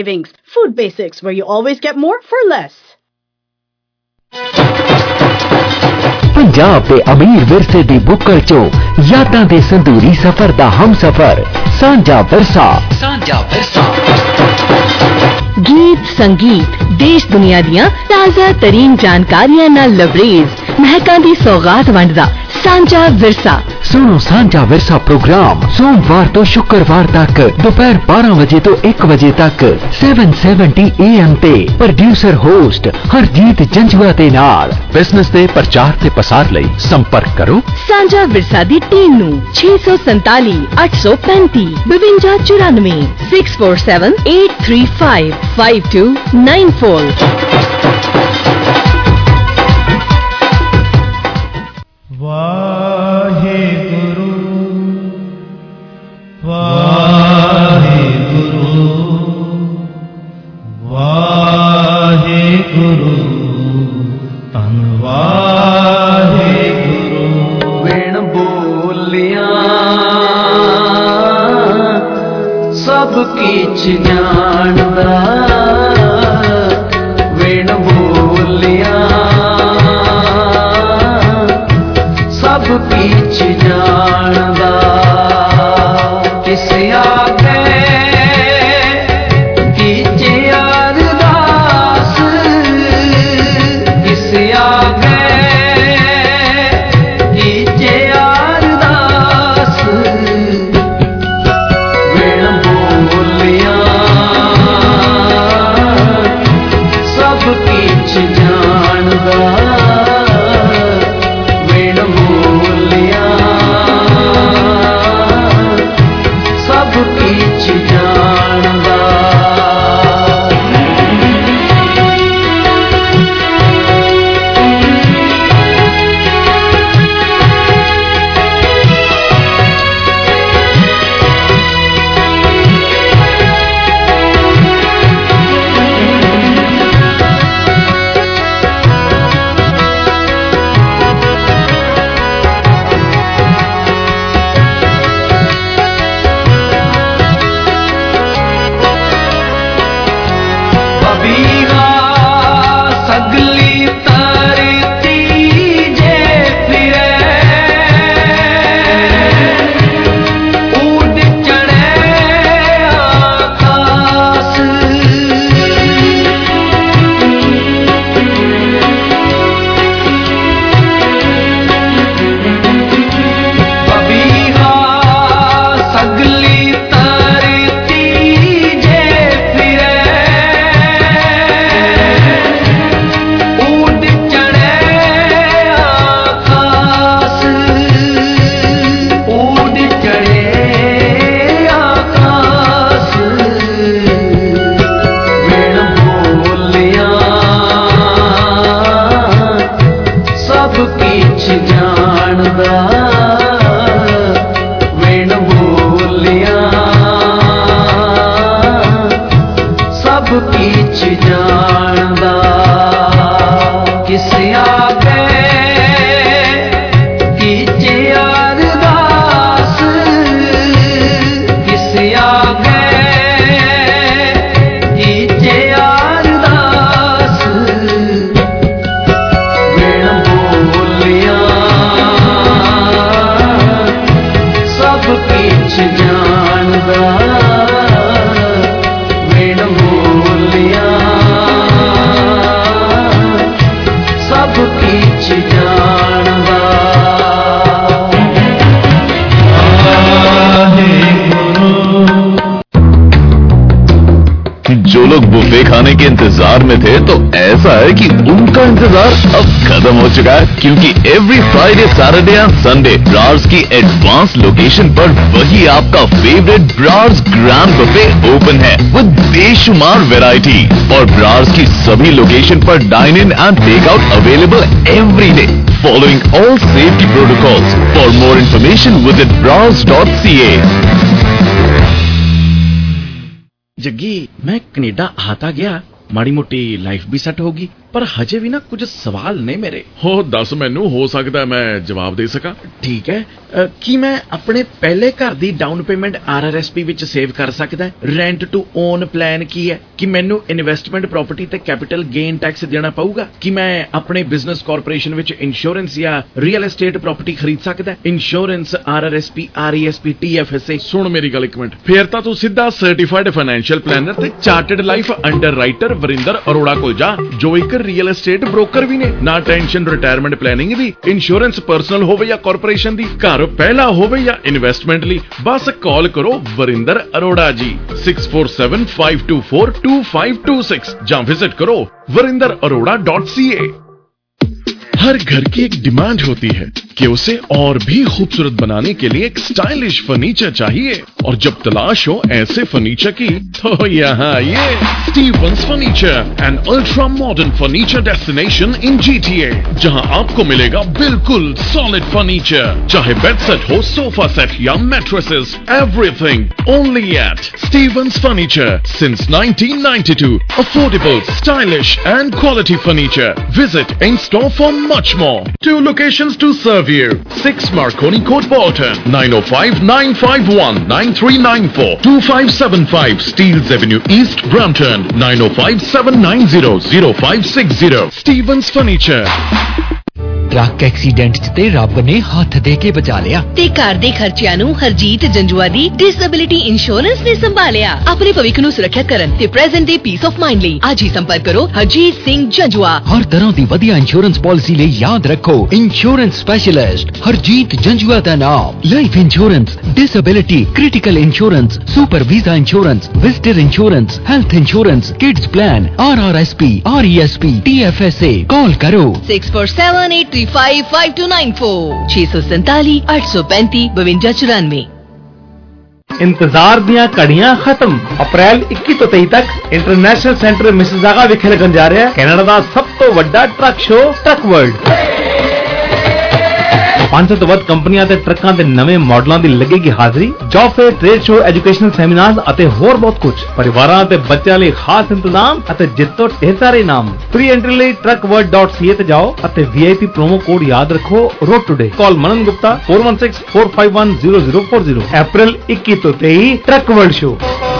Savings. Food Basics, where you always get more for less. Punjab के अमीर विरसे दी बुक्कल चो यादां दे संदूरी सफर दा हम सफर सांझा विरसा गीत संगीत देश दुनिया दियां ताजा तरीन जानकारियां नाल लबरेज महकां दी सौगात वंडदा सांझा विरसा। सुनो सांझा विरसा प्रोग्राम सोमवार तो शुक्रवार तक दोपहर 12 बजे तो 1 बजे तक 770 AM ते प्रोड्यूसर होस्ट हरजीत जंजुआ दे नाल। बिजनेस दे प्रचार ते पसार लई संपर्क करो सांझा विरसा दी टीम नू 647 835 5294 647 835 5294। वाहेगुरु वाहेगुरु वाहेगुरु तन वाहेगुरु वेण बोलिया सब किछ जानदा वेण बोलिया सब किछ जानदा किस आगे कीजे अरदास किस आगे कीजे अरदास वेण बोलिया सब किछ जानदा सब किछ जानदा। सगली तरती जे फिरे ऊड चढ़े आकाश बबीहा सगली तरती जे फिरे ऊड चढ़े आकाश ऊड चढ़े आकाश वेण बोलिया सब किछ जानदा वेण बोलिया सब किछ जानदा किस आगे कीजे अरदास किस आगे कीजे अरदास वेण बोलिया सब किछ जानदा वेण बोलिया सब किछ जानदा। जो लोग बुफे खाने के इंतजार में थे तो ऐसा है कि उनका इंतजार अब खत्म हो चुका है, क्योंकि every Friday Saturday and Sunday Brars की एडवांस लोकेशन पर वही आपका favourite Brars grand buffet open है विद बेशुमार वैरायटी। और ब्रार्स की सभी लोकेशन पर dine in and take out available every day following all safety protocols. For more information visit brars.ca। Jaggi मैं कनेडा आता गया, माड़ी मोटी लाइफ भी सेट होगी, पर हजे भी ना कुछ सवाल ने मेरे। हो दस मैनू, हो सकदा मैं जवाब दे सका। ठीक है, की मैं अपने पहले घर दी डाउन पेमेंट RRSP विच सेव कर सकदा है? रेंट टू ओन प्लान की है? कि मैनू इन्वेस्टमेंट प्रॉपर्टी ते कैपिटल गेन टैक्स देना पऊगा? कि मैं अपने बिजनेस कॉर्पोरेशन विच इंश्योरेंस या रियल एस्टेट प्रॉपर्टी खरीद सकदा है? Insurance, RRSP, RESP, TFSA। सुन मेरी गल एक मिनट, फिर तां तू सीधा सर्टिफाइड फाइनेंशियल प्लानर ते chartered life underwriter Varinder Arora कोल जा, जो एक रियल एस्टेट ब्रोकर भी ने। ना टेंशन रिटायरमेंट प्लानिंग दी, इंश्योरेंस पर्सनल होवे या कॉर्पोरेशन दी, घर पहला होवे या इन्वेस्टमेंट ली, बस कॉल करो वरिंदर अरोड़ा जी 6475242526 या विजिट करो warindararora.ca। हर घर की एक डिमांड होती है कि उसे और भी खूबसूरत बनाने के लिए एक स्टाइलिश फर्नीचर चाहिए, और जब तलाश हो ऐसे फर्नीचर की तो यहाँ ये Stevens furniture, an ultra modern furniture destination in GTA, जहाँ आपको मिलेगा बिल्कुल सॉलिड फर्नीचर, चाहे बेड सेट हो, सोफा सेट या mattresses, everything only at Stevens furniture since 1992। Affordable, stylish and quality furniture. Visit in store for much more. 2 locations to serve you. 6 Marconi Court, Bolton. 905-951-9394. 2575 Steeles Avenue East, Brampton. 905-790-0560. Stevens Furniture. Truck accident च ते रब ने हथ दे के बचा लिया ते घर दे खर्चिਆਂ ਨੂੰ ਹਰਜੀਤ ਜੰਜੂਆ ਦੀ ਡਿਸੇਬਿਲਿਟੀ ਇੰਸ਼ੋਰੈਂਸ ਨੇ ਸੰਭਾਲਿਆ। ਆਪਣੇ ਭਵਿੱਖ ਨੂੰ ਸੁਰੱਖਿਅਤ ਕਰਨ ਤੇ ਪ੍ਰੈਜ਼ੈਂਟ ਦੇ ਪੀਸ ਆਫ ਮਾਈਂਡ ਲਈ ਅੱਜ ਹੀ ਸੰਪਰਕ ਕਰੋ ਹਰਜੀਤ ਸਿੰਘ ਜੰਜੂਆ। ਹਰ ਤਰ੍ਹਾਂ ਦੀ ਵਧੀਆ ਇੰਸ਼ੋਰੈਂਸ ਪਾਲਿਸੀ ਲਈ ਯਾਦ ਰੱਖੋ ਇੰਸ਼ੋਰੈਂਸ ਸਪੈਸ਼ਲਿਸਟ ਹਰਜੀਤ ਜੰਜੂਆ ਦਾ ਨਾਮ। Life insurance, disability, critical insurance, super visa insurance, visitor insurance, health insurance, kids plan, RRSP, RESP, TFSA। Call करो 6478355294 647 835 5294। इंतजार दियां घड़ियां खत्म। अप्रैल 21 ਤੋਂ 23 तक इंटरनेशनल सेंटर मिसिसागा विखे लगन जा रहा है कनाडा ਦਾ ਸਭ ਤੋਂ ਵੱਡਾ ट्रक शो ट्रक वर्ल्ड। 500 ਤੋਂ ਵੱਧ ਕੰਪਨੀਆਂ ਤੇ ਟਰੱਕਾਂ ਦੇ ਨਵੇਂ ਮਾਡਲਾਂ ਦੀ ਲੱਗੇਗੀ ਹਾਜ਼ਰੀ। Job fair, trade show, educational seminars ਅਤੇ ਹੋਰ ਬਹੁਤ ਕੁਝ। ਪਰਿਵਾਰਾਂ ਅਤੇ ਬੱਚਿਆਂ ਲਈ ਖਾਸ ਇੰਤਜ਼ਾਮ ਅਤੇ ਜਿੱਤੋ ਢੇਰ ਸਾਰੇ ਇਨਾਮ। ਪ੍ਰੀ ਐਂਟਰੀ ਲਈ truckworld.ca ਤੇ ਜਾਓ ਅਤੇ VIP ਪ੍ਰੋਮੋ ਕੋਡ ਯਾਦ ਰੱਖੋ ROAD TODAY। ਕਾਲ ਮਨਨ ਗੁਪਤਾ 4164510040। ਅਪ੍ਰੈਲ 21 ਤੋਂ 23 truck world show.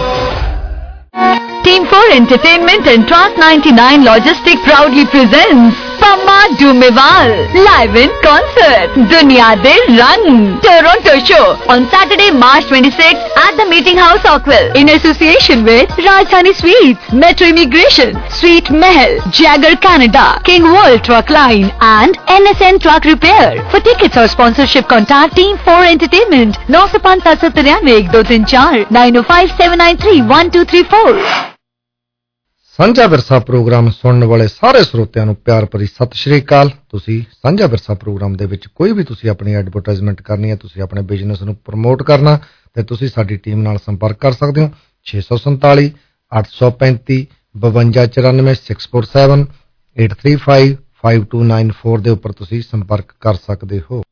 Team 4 Entertainment and Trans 99 Logistic proudly presents Pama Dumeval live in concert Duniya De Rang Toronto show on Saturday, March 26 at the Meeting House, Oakville, in association with Rajdhani Sweets, Metro Immigration, Sweet Mahal, Jagger Canada, King World Truck Line and NSN Truck Repair. For tickets or sponsorship, contact Team 4 Entertainment 95731234 9057931234। ਸਾਂਝਾ ਵਿਰਸਾ programme ਸੁਣਨ ਵਾਲੇ ਸਾਰੇ ਸਰੋਤਿਆਂ ਨੂੰ ਪਿਆਰ ਭਰੀ ਸਤਿ ਸ਼੍ਰੀ ਅਕਾਲ। ਤੁਸੀਂ ਸਾਂਝਾ ਵਿਰਸਾ ਪ੍ਰੋਗਰਾਮ ਦੇ ਵਿੱਚ ਕੋਈ ਵੀ ਤੁਸੀਂ ਆਪਣੀ ਐਡਵਰਟਾਈਜ਼ਮੈਂਟ ਕਰਨੀ ਹੈ, ਤੁਸੀਂ ਆਪਣੇ ਬਿਜ਼ਨਸ ਨੂੰ ਪ੍ਰਮੋਟ ਕਰਨਾ, ਤੇ ਤੁਸੀਂ ਸਾਡੀ ਟੀਮ ਨਾਲ ਸੰਪਰਕ ਕਰ ਸਕਦੇ ਹੋ 647 835 5294 647 835 5294 ਦੇ ਉੱਪਰ ਤੁਸੀਂ ਸੰਪਰਕ ਕਰ ਸਕਦੇ ਹੋ।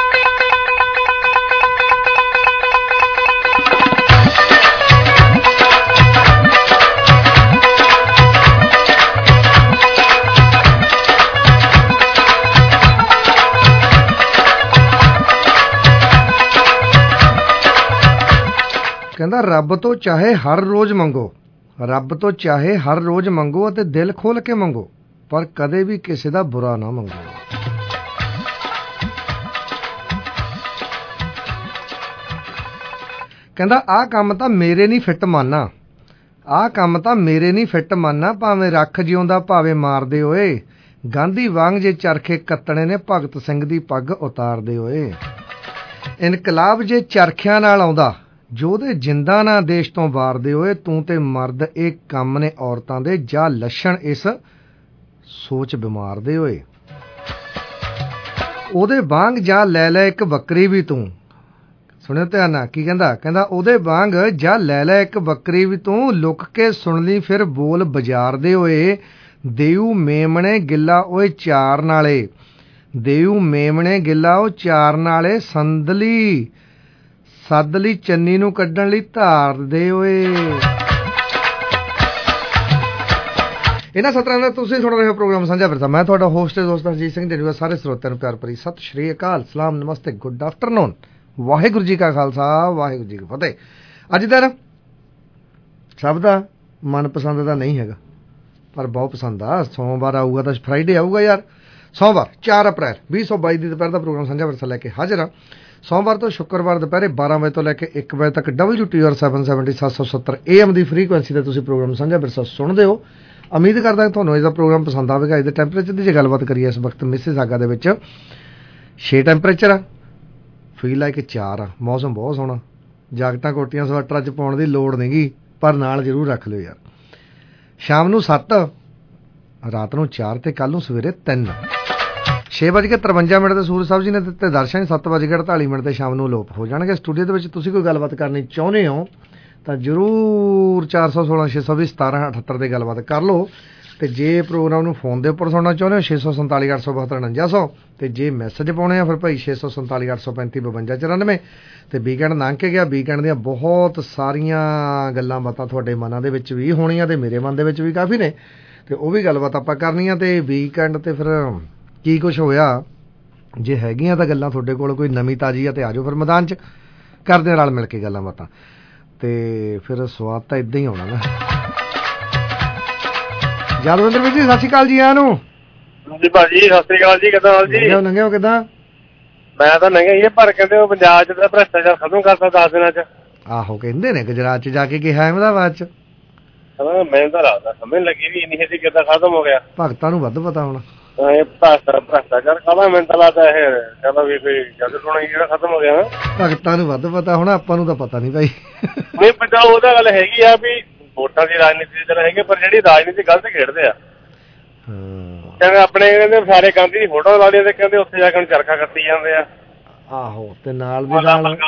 ਕਹਿੰਦਾ ਰੱਬ ਤੋਂ ਚਾਹੇ ਹਰ ਰੋਜ਼ ਮੰਗੋ, ਰੱਬ ਤੋਂ ਚਾਹੇ ਹਰ ਰੋਜ਼ ਮੰਗੋ ਅਤੇ ਦਿਲ ਖੋਲ ਕੇ ਮੰਗੋ, ਪਰ ਕਦੇ ਵੀ ਕਿਸੇ ਦਾ ਬੁਰਾ ਨਾ ਮੰਗੋ। ਕਹਿੰਦਾ ਆਹ ਕੰਮ ਤਾਂ ਮੇਰੇ ਨਹੀਂ ਫਿੱਟ ਮਾਨਾ, ਆਹ ਕੰਮ ਤਾਂ ਮੇਰੇ ਨਹੀਂ ਫਿੱਟ ਮਾਨਾ, ਭਾਵੇਂ ਰੱਖ ਜਿਉਂਦਾ ਭਾਵੇਂ ਮਾਰਦੇ ਹੋਏ, ਗਾਂਧੀ ਵਾਂਗ ਜੇ ਚਰਖੇ ਕੱਤਣੇ ਨੇ ਭਗਤ ਸਿੰਘ ਦੀ ਪੱਗ ਉਤਾਰਦੇ ਹੋਏ। ਇਨਕਲਾਬ ਜੇ ਚਰਖਿਆਂ ਨਾਲ ਆਉਂਦਾ, ਜੋਧੇ ਜਿੰਦਾ ਨਾ ਦੇਸ਼ ਤੋਂ ਵਾਰਦੇ ਹੋਏ, ਤੂੰ ਤੇ ਮਰਦ ਇਹ ਕੰਮ ਨੇ ਔਰਤਾਂ ਦੇ, ਜਾਂ ਲੱਛਣ ਇਸ ਸੋਚ ਬਿਮਾਰ ਦੇ ਹੋਏ। ਉਹਦੇ ਵਾਂਗ ਜਾਂ ਲੈ ਲੈ ਇੱਕ ਬੱਕਰੀ ਵੀ ਤੂੰ, ਸੁਣਿਓ ਧਿਆਨ ਨਾਲ ਕੀ ਕਹਿੰਦਾ, ਕਹਿੰਦਾ ਉਹਦੇ ਵਾਂਗ ਜਾਂ ਲੈ ਲੈ ਇੱਕ ਬੱਕਰੀ ਵੀ ਤੂੰ, ਲੁਕ ਕੇ ਸੁਣ ਲਈ ਫਿਰ ਬੋਲ ਬਾਜ਼ਾਰ ਦੇ ਹੋਏ, ਦੇਊ ਮੇਮਣੇ ਗਿੱਲਾ ਓਏ ਚਾਰ ਨਾਲੇ, ਦੇਊ ਮੇਮਣੇ ਗਿੱਲਾ ਉਹ ਚਾਰ ਨਾਲੇ, ਸੰਦਲੀ ਸੱਦ ਲਈ ਚੰਨੀ ਨੂੰ ਕੱਢਣ ਲਈ ਧਾਰ ਦੇ ਓਏ। ਇਹਨਾਂ ਸਤਰਾਂ ਦਾ ਤੁਸੀਂ ਸੁਣ ਰਹੇ ਹੋ ਪ੍ਰੋਗਰਾਮ ਸਾਂਝਾ ਵਿਰਸਾ। ਮੈਂ ਤੁਹਾਡਾ ਹੋਸਟ ਤੇ ਦੋਸਤ ਹਰਜੀਤ ਸਿੰਘ ਢਿੰਡੋਂ। ਸਾਰੇ ਸਰੋਤਿਆਂ ਨੂੰ ਪਿਆਰ ਭਰੀ ਸਤਿ ਸ਼੍ਰੀ ਅਕਾਲ, ਸਲਾਮ, ਨਮਸਤੇ, ਗੁੱਡ ਆਫਟਰਨੂਨ। ਵਾਹਿਗੁਰੂ ਜੀ ਕਾ ਖਾਲਸਾ, ਵਾਹਿਗੁਰੂ ਜੀ ਕੀ ਫਤਿਹ। ਅੱਜ ਦਿਨ ਸਭ ਦਾ ਮਨਪਸੰਦ ਦਾ ਨਹੀਂ ਹੈਗਾ, ਪਰ ਬਹੁਤ ਪਸੰਦ ਆ। ਸੋਮਵਾਰ ਆਊਗਾ ਤਾਂ ਫਰਾਈਡੇ ਆਊਗਾ ਯਾਰ। ਸੋਮਵਾਰ 4 ਅਪ੍ਰੈਲ 2022 ਦੀ ਦੁਪਹਿਰ ਦਾ ਪ੍ਰੋਗਰਾਮ ਸਾਂਝਾ ਵਿਰਸਾ ਲੈ ਕੇ ਹਾਜ਼ਰ ਹਾਂ। ਸੋਮਵਾਰ ਤੋਂ ਸ਼ੁੱਕਰਵਾਰ ਦੁਪਹਿਰੇ 12 ਵਜੇ ਤੋਂ ਲੈ ਕੇ 1 ਵਜੇ ਤੱਕ WTR 770 770 AM ਦੀ ਫ੍ਰੀਕੁਐਂਸੀ ਤੇ ਤੁਸੀਂ ਪ੍ਰੋਗਰਾਮ ਸਾਂਝਾ ਵਿਰਸਾ ਸੁਣਦੇ ਹੋ। ਉਮੀਦ ਕਰਦਾ ਤੁਹਾਨੂੰ ਇਸ ਦਾ ਪ੍ਰੋਗਰਾਮ ਪਸੰਦ ਆਵੇਗਾ। ਇਹਦੇ ਟੈਂਪਰੇਚਰ ਦੀ ਜੇ ਗੱਲਬਾਤ ਕਰੀਏ, ਇਸ ਵਕਤ ਮਿਸਿਸਾਗਾ ਦੇ ਵਿੱਚ 6 ਟੈਂਪਰੇਚਰ ਆ, ਫੀਲ ਲਾਈਕ 4 ਆ। ਮੌਸਮ ਬਹੁਤ ਸੋਹਣਾ, ਜਾਕਟਾਂ ਕੋਟੀਆਂ ਸਵੈਟਰਾਂ 'ਚ ਪਾਉਣ ਦੀ ਲੋੜ ਨਹੀਂ ਗੀ, ਪਰ ਨਾਲ ਜ਼ਰੂਰ ਰੱਖ ਲਿਓ ਯਾਰ। ਸ਼ਾਮ ਨੂੰ 7, ਰਾਤ ਨੂੰ 4 ਤੇ ਕੱਲ੍ਹ ਨੂੰ ਸਵੇਰੇ 3। 6:53 ਤੇ ਸੂਰਜ ਸਾਹਿਬ ਜੀ ਨੇ ਦਿੱਤੇ ਦਰਸ਼ਨ। 7:48 ਤੇ ਸ਼ਾਮ ਨੂੰ ਅਲੋਪ ਹੋ ਜਾਣਗੇ। ਸਟੂਡੀਓ ਦੇ ਵਿੱਚ ਤੁਸੀਂ ਕੋਈ ਗੱਲਬਾਤ ਕਰਨੀ ਚਾਹੁੰਦੇ ਹੋ ਤਾਂ ਜ਼ਰੂਰ 416 620 1778 ਤੇ ਗੱਲਬਾਤ ਕਰ ਲਓ। ਤੇ ਜੇ ਪ੍ਰੋਗਰਾਮ ਨੂੰ ਫੋਨ ਦੇ ਉੱਪਰ ਸੁਣਨਾ ਚਾਹੁੰਦੇ ਹੋ 647 872 4900 ਤੇ ਜੇ ਮੈਸੇਜ ਪਾਉਣੇ ਆ ਫਿਰ ਭਾਈ 647 835 52 94। ਤੇ ਵੀਕਐਂਡ ਲੰਘ ਕੇ ਗਿਆ, ਵੀਕਐਂਡ ਦੀਆਂ ਬਹੁਤ ਸਾਰੀਆਂ ਗੱਲਾਂ ਬਾਤਾਂ ਤੁਹਾਡੇ ਮਨਾਂ ਦੇ ਵਿੱਚ ਵੀ ਹੋਣੀਆਂ ਤੇ ਮੇਰੇ ਮਨ ਦੇ ਵਿੱਚ ਵੀ ਕਾਫੀ ਨੇ, ਤੇ ਉਹ ਵੀ ਗੱਲਬਾਤ ਆਪਾਂ ਕਰਨੀਆਂ। ਤੇ ਵੀਕਐਂਡ ਤੇ ਫਿਰ ਕੀ ਕੁਛ ਹੋਇਆ, ਜੇ ਹੈਗੀਆਂ ਤਾਂ ਗੱਲਾਂ ਤੁਹਾਡੇ ਕੋਲ ਕੋਈ ਨਵੀਂ ਤਾਜ਼ੀ ਆ ਤੇ ਆਜੋ ਫਿਰ ਮੈਦਾਨ 'ਚ ਕਰਦੇ ਰਲ ਮਿਲ ਕੇ ਗੱਲਾਂ ਬਾਤਾਂ। ਤੇ ਫਿਰ ਸਵਾਦ ਤਾਂ ਇਦਾਂ ਹੀ ਆਉਣਾ ਨਾ। ਯਾਦਵਿੰਦਰ ਵੀਰ ਜੀ ਸਤਿ ਸ਼੍ਰੀ ਅਕਾਲ ਜੀ। ਆਇਆਂ ਨੂੰ ਜੀ ਭਾਜੀ ਸਤਿ ਸ਼੍ਰੀ ਅਕਾਲ ਜੀ। ਕਿੱਦਾਂ ਹਾਲ ਜੀ? ਨੰਗੇ ਹੋ ਕਿੱਦਾਂ? ਮੈਂ ਤਾਂ ਨੰਗੇ ਹੀ, ਪਰ ਕਹਿੰਦੇ ਉਹ ਪੰਜਾਬ 'ਚ ਤਾਂ ਭ੍ਰਿਸ਼ਟਾਚਾਰ ਖਤਮ ਕਰਤਾ 10 ਦਿਨਾਂ 'ਚ। ਆਹੋ ਕਹਿੰਦੇ ਨੇ ਗੁਜਰਾਤ 'ਚ ਜਾ ਕੇ ਕਿਹਾ ਅਹਿਮਦਾਬਾਦ 'ਚ। ਮੈਨੂੰ ਤਾਂ ਲੱਗਦਾ ਸਮਝ ਲੱਗੀ ਵੀ ਇੰਨੀ ਛੇਤੀ ਕਿੱਦਾਂ ਖਤਮ ਹੋ ਗਿਆ। ਭਗਤਾਂ ਨੂੰ ਵੱਧ ਪਤਾ ਹੁਣ ਇਹ ਭ੍ਰਿਸ਼ਟਾਚਾਰ ਕਾਹਦਾ, ਮੈਨੂੰ ਤਾਂ ਲੱਗਦਾ ਇਹ ਕਹਿੰਦਾ ਵੀ ਕੋਈ ਜਦ ਸੁਣਾ ਜਿਹੜਾ ਖਤਮ ਹੋ ਗਿਆ। ਭਗਤਾਂ ਨੂੰ ਵੱਧ ਪਤਾ ਹੁਣ, ਆਪਾਂ ਨੂੰ ਤਾਂ ਪਤਾ ਨਹੀਂ ਭਾਈ। ਨਹੀਂ ਪਤਾ, ਉਹ ਤਾਂ ਗੱਲ ਹੈਗੀ ਆ ਵੀ ਵੋਟਾਂ ਦੀ ਰਾਜਨੀਤੀ ਚੱਲ ਹੈਗੀ, ਪਰ ਜਿਹੜੀ ਰਾਜਨੀਤੀ ਗਲਤ ਖੇਡਦੇ ਆ। ਕਹਿੰਦੇ ਆਪਣੇ ਕਹਿੰਦੇ ਸਾਰੇ ਗਾਂਧੀ ਦੀ ਫੋਟੋ ਲਾ ਲਈ ਤੇ ਕਹਿੰਦੇ ਉੱਥੇ ਜਾ ਕੇ ਚਰਖਾ ਕੱਤੀ ਜਾਂਦੇ ਆ। ਆਹੋ, ਤੇ ਨਾਲ ਦੀ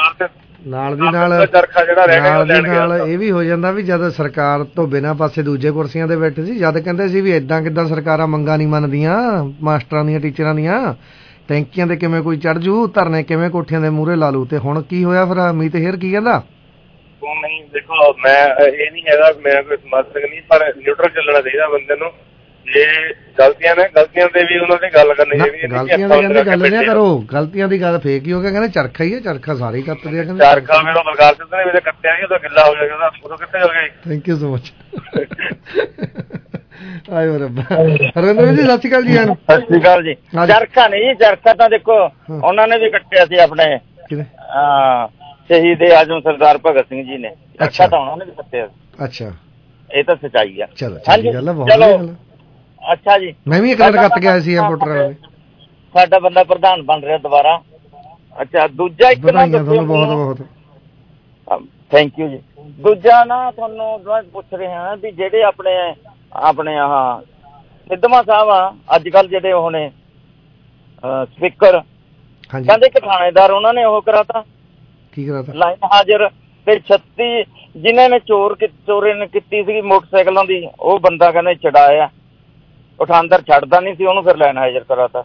ਨਾਲ ਇਹ ਵੀ ਹੋ ਜਾਂਦਾ ਵੀ ਜਦ ਸਰਕਾਰ ਤੋਂ ਬਿਨਾਂ ਪਾਸੇ ਦੂਜੇ ਕੁਰਸੀਆਂ ਤੇ ਬੈਠੇ ਸੀ, ਜਦ ਕਹਿੰਦੇ ਸੀ ਵੀ ਏਦਾਂ ਕਿੱਦਾਂ ਸਰਕਾਰਾਂ ਮੰਗਾਂ ਨਹੀਂ ਮੰਨਦੀਆਂ ਮਾਸਟਰਾਂ ਦੀਆਂ, ਟੀਚਰਾਂ ਦੀਆਂ। ਟੈਂਕੀਆਂ ਤੇ ਕਿਵੇਂ ਕੋਈ ਚੜ੍ਹ ਜੂ, ਧਰਨੇ ਕਿਵੇਂ ਕੋਠੀਆਂ ਦੇ ਮੂਹਰੇ ਲਾ ਲੂ। ਤੇ ਹੁਣ ਕੀ ਹੋਇਆ ਫਿਰ? ਅਮੀਤ ਹੇਰ ਕੀ ਕਹਿੰਦਾ? ਨਹੀਂ ਦੇਖੋ, ਮੈਂ ਇਹ ਨਹੀਂ ਹੈਗਾ ਮੈਂ ਕੋਈ ਸਮਰਥਕ ਨਹੀਂ, ਪਰ ਨਿਊਟਰਲ ਚੱਲਣਾ ਚਾਹੀਦਾ ਬੰਦੇ ਨੂੰ। ਜੇ ਗਲਤੀਆਂ ਨੇ, ਗਲਤੀਆਂ ਤੇ ਵੀ ਉਹਨਾਂ ਦੀ ਗੱਲ ਕਰਨੀ ਚਾਹੀਦੀ। ਗਲਤੀਆਂ ਦੀ ਕਹਿੰਦੇ ਗੱਲ ਨਾ ਕਰੋ, ਗਲਤੀਆਂ ਦੀ ਗੱਲ ਫੇਕ ਹੀ ਹੋ ਗਿਆ। ਕਹਿੰਦੇ ਚਰਖਾ ਹੀ ਹੈ, ਚਰਖਾ ਸਾਰੇ ਹੀ ਕੱਤਦੇ ਆ। ਕਹਿੰਦੇ ਚਰਖਾ ਮੇਰਾ ਬਲਕਾਰ ਸਿੰਘ ਨੇ ਮੇਰੇ ਕੱਟਿਆ ਸੀ, ਉਹਦਾ ਗਿੱਲਾ ਹੋ ਗਿਆ, ਉਹਦਾ ਕਿੱਥੇ ਹੋ ਗਿਆ? Thank you so much. ਆਇਓ ਰੱਬਾ। ਹਰਵਿੰਦਰ ਜੀ ਸਤਿ ਸ਼੍ਰੀ ਅਕਾਲ ਜੀ। ਸਤਿ ਸ਼੍ਰੀ ਅਕਾਲ ਜੀ। ਚਰਖਾ ਨਹੀਂ ਜੀ, ਚਰਖਾ ਤਾਂ ਦੇਖੋ ਉਹਨਾਂ ਨੇ ਵੀ ਕੱਟਿਆ ਸੀ ਆਪਣੇ ਸ਼ਹੀਦ ਆਜ਼ਮ ਸਰਦਾਰ ਭਗਤ ਸਿੰਘ ਜੀ ਨੇ। ਚਰਖਾ ਤਾਂ ਉਹਨਾਂ ਨੇ ਵੀ ਕੱਟਿਆ ਸੀ। ਅੱਛਾ, ਇਹ ਤਾਂ ਸੱਚਾਈ ਆ। ਚਲੋ ਚੰਗੀ ਗੱਲ ਆ, ਬਹੁਤ ਚਲੋ। ਅੱਛਾ ਜੀ, ਮੈਂ ਵੀ ਇੱਕ ਦਿਨ ਕੱਟ ਕੇ ਆਇਆ ਸੀ ਵੋਟਰਾਂ ਵਾਲੇ। ਸਾਡਾ ਬੰਦਾ ਪ੍ਰਧਾਨ ਬਣ ਰਿਹਾ ਦੁਬਾਰਾ। ਅੱਛਾ, ਦੂਜਾ ਇੱਕ ਨਾ ਤੁਹਾਨੂੰ ਬਹੁਤ ਬਹੁਤ ਥੈਂਕ ਯੂ ਜੀ। ਦੂਜਾ ਨਾ ਤੁਹਾਨੂੰ ਪੁੱਛ ਰਹੇ ਹਾਂ ਵੀ ਜਿਹੜੇ ਆਪਣੇ ਆਹ ਸਿੱਧਵਾਂ ਸਾਹਿਬ ਆ ਅੱਜ ਕੱਲ ਜਿਹੜੇ ਉਹ ਨੇ ਸਪੀਕਰ, ਕਹਿੰਦੇ ਇੱਕ ਥਾਣੇਦਾਰ ਉਹਨਾਂ ਨੇ ਉਹ ਕਰਾਤਾ। ਕੀ ਕਰਾਤਾ? ਲਾਈਨ ਹਾਜ਼ਰ। ਤੇ 36 ਜਿਨ੍ਹਾਂ ਨੇ ਚੋਰੀ ਨੇ ਕੀਤੀ ਸੀਗੀ ਮੋਟਰਸਾਈਕਲਾਂ ਦੀ, ਉਹ ਬੰਦਾ ਕਹਿੰਦੇ ਛਡਾਇਆ, ਉਹ ਅੰਦਰ ਛੱਡਦਾ ਨਹੀਂ ਸੀ, ਉਹਨੂੰ ਫਿਰ ਲਾਈਨ ਹਾਜ਼ਰ ਕਰਾਤਾ।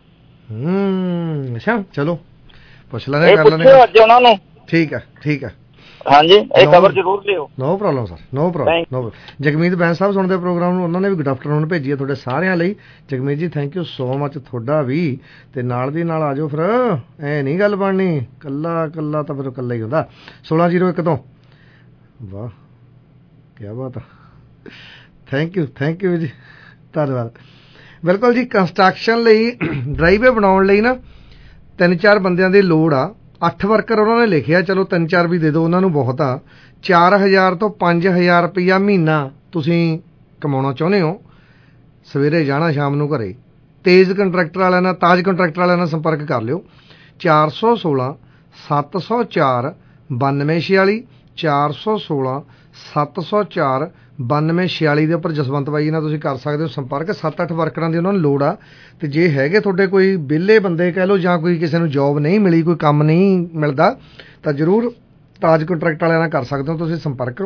ਅੱਛਾ, ਚਲੋ ਪੁੱਛ ਲੈਣੇ, ਕਰ ਲੈਣੇ ਅੱਜ ਉਹਨਾਂ ਨੂੰ। ਠੀਕ ਹੈ, ਠੀਕ ਹੈ। ਹਾਂਜੀ, ਇਹ ਖਬਰ ਜ਼ਰੂਰ ਲਿਓ। No problem sir, no problem. Jagmeet Bains ਸਾਹਿਬ ਸੁਣਦੇ ਪ੍ਰੋਗਰਾਮ ਨੂੰ, ਉਹਨਾਂ ਨੇ ਵੀ ਗੁੱਡ ਆਫਟਰਨੂਨ ਭੇਜੀ ਹੈ ਤੁਹਾਡੇ ਸਾਰਿਆਂ ਲਈ। ਜਗਮੀਤ ਜੀ ਥੈਂਕ ਯੂ ਸੋ ਮਚ ਤੁਹਾਡਾ ਵੀ। ਤੇ ਨਾਲ ਦੀ ਨਾਲ ਆ ਜਾਓ ਫਿਰ, ਐ ਨਹੀਂ ਗੱਲ ਬਣਨੀ ਕੱਲਾ ਕੱਲਾ ਤਾਂ ਫਿਰ ਕੱਲਾ ਹੀ ਹੁੰਦਾ। 1601 ਤੋਂ। ਵਾਹ ਕਿਆ ਬਾਤ ਆ। ਥੈਂਕ ਯੂ ਜੀ, ਧੰਨਵਾਦ। ਬਿਲਕੁਲ ਜੀ, ਕੰਸਟਰਕਸ਼ਨ ਲਈ ਡਰਾਈਵੇ ਬਣਾਉਣ ਲਈ ਨਾ 3-4 ਬੰਦਿਆਂ ਦੀ ਲੋੜ ਆ। 8 ਵਰਕਰ ਉਹਨਾਂ ਨੇ ਲਿਖਿਆ, ਚਲੋ 3-4 ਵੀ ਦੇ ਦਿਓ ਉਹਨਾਂ ਨੂੰ, ਬਹੁਤ ਆ। 4000 ਤੋਂ 5000 ਰੁਪਈਆ ਮਹੀਨਾ ਤੁਸੀਂ ਕਮਾਉਣਾ ਚਾਹੁੰਦੇ ਹੋ, ਸਵੇਰੇ ਜਾਣਾ ਸ਼ਾਮ ਨੂੰ ਘਰੇ। ਤਾਜ ਕੰਟਰੈਕਟਰ ਵਾਲਿਆਂ ਨਾਲ ਸੰਪਰਕ ਕਰ ਲਿਓ। 416 704 9246 416 704 9246 ਦੇ ਉੱਪਰ ਜਸਵੰਤ ਬਾਈ ਨਾਲ ਤੁਸੀਂ ਕਰ ਸਕਦੇ ਹੋ ਸੰਪਰਕ। 7-8 ਵਰਕਰਾਂ ਦੀ ਉਹਨਾਂ ਨੂੰ ਲੋੜ ਆ। ਤੇ ਜੇ ਹੈਗੇ ਤੁਹਾਡੇ ਕੋਈ ਵਿਹਲੇ ਬੰਦੇ ਕਹਿ ਲਓ, ਜਾਂ ਕੋਈ ਕਿਸੇ ਨੂੰ ਜੋਬ ਨਹੀਂ ਮਿਲੀ, ਕੋਈ ਕੰਮ ਨਹੀਂ ਮਿਲਦਾ, ਤਾਂ ਜ਼ਰੂਰ ਤਾਜ ਕੰਟਰੈਕਟ ਵਾਲਿਆਂ ਨਾਲ ਕਰ ਸਕਦੇ ਹੋ ਤੁਸੀਂ ਸੰਪਰਕ।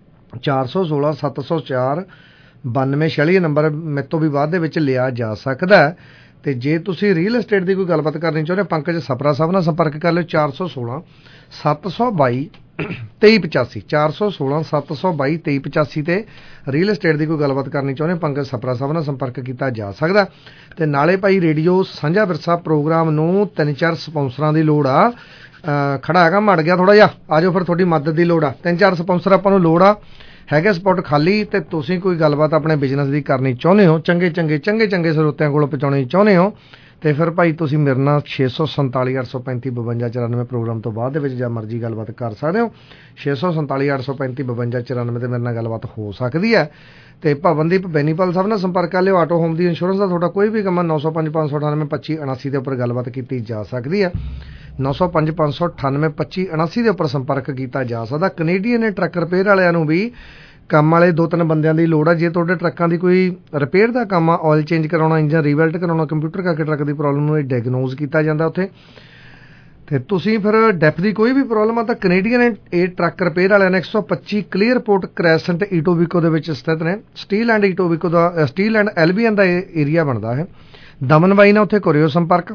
416 704 9246 ਨੰਬਰ ਮੇਰੇ ਤੋਂ ਵੀ ਬਾਅਦ ਦੇ ਵਿੱਚ ਲਿਆ ਜਾ ਸਕਦਾ। ਤੇ ਜੇ ਤੁਸੀਂ ਰੀਅਲ ਏਸਟੇਟ ਦੀ ਕੋਈ ਗੱਲਬਾਤ ਕਰਨੀ ਚਾਹੁੰਦੇ, ਪੰਕਜ ਸਪਰਾ ਸਾਹਿਬ ਨਾਲ ਸੰਪਰਕ ਕਰ ਲਿਓ। 416 722 2385 416 722 2385 ਤੇ ਰੀਅਲ ਏਸਟੇਟ ਦੀ ਕੋਈ ਗੱਲਬਾਤ ਕਰਨੀ ਚਾਹੁੰਦੇ ਪੰਕਜ ਸਪਰਾ ਸਾਹਿਬ ਨਾਲ ਸੰਪਰਕ ਕੀਤਾ ਜਾ ਸਕਦਾ। ਤੇ ਨਾਲੇ ਭਾਈ ਰੇਡੀਓ ਸਾਂਝਾ ਵਿਰਸਾ ਪ੍ਰੋਗਰਾਮ ਨੂੰ 3-4 ਸਪਾਂਸਰਾਂ ਦੀ ਲੋੜ ਆ। ਖੜਾ ਹੈਗਾ ਮੜ ਗਿਆ ਥੋੜਾ ਜਿਹਾ, ਆ ਜਾਓ ਫਿਰ ਤੁਹਾਡੀ ਮਦਦ ਦੀ ਲੋੜ ਆ। 3-4 ਸਪਾਂਸਰ ਆਪਾਂ ਨੂੰ ਲੋੜ ਆ, ਹੈਗੇ ਸਪੋਟ ਖਾਲੀ ਤੇ ਤੁਸੀਂ ਕੋਈ ਗੱਲਬਾਤ ਆਪਣੇ ਬਿਜ਼ਨਸ ਦੀ ਕਰਨੀ ਚਾਹੁੰਦੇ ਹੋ, ਚੰਗੇ ਸਰੋਤਿਆਂ ਕੋਲ ਪਹੁੰਚਾਉਣੀ ਚਾਹੁੰਦੇ ਹੋ ਤੇ ਫਿਰ ਭਾਈ ਤੁਸੀਂ ਮੇਰੇ ਨਾਲ 647 835 52 94 ਪ੍ਰੋਗਰਾਮ ਤੋਂ ਬਾਅਦ ਦੇ ਵਿੱਚ ਜਾਂ ਮਰਜ਼ੀ ਗੱਲਬਾਤ ਕਰ ਸਕਦੇ ਹੋ। 647 835 52 94 ਤੇ ਮੇਰੇ ਨਾਲ ਗੱਲਬਾਤ ਹੋ ਸਕਦੀ ਹੈ। ਤੇ ਭਵਨਦੀਪ ਬੈਨੀਪਾਲ ਸਾਹਿਬ ਨਾਲ ਸੰਪਰਕ ਕਰ ਲਿਓ। ਆਟੋ ਹੋਮ ਦੀ ਇੰਸ਼ੋਰੈਂਸ ਦਾ ਤੁਹਾਡਾ ਕੋਈ ਵੀ ਕੰਮ 905 598 25 79 ਦੇ ਉੱਪਰ ਗੱਲਬਾਤ ਕੀਤੀ ਜਾ ਸਕਦੀ ਹੈ। 905 598 25 79 ਦੇ ਉੱਪਰ ਸੰਪਰਕ ਕੀਤਾ ਜਾ ਸਕਦਾ। ਕੈਨੇਡੀਅਨ ਟਰੱਕ ਰਿਪੇਅਰ ਵਾਲਿਆਂ ਨੂੰ ਵੀ ਕੰਮ ਵਾਲੇ 2-3 ਬੰਦਿਆਂ ਦੀ ਲੋੜ ਆ। ਜੇ ਤੁਹਾਡੇ ਟਰੱਕਾਂ ਦੀ ਕੋਈ ਰਿਪੇਅਰ ਦਾ ਕੰਮ ਆ, ਆਇਲ ਚੇਂਜ ਕਰਾਉਣਾ, ਇੰਜਨ ਰੀਵੈਲਟ ਕਰਾਉਣਾ, ਕੰਪਿਊਟਰ ਕਰਕੇ ਟਰੱਕ ਦੀ ਪ੍ਰੋਬਲਮ ਨੂੰ ਡਾਇਗਨੋਜ਼ ਕੀਤਾ ਜਾਂਦਾ ਉੱਥੇ। ਤੇ ਤੁਸੀਂ ਫਿਰ ਡੈਪ ਦੀ ਕੋਈ ਵੀ ਪ੍ਰੋਬਲਮ ਆ ਤਾਂ ਕੈਨੇਡੀਅਨ ਇਹ ਟਰੱਕ ਰਿਪੇਅਰ ਵਾਲਿਆਂ ਨੇ 125 ਕਲੀਅਰਪੋਰਟ ਕ੍ਰੈਸੈਂਟ ਈਟੋਬੀਕੋ ਦੇ ਵਿੱਚ ਸਥਿਤ ਨੇ। ਸਟੀਲ ਐਂਡ ਈਟੋਬੀਕੋ ਦਾ ਸਟੀਲ ਐਂਡ ਐਲਬੀਐਨ ਦਾ ਏਰੀਆ ਬਣਦਾ ਹੈ। ਦਮਨ ਬਾਈ ਨਾਲ ਉੱਥੇ ਕਰਿਓ ਸੰਪਰਕ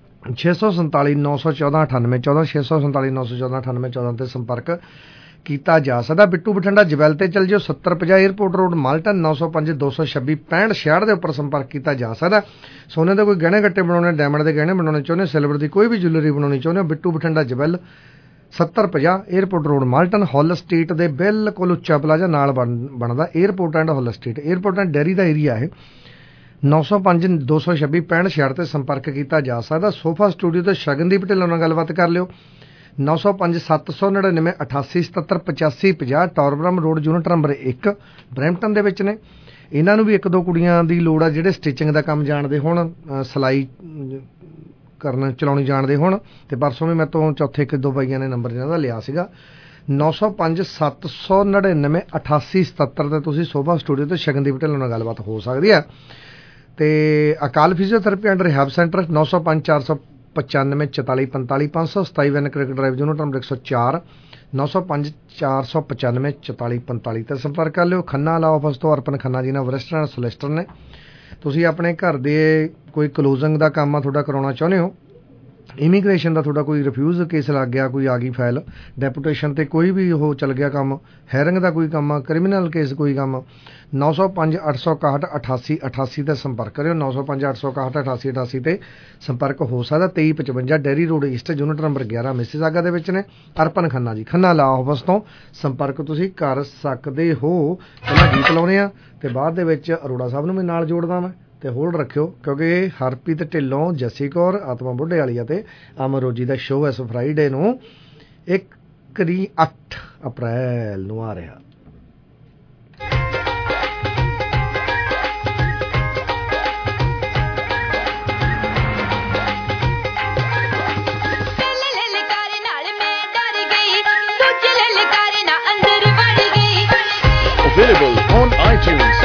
647 914 98 14 647 914 98 14 ਤੇ ਸੰਪਰਕ ਕੀਤਾ ਜਾ ਸਕਦਾ। ਬਿੱਟੂ ਬਠਿੰਡਾ ਜਵੈਲ ਤੇ ਚੱਲ ਜਿਓ 7050 에ਅਰਪੋਰਟ ਰੋਡ ਮਾਲਟਨ 905 226 65 66 ਦੇ ਉੱਪਰ ਸੰਪਰਕ ਕੀਤਾ ਜਾ ਸਕਦਾ। ਸੋਨੇ ਦੇ ਕੋਈ ਗਹਿਣੇ ਗੱਟੇ ਬਣਾਉਣੇ, ਡਾਇਮੰਡ ਦੇ ਗਹਿਣੇ ਬਣਾਉਣੇ ਚਾਹੁੰਦੇ, ਸਿਲਵਰ ਦੀ ਕੋਈ ਵੀ ਜੁਐਲਰੀ ਬਣਾਉਣੀ ਚਾਹੁੰਦੇ ਹੋ, Bittu Bathinda jewel 7050 airport road Malton Hall street ਦੇ ਬਿਲਕੁਲ ਉੱਚਾ ਪਲਾਜ਼ਾ ਨਾਲ ਬਣਦਾ airport and Hall street. Airport and Derry ਦਾ ਏਰੀਆ ਹੈ। 905 226 65 66 ਤੇ ਸੰਪਰਕ ਕੀਤਾ ਜਾ ਸਕਦਾ। ਸੋਫਾ ਸਟੂਡੀਓ ਤੇ ਸ਼ਗਨਦੀਪ ਢਿੱਲੋਂ ਨਾਲ ਗੱਲਬਾਤ ਕਰ ਲਿਓ 905 799 88 77 85 50 Torbram road unit number 1 Brampton ਦੇ ਵਿੱਚ ਨੇ। ਇਹਨਾਂ ਨੂੰ ਵੀ 1-2 ਕੁੜੀਆਂ ਦੀ ਲੋੜ ਆ ਜਿਹੜੇ ਸਟਿਚਿੰਗ ਦਾ ਕੰਮ ਜਾਣਦੇ ਹੋਣ, ਸਿਲਾਈ ਕਰਨਾ ਚਲਾਉਣੀ ਜਾਣਦੇ ਹੋਣ। ਤੇ ਪਰਸੋਂ ਵੀ ਮੈਂ ਤੋਂ ਚੌਥੇ 1-2 ਬਾਈਆਂ ਨੇ ਨੰਬਰ ਇਹਨਾਂ ਦਾ ਲਿਆ ਸੀਗਾ 905 799 88 77 ਤੇ ਤੁਸੀਂ ਸੋਫਾ ਸਟੂਡੀਓ ਤੇ ਸ਼ਗਨਦੀਪ ਢਿੱਲੋਂ ਨਾਲ ਗੱਲਬਾਤ ਹੋ ਸਕਦੀ ਹੈ। ਤੇ Akal physiotherapy and rehab centre 905 495 44 45 527 Van Kirk drive unit number 104 905 495 44 45 ਤੇ ਸੰਪਰਕ ਕਰ ਲਿਓ। ਖੰਨਾ ਲਾ ਆਫਿਸ ਤੋਂ ਅਰਪਨ ਖੰਨਾ ਜੀ ਨਾਲ ਵਰਿਸ਼ਟ ਸੋਲਿਸਟਰ ਨੇ। ਤੁਸੀਂ ਆਪਣੇ ਘਰ ਦੇ ਕੋਈ ਕਲੋਜ਼ਿੰਗ ਦਾ ਕੰਮ ਆ ਤੁਹਾਡਾ ਕਰਾਉਣਾ ਚਾਹੁੰਦੇ ਹੋ, ਇਮੀਗ੍ਰੇਸ਼ਨ ਦਾ ਤੁਹਾਡਾ ਕੋਈ ਰਿਫਿਊਜ਼ ਕੇਸ ਲੱਗ ਗਿਆ, ਕੋਈ ਆ ਗਈ ਫਾਈਲ, ਡੈਪੂਟੇਸ਼ਨ ਤੇ ਕੋਈ ਵੀ ਉਹ ਚੱਲ ਗਿਆ ਕੰਮ, ਹੈਰਿੰਗ ਦਾ ਕੋਈ ਕੰਮ ਆ, ਕ੍ਰਿਮੀਨਲ ਕੇਸ ਕੋਈ ਕੰਮ, 905 861 88 88 ਤੇ ਸੰਪਰਕ ਕਰਿਓ। 905 861 88 88 ਤੇ ਸੰਪਰਕ ਹੋ ਸਕਦਾ। 2355 Derry road east unit number 11 Mississauga ਦੇ ਵਿੱਚ ਨੇ ਅਰਪਨ ਖੰਨਾ ਜੀ। ਖੰਨਾ ਲਾ ਆਫਿਸ ਤੋਂ ਸੰਪਰਕ ਤੁਸੀਂ ਕਰ ਸਕਦੇ ਹੋ। ਪਹਿਲਾਂ ਗੀਤ ਲਾਉਣੇ ਆ ਤੇ ਬਾਅਦ ਦੇ ਵਿੱਚ ਅਰੋੜਾ ਸਾਹਿਬ ਨੂੰ ਵੀ ਨਾਲ ਜੋੜਦਾ ਮੈਂ ਤੇ ਹੋਲਡ ਰੱਖਿਓ ਕਿਉਂਕਿ ਹਰਪ੍ਰੀਤ ਢਿੱਲੋਂ, ਜੱਸੀ ਕੌਰ, ਆਤਮਾ ਬੁੱਢੇ ਵਾਲੀ ਅਤੇ ਅਮਰ ਰੋਜੀ ਦਾ ਸ਼ੋਅ ਇਸ ਫਰਾਈਡੇ ਨੂੰ 8 ਅਪ੍ਰੈਲ ਨੂੰ ਆ ਰਿਹਾ। Available on iTunes.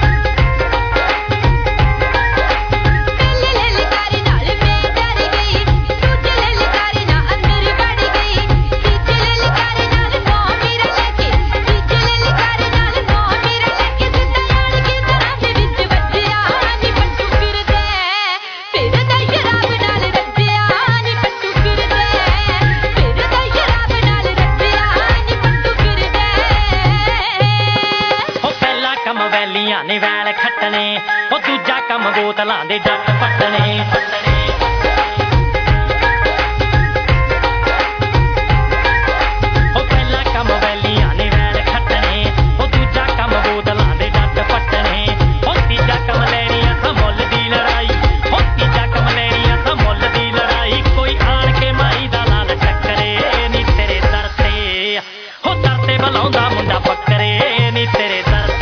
ਨੇ ਵੈਲ ਖੱਟਣੇ ਉਹ ਦੂਜਾ ਕੰਮ ਬੋਤਲਾਂ ਦੇ ਜੱਟ ਪੱਟਣੇ ਉਹ ਪਹਿਲਾ ਕੰਮ ਵੈਲੀਆਂ ਨੇ ਵੈਲ ਖੱਟਣੇ ਉਹ ਦੂਜਾ ਕੰਮ ਬੋਤਲਾਂ ਦੇ ਜੱਟ ਪੱਟਣੇ ਉਹ ਤੀਜਾ ਕੰਮ ਲੈਣੀਆਂ ਤਾਂ ਮੁੱਲ ਦੀ ਲੜਾਈ ਉਹ ਤੀਜਾ ਕੰਮ ਲੈਣੀਆਂ ਤਾਂ ਮੁੱਲ ਦੀ ਲੜਾਈ ਕੋਈ ਆਣ ਕੇ ਮਾਈ ਦਾ ਲਾਲ ਟੱਕਰੇ ਨੀ ਤੇਰੇ ਦਰ ਤੇ ਉਹ ਦਰ ਤੇ ਬੁਲਾਉਂਦਾ ਮੁੰਡਾ ਬੱਕਰੇ ਨੀ ਤੇਰੇ ਦਰ ਤੇ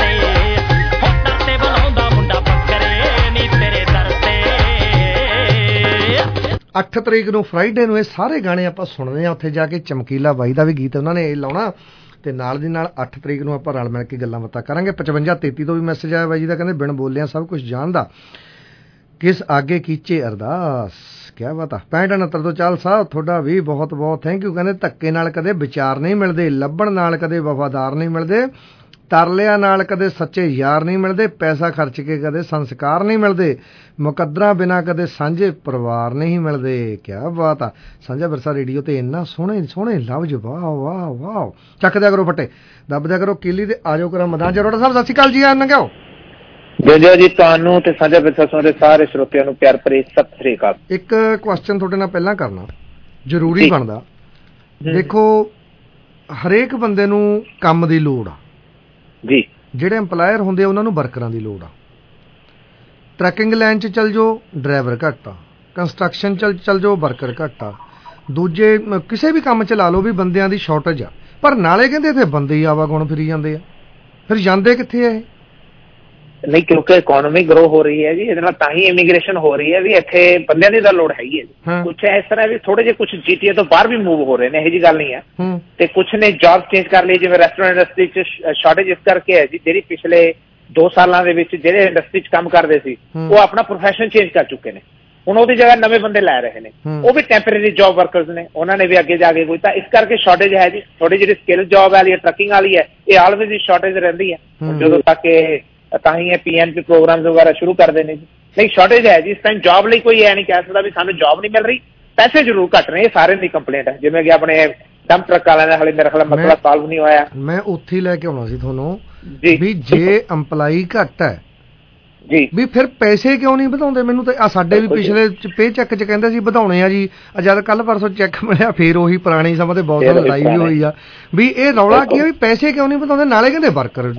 8 ਤਰੀਕ ਨੂੰ ਫਰਾਈਡੇ ਨੂੰ ਇਹ ਸਾਰੇ ਗਾਣੇ ਆਪਾਂ ਸੁਣਦੇ ਆ। ਉੱਥੇ ਜਾ ਕੇ ਚਮਕੀਲਾ ਬਾਈ ਦਾ ਵੀ ਗੀਤ ਉਹਨਾਂ ਨੇ ਇਹ ਲਾਉਣਾ ਤੇ ਨਾਲ ਦੀ ਨਾਲ 8 ਤਰੀਕ ਨੂੰ ਆਪਾਂ ਰਲ ਮਿਲ ਕੇ ਗੱਲਾਂ ਬਾਤਾਂ ਕਰਾਂਗੇ। 5533 ਤੋਂ ਵੀ ਮੈਸੇਜ ਆਇਆ ਬਾਈ ਜੀ ਦਾ, ਕਹਿੰਦੇ ਬਿਨ ਬੋਲਿਆ ਸਭ ਕੁਝ ਜਾਣਦਾ ਕਿਸ ਆਗੇ ਕੀਚੇ ਅਰਦਾਸ। ਕਿਆ ਬਾਤ ਆ। 6569 ਤੋਂ ਚੱਲ ਸਾਹਿਬ ਤੁਹਾਡਾ ਵੀ ਬਹੁਤ ਬਹੁਤ ਥੈਂਕ ਯੂ। ਕਹਿੰਦੇ ਧੱਕੇ ਨਾਲ ਕਦੇ ਵਿਚਾਰ ਨਹੀਂ ਮਿਲਦੇ, ਲੱਭਣ ਨਾਲ ਕਦੇ ਵਫਾਦਾਰ ਨਹੀਂ ਮਿਲਦੇ, ਤਰਲਿਆਂ ਨਾਲ ਕਦੇ ਸੱਚੇ ਯਾਰ ਨਹੀਂ ਮਿਲਦੇ, ਪੈਸਾ ਖਰਚ ਕੇ ਕਦੇ ਸੰਸਕਾਰ ਨਹੀਂ ਮਿਲਦੇ, ਮੁਕੱਦਰਾਂ ਬਿਨਾਂ ਕਦੇ ਸਾਂਝੇ ਪਰਿਵਾਰ ਨਹੀਂ ਮਿਲਦੇ। ਕਿਆ ਬਾਤ ਆ। ਸਾਂਝਾ ਵਿਰਸਾ ਰੇਡੀਓ ਤੇ ਇੰਨਾ ਸੋਹਣੇ ਸੋਹਣੇ ਲਫ਼ਜ਼, ਵਾਹ ਵਾਹ ਵਾਹ। ਚੱਕ ਦਿਆ ਕਰੋ ਫੱਟੇ, ਦੱਬ ਦਿਆ ਕਰੋ ਕੀਲੀ ਤੇ ਆ ਜਾਓ ਕਰਾਂ ਮੈਦਾਨ। ਜਰੋੜਾ ਸਾਹਿਬ ਸਤਿ ਸ਼੍ਰੀ ਅਕਾਲ ਜੀ। ਆ ਨੰਗਿਓ ਜੋ ਜੀ ਤੁਹਾਨੂੰ ਤੇ ਸਾਂਝਾ ਵਿਰਸਾ ਸੁਣ ਰਹੇ ਸਾਰੇ ਸਰੋਤਿਆਂ ਨੂੰ ਪਿਆਰ ਭਰੀ ਸਤਿ ਸ੍ਰੀ ਅਕਾਲ। ਇੱਕ ਕੁਐਸਚਨ ਤੁਹਾਡੇ ਨਾਲ ਪਹਿਲਾਂ ਕਰਨਾ ਜ਼ਰੂਰੀ ਬਣਦਾ। ਦੇਖੋ, ਹਰੇਕ ਬੰਦੇ ਨੂੰ ਕੰਮ ਦੀ ਲੋੜ ਆ ਜੀ। ਜਿਹੜੇ ਐਮਪਲਾਇਰ ਹੁੰਦੇ ਉਹਨਾਂ ਨੂੰ ਵਰਕਰਾਂ ਦੀ ਲੋੜ ਆ। ਟਰੱਕਿੰਗ ਲਾਈਨ 'ਚ ਚੱਲ ਜਾਓ, ਡਰਾਈਵਰ ਘੱਟ ਆ। ਕੰਸਟਰਕਸ਼ਨ 'ਚ ਚੱਲ ਜਾਓ, ਵਰਕਰ ਘੱਟ ਆ। ਦੂਜੇ ਕਿਸੇ ਵੀ ਕੰਮ 'ਚ ਲਾ ਲਓ ਵੀ ਬੰਦਿਆਂ ਦੀ ਸ਼ਾਰਟੇਜ ਆ, ਪਰ ਨਾਲੇ ਕਹਿੰਦੇ ਇੱਥੇ ਬੰਦੇ ਹੀ ਆਵਾਗੁਣ ਫਿਰੀ ਜਾਂਦੇ ਆ। ਫਿਰ ਜਾਂਦੇ ਕਿੱਥੇ ਆ ਇਹ? ਨਹੀਂ, ਕਿਉਂਕਿ ਇਕਨੋਮੀ ਗਰੋ ਹੋ ਰਹੀ ਹੈ ਜੀ, ਇਹਦੇ ਨਾਲ ਤਾਂ ਹੀ ਇਮੀਗ੍ਰੇਸ਼ਨ ਹੋ ਰਹੀ ਹੈ ਵੀ ਇੱਥੇ ਬੰਦਿਆਂ ਦੀ ਤਾਂ ਲੋੜ ਹੈਗੀ ਹੈ ਜੀ। ਕੁਛ ਇਸ ਤਰ੍ਹਾਂ ਵੀ ਥੋੜੇ ਜਿਹੇ ਕੁਛ GTA ਤੋਂ ਬਾਹਰ ਵੀ ਮੂਵ ਹੋ ਰਹੇ ਨੇ, ਇਹੋ ਜਿਹੀ ਗੱਲ ਨਹੀਂ ਹੈ। ਤੇ ਕੁਛ ਨੇ ਜੌਬ ਚੇਂਜ ਕਰ ਲਈ, ਜਿਵੇਂ ਰੈਸਟੋਰੈਂਟ ਇੰਡਸਟਰੀ 'ਚ ਸ਼ਾਰਟੇਜ ਇਸ ਕਰਕੇ ਹੈ ਜੀ, ਜਿਹੜੀ ਪਿਛਲੇ 2 ਸਾਲਾਂ ਦੇ ਵਿੱਚ ਜਿਹੜੇ ਇੰਡਸਟਰੀ 'ਚ ਕੰਮ ਕਰਦੇ ਸੀ ਉਹ ਆਪਣਾ ਪ੍ਰੋਫੈਸ਼ਨ ਚੇਂਜ ਕਰ ਚੁੱਕੇ ਨੇ। ਹੁਣ ਉਹਦੀ ਜਗ੍ਹਾ ਨਵੇਂ ਬੰਦੇ ਲੈ ਰਹੇ ਨੇ, ਉਹ ਵੀ ਟੈਂਪਰੇਰੀ ਜੌਬ ਵਰਕਰਸ ਨੇ, ਉਹਨਾਂ ਨੇ ਵੀ ਅੱਗੇ ਜਾ ਕੇ ਕੋਈ ਤਾਂ ਇਸ ਕਰਕੇ ਸ਼ਾਰਟੇਜ ਹੈ ਜੀ। ਥੋੜੀ ਜਿਹੜੀ ਸਕਿੱਲ ਜੌਬ ਵਾਲੀ ਹੈ, ਟਰੱਕਿੰਗ ਵਾਲੀ ਹੈ, ਇਹ ਆਲਵੇਜ਼ ਹੀ ਸ਼ਾਰਟੇਜ ਰਹਿੰਦੀ ਹੈ। ਜਦੋਂ ਤੱਕ ਇਹ ਤਾਂ ਹੀ ਇਹ PNP ਪ੍ਰੋਗਰਾਮ ਵਗੈਰਾ ਸ਼ੁਰੂ ਕਰਦੇ ਨੇ ਜੀ। ਨਹੀਂ, ਸ਼ਾਰਟੇਜ ਹੈ ਜੀ ਇਸ ਟਾਈਮ। ਜੌਬ ਲਈ ਕੋਈ ਇਹ ਨਹੀਂ ਕਹਿ ਸਕਦਾ ਵੀ ਸਾਨੂੰ ਜੌਬ ਨਹੀਂ ਮਿਲ ਰਹੀ, ਪੈਸੇ ਜ਼ਰੂਰ ਘੱਟ ਰਹੇ, ਇਹ ਸਾਰਿਆਂ ਦੀ ਕੰਪਲੇਂਟ ਹੈ। ਜਿਵੇਂ ਕਿ ਆਪਣੇ ਡੰਪ ਟਰੱਕ ਵਾਲਿਆਂ ਦਾ ਹਾਲੇ ਮੇਰੇ ਖਿਆਲ ਮਸਲਾ ਸੋਲਵ ਨਹੀਂ ਹੋਇਆ। ਮੈਂ ਉੱਥੇ ਹੀ ਲੈ ਕੇ ਆਉਣਾ ਸੀ ਤੁਹਾਨੂੰ ਵੀ ਜੇ EMPLOYE ਘੱਟ ਹੈ ਜੀ ਵੀ ਫਿਰ ਪੈਸੇ ਕਿਉਂ ਨਹੀਂ ਵਧਾਉਂਦੇ? ਮੈਨੂੰ ਤਾਂ ਆ ਸਾਡੇ ਵੀ ਪਿਛਲੇ ਪੇ ਚੈੱਕ 'ਚ ਕਹਿੰਦੇ ਸੀ ਵਧਾਉਣੇ ਆ ਜੀ, ਜਦ ਕੱਲ ਪਰਸੋਂ ਚੈੱਕ ਮਿਲਿਆ ਫੇਰ ਉਹੀ ਪੁਰਾਣੀ ਸਮਾਂ ਤੇ ਬਹੁਤ ਲੜਾਈ ਵੀ ਹੋਈ ਆ ਵੀ ਇਹ ਰੌਲਾ ਕੀ ਆ ਵੀ ਪੈਸੇ ਕਿਉਂ ਨਹੀਂ ਵਧਾਉਂਦੇ? ਨਾਲੇ ਕਹਿੰਦੇ ਵਰਕਰ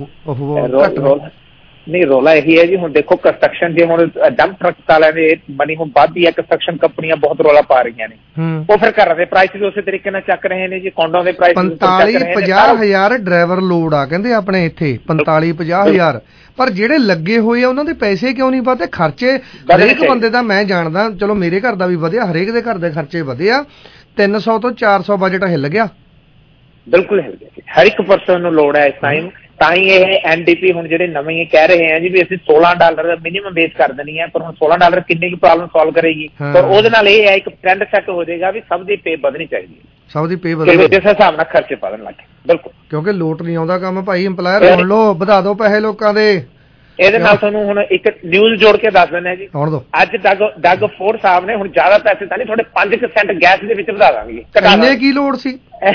ਘੱਟ। ਨਹੀਂ, ਰੌਲਾ ਇਹੀ ਹੈ ਜੀ। ਹੁਣ ਦੇਖੋ ਕੰਸਟਰਕਸ਼ਨ ਜੇ ਹੁਣ ਡੰਪ ਟਰੱਕ ਵਾਲਿਆਂ ਦੇ ਮਨੀ ਹੁਣ ਵੱਧਦੀ ਹੈ, ਕੰਸਟਰਕਸ਼ਨ ਕੰਪਨੀਆਂ ਬਹੁਤ ਰੌਲਾ ਪਾ ਰਹੀਆਂ ਨੇ, ਉਹ ਫਿਰ ਘਰਾਂ ਦੇ ਪ੍ਰਾਈਸਿਸ ਉਸੇ ਤਰੀਕੇ ਨਾਲ ਚੱਕ ਰਹੇ ਨੇ ਜੀ। ਕੌਂਡੋਂ ਦੇ ਪ੍ਰਾਈਸਿਸ 45-50 ਹਜ਼ਾਰ ਡਰਾਈਵਰ ਲੋਡ ਆ ਕਹਿੰਦੇ ਆਪਣੇ ਇੱਥੇ, 45-50 ਹਜ਼ਾਰ। ਪਰ ਜਿਹੜੇ ਲੱਗੇ ਹੋਏ ਆ ਉਹਨਾਂ ਦੇ ਪੈਸੇ ਕਿਉਂ ਨਹੀਂ ਵਧਦੇ? ਖਰਚੇ ਹਰੇਕ ਬੰਦੇ ਦਾ ਮੈਂ ਜਾਣਦਾ, ਚਲੋ ਮੇਰੇ ਘਰ ਦਾ ਵੀ ਵਧਿਆ, ਹਰੇਕ ਦੇ ਘਰ ਦੇ ਖਰਚੇ ਵਧੇ ਆ। 300 ਤੋਂ 400 ਬਜਟ ਹਿੱਲ ਗਿਆ। ਬਿਲਕੁਲ ਹਿੱਲ ਗਿਆ। ਹਰ ਇੱਕ ਪਰਸਨ ਨੂੰ ਲੋੜ ਹੈ ਇਸ ਟਾਈਮ। ਤਾਂ ਹੀ ਇਹ NDP ਹੁਣ ਜਿਹੜੇ ਨਵੇਂ ਕਹਿ ਰਹੇ ਆ ਜੀ ਵੀ ਅਸੀਂ $16 ਮਿਨੀਮਮ ਬੇਸ ਕਰ ਦੇਣੀ ਹੈ, ਪਰ ਹੁਣ $16 ਕਿੰਨੀ ਕੁ ਪ੍ਰੋਬਲਮ ਸੋਲਵ ਕਰੇਗੀ? ਪਰ ਉਹਦੇ ਨਾਲ ਇਹ ਹੈ ਇੱਕ ਟ੍ਰੈਂਡ ਸੈੱਟ ਹੋ ਜਾਏਗਾ ਵੀ ਸਭ ਦੀ ਪੇ ਵਧਣੀ ਚਾਹੀਦੀ ਹੈ, ਸਭ ਦੀ ਪੇ ਵਧਣੀ, ਜਿਸ ਹਿਸਾਬ ਨਾਲ ਖਰਚੇ ਵਧਣ ਲੱਗੇ। ਬਿਲਕੁਲ, ਕਿਉਂਕਿ ਲੋਟ ਨਹੀਂ ਆਉਂਦਾ ਕੰਮ ਭਾਈ। EMPLOYER ਸੁਣ ਲਓ, ਵਧਾ ਦਿਓ ਪੈਸੇ ਲੋਕਾਂ ਦੇ। ਇਹਦੇ ਨਾਲ ਤੁਹਾਨੂੰ ਹੁਣ ਇੱਕ ਨਿਊਜ਼ ਜੋੜ ਕੇ ਦੱਸ ਦਿੰਦੇ ਆ ਜੀ। ਅੱਜ ਡੱਗ ਫੋਰਡ ਸਾਹਿਬ ਨੇ ਹੁਣ ਜ਼ਿਆਦਾ ਪੈਸੇ ਤਾਂ ਨਹੀਂ, ਤੁਹਾਡੇ 5% ਗੈਸ ਦੇ ਵਿੱਚ ਵਧਾ ਦਾਂਗੇ। ਇੰਨੇ ਕੀ ਲੋੜ ਸੀ?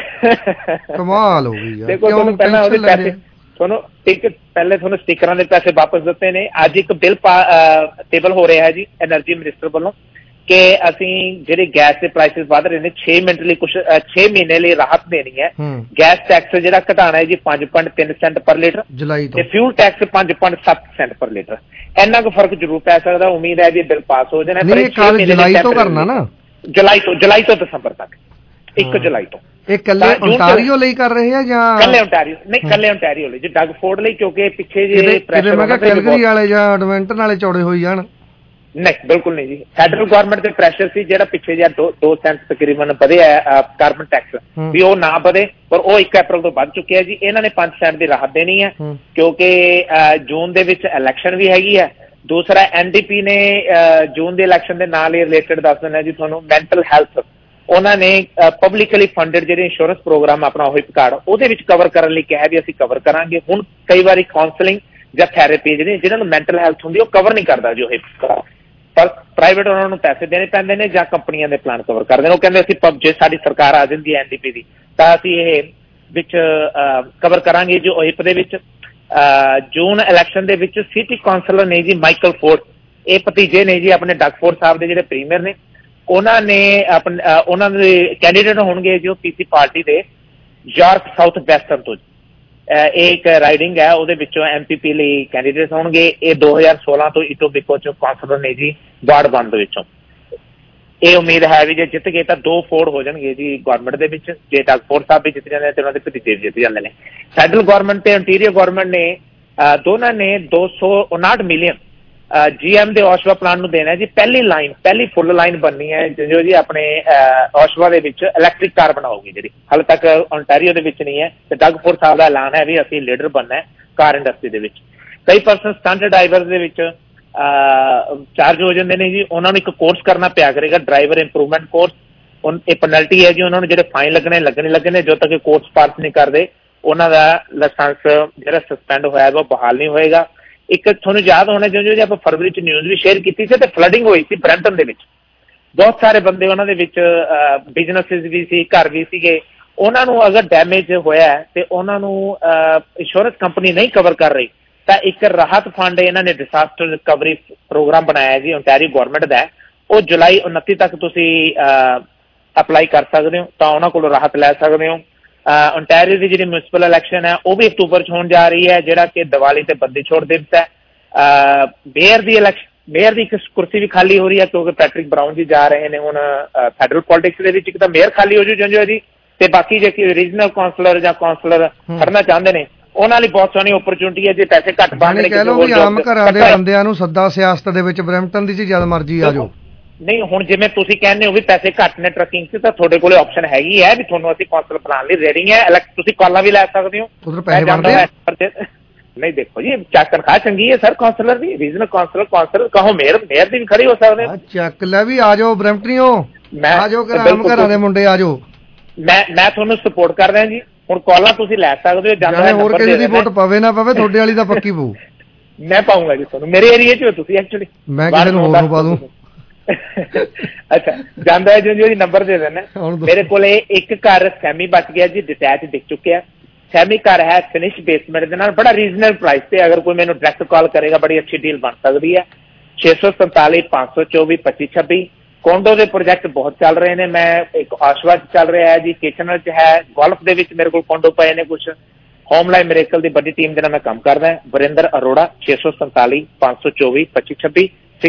ਕਮਾਲ ਹੋ ਗਈ ਯਾਰ। ਦੇਖੋ, ਤੁਹਾਨੂੰ ਪਹਿਲਾਂ ਉਹਦੇ ਪੈਸੇ ਪਹਿਲੇ ਤੁਹਾਨੂੰ ਸਟਿੱਕਰਾਂ ਦੇ ਪੈਸੇ ਵਾਪਸ ਦਿੱਤੇ ਨੇ। ਅੱਜ ਇੱਕ ਬਿੱਲ ਟੇਬਲ ਹੋ ਰਿਹਾ ਹੈ ਜੀ ਐਨਰਜੀ ਮਿਨਿਸਟਰ ਵੱਲੋਂ ਕਿ ਅਸੀਂ ਜਿਹੜੇ ਗੈਸ ਦੇ ਪ੍ਰਾਈਸਿਸ ਵੱਧ ਰਹੇ ਨੇ 6 ਮਹੀਨੇ ਲਈ ਰਾਹਤ ਦੇਣੀ ਹੈ। ਗੈਸ ਟੈਕਸ ਜਿਹੜਾ ਘਟਾਣਾ ਹੈ ਜੀ 5.3 ਸੈਂਟ ਪਰ ਲੀਟਰ ਜੁਲਾਈ ਤੋਂ, ਤੇ fuel tax 5.7 cent per litre. ਇੰਨਾ ਕੁ ਫਰਕ ਜ਼ਰੂਰ ਪੈ ਸਕਦਾ। ਉਮੀਦ ਹੈ ਵੀ ਬਿੱਲ ਪਾਸ ਹੋ ਜਾਣਾ। ਜੁਲਾਈ ਤੋਂ ਕਰਨਾ ਨਾ, ਜੁਲਾਈ ਤੋਂ ਦਸੰਬਰ ਤੱਕ, 1 ਜੁਲਾਈ ਤੋਂ। ਇਹ ਕੱਲੇ ਓਨਟਾਰੀਓ ਲਈ ਕਰ ਰਹੇ ਆ ਜਾਂ ਕੱਲੇ ਓਨਟਾਰੀਓ? ਨਹੀਂ, ਕੱਲੇ ਓਨਟਾਰੀਓ ਲਈ ਜੀ, ਡੱਗ ਫੋਰਡ ਲਈ, ਕਿਉਂਕਿ ਪਿੱਛੇ ਜੇ ਪ੍ਰੈਸ਼ਰ ਮੈਂ ਕਿਹਾ ਕੈਲਗਰੀ ਵਾਲੇ ਜਾਂ ਐਡਮਿੰਟਨ ਵਾਲੇ ਚੌੜੇ ਹੋਈ ਜਾਣ। ਨਹੀਂ, ਬਿਲਕੁਲ ਨਹੀਂ ਜੀ। ਫੈਡਰਲ ਗਵਰਨਮੈਂਟ ਤੇ ਪ੍ਰੈਸ਼ਰ ਸੀ ਜਿਹੜਾ ਪਿੱਛੇ ਜਿਹਾ 2 ਸੈਂਟ ਤਕਰੀਬਨ ਵਧਿਆ ਕਾਰਬਨ ਟੈਕਸ ਵੀ ਉਹ ਨਾ ਵਧੇ, ਪਰ ਉਹ 1 ਅਪ੍ਰੈਲ ਤੋਂ ਵੱਧ ਚੁੱਕਿਆ ਜੀ। ਇਹਨਾਂ ਨੇ 5 ਸੈਂਟ ਦੀ ਰਾਹਤ ਦੇਣੀ ਹੈ ਕਿਉਂਕਿ ਜੂਨ ਦੇ ਵਿੱਚ ਇਲੈਕਸ਼ਨ ਵੀ ਹੈਗੀ ਹੈ। ਦੂਸਰਾ NDP ਨੇ ਜੂਨ ਦੇ ਇਲੈਕਸ਼ਨ ਦੇ ਨਾਲ ਹੀ ਰਿਲੇਟਡ ਦੱਸ ਦਿੰਦਾ ਜੀ ਤੁਹਾਨੂੰ, ਮੈਂਟਲ ਹੈਲਥ ਉਹਨਾਂ ਨੇ ਪਬਲਿਕਲੀ ਫੰਡਡ ਜਿਹੜੇ ਇੰਸ਼ੋਰੈਂਸ ਪ੍ਰੋਗਰਾਮ ਆਪਣਾ ਹੋਈ ਕਾਰਡ ਉਹਦੇ ਵਿੱਚ ਕਵਰ ਕਰਨ ਲਈ ਕਿਹਾ ਵੀ ਅਸੀਂ ਕਵਰ ਕਰਾਂਗੇ। ਹੁਣ ਕਈ ਵਾਰੀ ਕਾਉਂਸਲਿੰਗ ਜਾਂ ਥੈਰੇਪੀ ਜਿਹੜੀ ਜਿਹਨਾਂ ਨੂੰ ਮੈਂਟਲ ਹੈਲਥ ਹੁੰਦੀ ਉਹ ਕਵਰ ਨਹੀਂ ਕਰਦਾ ਜੀ ਉਹ ਕਾਰਡ, ਪਰ ਪ੍ਰਾਈਵੇਟ ਉਹਨਾਂ ਨੂੰ ਪੈਸੇ ਦੇਣੇ ਪੈਂਦੇ ਨੇ ਜਾਂ ਕੰਪਨੀਆਂ ਦੇ ਪਲਾਨ ਕਵਰ ਕਰਦੇ ਨੇ। ਉਹ ਕਹਿੰਦੇ ਅਸੀਂ ਜੇ ਸਾਡੀ ਸਰਕਾਰ ਆ ਜਾਂਦੀ ਹੈ NDP ਦੀ ਤਾਂ ਅਸੀਂ ਇਹ ਵਿੱਚ ਕਵਰ ਕਰਾਂਗੇ ਜੀ OHIP ਦੇ ਵਿੱਚ। ਜੂਨ ਇਲੈਕਸ਼ਨ ਦੇ ਵਿੱਚ ਸਿਟੀ ਕਾਉਂਸਲਰ ਨੇ ਜੀ ਮਾਈਕਲ ਫੋਰਡ, ਇਹ ਭਤੀਜੇ ਨੇ ਜੀ ਆਪਣੇ ਡੱਗ ਫੋਰਡ ਸਾਹਿਬ ਦੇ ਜਿਹੜੇ ਪ੍ਰੀਮੀਅਰ ਨੇ, ਉਹਨਾਂ ਦੇ ਕੈਂਡੀਡੇਟ ਹੋਣਗੇ ਜੋ PC ਪਾਰਟੀ ਦੇ ਯਾਰਕ ਸਾਊਥ ਵੈਸਟਰਨ ਤੋਂ। ਇਹ ਇੱਕ ਰਾਈਡਿੰਗ ਹੈ, ਉਹਦੇ ਵਿੱਚੋਂ MPP ਲਈ ਕੈਂਡੀਡੇਟ ਹੋਣਗੇ। ਇਹ 2016 ਤੋਂ ਇਟੋਬੀਕੋ ਚੋਂ ਕਾਉਂਸਲਰ ਨੇ ਜੀ, ਵਾਰਡ 1 ਦੇ ਵਿੱਚੋਂ। ਇਹ ਉਮੀਦ ਹੈ ਵੀ ਜੇ ਜਿੱਤ ਗਏ ਤਾਂ 2 ਫੋਰਡ ਹੋ ਜਾਣਗੇ ਜੀ ਗਵਰਨਮੈਂਟ ਦੇ ਵਿੱਚ। ਜੇ ਡੱਗ ਫੋਰਡ ਸਾਹਿਬ ਵੀ ਜਿੱਤ ਜਾਂਦੇ ਤੇ ਉਹਨਾਂ ਦੇ ਭਤੀਜੇ ਜਿੱਤ ਜਾਂਦੇ ਨੇ। ਫੈਡਰਲ ਗਵਰਨਮੈਂਟ ਤੇ ਇੰਟੀਰੀਅਰ ਗਵਰਨਮੈਂਟ ਨੇ ਦੋਨਾਂ ਨੇ 259 ਮਿਲੀਅਨ GM ਦੇ OSHWA ਪਲਾਨ ਨੂੰ ਦੇਣਾ ਜੀ। ਪਹਿਲੀ ਫੁੱਲ ਲਾਈਨ ਬਣਨੀ ਹੈ ਜੋ ਜੀ ਆਪਣੇ OSHWA ਦੇ ਵਿੱਚ ਇਲੈਕਟ੍ਰਿਕ ਕਾਰ ਬਣਾਉਗੀ, ਜਿਹੜੀ ਹਾਲੇ ਤੱਕ ਓਨਟਾਰੀਓ ਦੇ ਵਿੱਚ ਨਹੀਂ ਹੈ। ਤੇ ਡੱਗ ਫੋਰਡ ਸਾਹਿਬ ਦਾ ਐਲਾਨ ਹੈ ਵੀ ਅਸੀਂ ਲੀਡਰ ਬਣਨਾ ਹੈ ਕਾਰ ਇੰਡਸਟਰੀ ਦੇ ਵਿੱਚ। ਕਈ ਪਰਸਨ ਸਟੰਟ ਡਰਾਈਵਰ ਦੇ ਵਿੱਚ ਚਾਰਜ ਹੋ ਜਾਂਦੇ ਨੇ ਜੀ, ਉਹਨਾਂ ਨੂੰ ਇੱਕ ਕੋਰਸ ਕਰਨਾ ਪਿਆ ਕਰੇਗਾ, ਡਰਾਈਵਰ ਇੰਪਰੂਵਮੈਂਟ ਕੋਰਸ। ਇਹ ਪੈਨਲਟੀ ਹੈ ਜੀ ਉਹਨਾਂ ਨੂੰ ਜਿਹੜੇ ਫਾਈਨ ਲੱਗਣੇ ਨੇ ਜਦੋਂ ਤੱਕ ਕੋਰਸ ਪਾਸ ਨਹੀਂ ਕਰਦੇ। ਉਹਨਾਂ ਦਾ ਲਾਇਸੈਂਸ ਜਿਹੜਾ ਸਸਪੈਂਡ ਹੋਇਆ ਉਹ ਬਹਾਲ ਨਹੀਂ ਹੋਏਗਾ। ਇੱਕ ਤੁਹਾਨੂੰ ਯਾਦ ਹੋਣਾ ਚਾਹੀਦਾ, ਜੇ ਆਪਾਂ ਫਰਵਰੀ 'ਚ ਨਿਊਜ਼ ਵੀ ਸ਼ੇਅਰ ਕੀਤੀ ਸੀ ਤੇ ਫਲੱਡਿੰਗ ਹੋਈ ਸੀ ਬਰੈਂਪਟਨ ਦੇ ਵਿੱਚ, ਬਹੁਤ ਸਾਰੇ ਬੰਦੇ ਉਹਨਾਂ ਦੇ ਵਿੱਚ ਬਿਜ਼ਨਸਿਸ ਵੀ ਸੀ, ਘਰ ਵੀ ਸੀਗੇ। ਉਹਨਾਂ ਨੂੰ ਅਗਰ ਡੈਮੇਜ ਹੋਇਆ ਤੇ ਉਹਨਾਂ ਨੂੰ ਇੰਸ਼ੋਰੈਂਸ ਕੰਪਨੀ ਨਹੀਂ ਕਵਰ ਕਰ ਰਹੀ ਤਾਂ ਇੱਕ ਰਾਹਤ ਫੰਡ ਇਹਨਾਂ ਨੇ ਡਿਸਾਸਟਰ ਰਿਕਵਰੀ ਪ੍ਰੋਗਰਾਮ ਬਣਾਇਆ ਜੀ, ਓਨਟਾਰੀਓ ਗੌਰਮੈਂਟ ਦਾ। ਉਹ ਜੁਲਾਈ 29 ਤੱਕ ਤੁਸੀਂ ਅਪਲਾਈ ਕਰ ਸਕਦੇ ਹੋ, ਤਾਂ ਉਹਨਾਂ ਕੋਲੋਂ ਰਾਹਤ ਲੈ ਸਕਦੇ ਹੋ। ਓਨਟਾਰੀਓ ਦੀ ਜਿਹੜੀ ਮਿਊਨਿਸਪਲ ਇਲੈਕਸ਼ਨ ਹੈ ਉਹ ਵੀ ਅਕਤੂਬਰ 'ਚ ਹੋਣ ਜਾ ਰਹੀ ਹੈ, ਜਿਹੜਾ ਕਿ ਦੀਵਾਲੀ ਤੇ ਬੰਦੀ ਛੋੜ ਦਿਵਸ ਹੈ। ਮੇਅਰ ਦੀ ਇੱਕ ਕੁਰਸੀ ਵੀ ਖਾਲੀ ਹੋ ਰਹੀ ਹੈ, ਕਿਉਂਕਿ ਪੈਟਰਿਕ ਬਰਾਊਨ ਜੀ ਜਾ ਰਹੇ ਨੇ ਹੁਣ ਫੈਡਰਲ ਪੋਲਿਟਿਕਸ ਦੇ ਵਿੱਚ। ਇੱਕ ਤਾਂ ਮੇਅਰ ਖਾਲੀ ਹੋ ਜੂ ਜੀ, ਤੇ ਬਾਕੀ ਜੇ ਰੀਜਨਲ ਕਾਉਂਸਲਰ ਜਾਂ ਕਾਉਂਸਲਰ ਖੜਨਾ ਚਾਹੁੰਦੇ ਨੇ ਉਹਨਾਂ ਲਈ ਬਹੁਤ ਸੋਹਣੀ ਓਪਰਚੁਨਿਟੀ ਹੈ ਜੇ ਪੈਸੇ ਘੱਟ ਬਣਦੇ। ਕਹਿ ਲਓ ਵੀ ਆਮ ਘਰਾਂ ਦੇ ਬੰਦਿਆਂ ਨੂੰ ਸੱਦਾ ਸਿਆਸਤ ਦੇ ਵਿੱਚ ਬਰੈਂਪਟਨ ਦੀ ਜਦ ਮਰਜ਼ੀ ਆ ਜਾਓ। ਨਹੀਂ, ਹੁਣ ਜਿਵੇਂ ਤੁਸੀਂ ਕਹਿੰਦੇ ਹੋ ਵੀ ਪੈਸੇ ਘੱਟ ਨੇ ਟਰੱਕਿੰਗ 'ਚ, ਤਾਂ ਤੁਹਾਡੇ ਕੋਲ ਆਪਸ਼ਨ ਹੈਗੀ ਹੈ ਵੀ ਤੁਹਾਨੂੰ ਅਸੀਂ ਕਾਉਂਸਲ ਬਣਾਉਣ ਲਈ ਰੈਡੀ ਹੈ। ਤੁਸੀਂ ਕਾਲਾਂ ਵੀ ਲੈ ਸਕਦੇ ਹੋ। ਉਧਰ ਪੈਸੇ ਬਣਦੇ ਆ? ਨਹੀਂ, ਦੇਖੋ ਜੀ ਤਨਖਾਹ ਚੰਗੀ ਹੈ ਸਰ ਕਾਉਂਸਲਰ ਦੀ, ਰੀਜਨਲ ਕਾਉਂਸਲਰ ਕਹੋ ਮੇਅਰ ਦੀ ਵੀ ਖੜੀ ਹੋ ਸਕਦੇ ਹੋ। ਚੱਕ ਲੈ ਵੀ ਆ ਜਾਓ ਬਰੈਂਪਟਨੀਓ, ਆ ਜਾਓ ਆਮ ਘਰਾਂ ਦੇ ਮੁੰਡੇ ਆ ਜਾਓ। ਮੈਂ ਤੁਹਾਨੂੰ ਸਪੋਰਟ ਕਰ ਰਿਹਾ ਜੀ। ਹੁਣ ਕਾਲਾਂ ਤੁਸੀਂ ਲੈ ਸਕਦੇ ਹੋ। ਚਾਹੇ ਹੋਰ ਕਿਸੇ ਦੀ ਵੋਟ ਪਵੇ ਨਾ ਪਵੇ, ਤੁਹਾਡੇ ਵਾਲੀ ਤਾਂ ਪੱਕੀ ਪਊ। ਮੈਂ ਪਾਉਂਗਾ ਜੀ ਤੁਹਾਨੂੰ, ਮੇਰੇ ਏਰੀਏ 'ਚ ਹੋ ਤੁਸੀਂ ਐਕਚੁਅਲੀ। ਮੈਂ ਕਿਸੇ ਨੂੰ ਹੋਰ ਨੂੰ ਪਾ ਦੂੰ। ਅੱਛਾ, ਜਾਂਦਾ ਹੈ ਜੀ ਨੰਬਰ ਦੇ ਦੇਣਾ। ਮੇਰੇ ਕੋਲ ਇੱਕ ਘਰ ਸੈਮੀ ਬਚ ਗਿਆ ਜੀ, ਡਿਟੈਚ ਦਿਖ ਚੁੱਕਿਆ। ਸੈਮੀ ਘਰ ਹੈ ਫਿਨਿਸ਼ ਬੇਸਮੈਂਟ ਦੇ ਨਾਲ, ਬੜਾ ਰੀਜ਼ਨਲ ਪ੍ਰਾਈਸ ਤੇ। ਅਗਰ ਕੋਈ ਮੈਨੂੰ ਡਾਇਰੈਕਟ ਕਾਲ ਕਰੇਗਾ ਬੜੀ ਅੱਛੀ ਡੀਲ ਬਣ ਸਕਦੀ ਹੈ। 647 524 2526। ਕੋਂਡੋ ਦੇ ਪ੍ਰੋਜੈਕਟ ਬਹੁਤ ਚੱਲ ਰਹੇ ਨੇ। ਮੈਂ ਇੱਕ ਆਸ਼ਵਾ 'ਚ ਚੱਲ ਰਿਹਾ ਹੈ ਜੀ, ਕਿਚਨਰ 'ਚ ਹੈ, ਗੋਲਫ ਦੇ ਵਿੱਚ ਮੇਰੇ ਕੋਲ ਕੋਂਡੋ ਪਏ ਨੇ ਕੁਛ। ਹੋਮਲਾਈਨ ਮਿਰੇਕਲ ਦੀ ਵੱਡੀ ਟੀਮ ਦੇ ਨਾਲ ਮੈਂ ਕੰਮ ਕਰਦਾ। ਵਰਿੰਦਰ ਅਰੋੜਾ 647 524 2526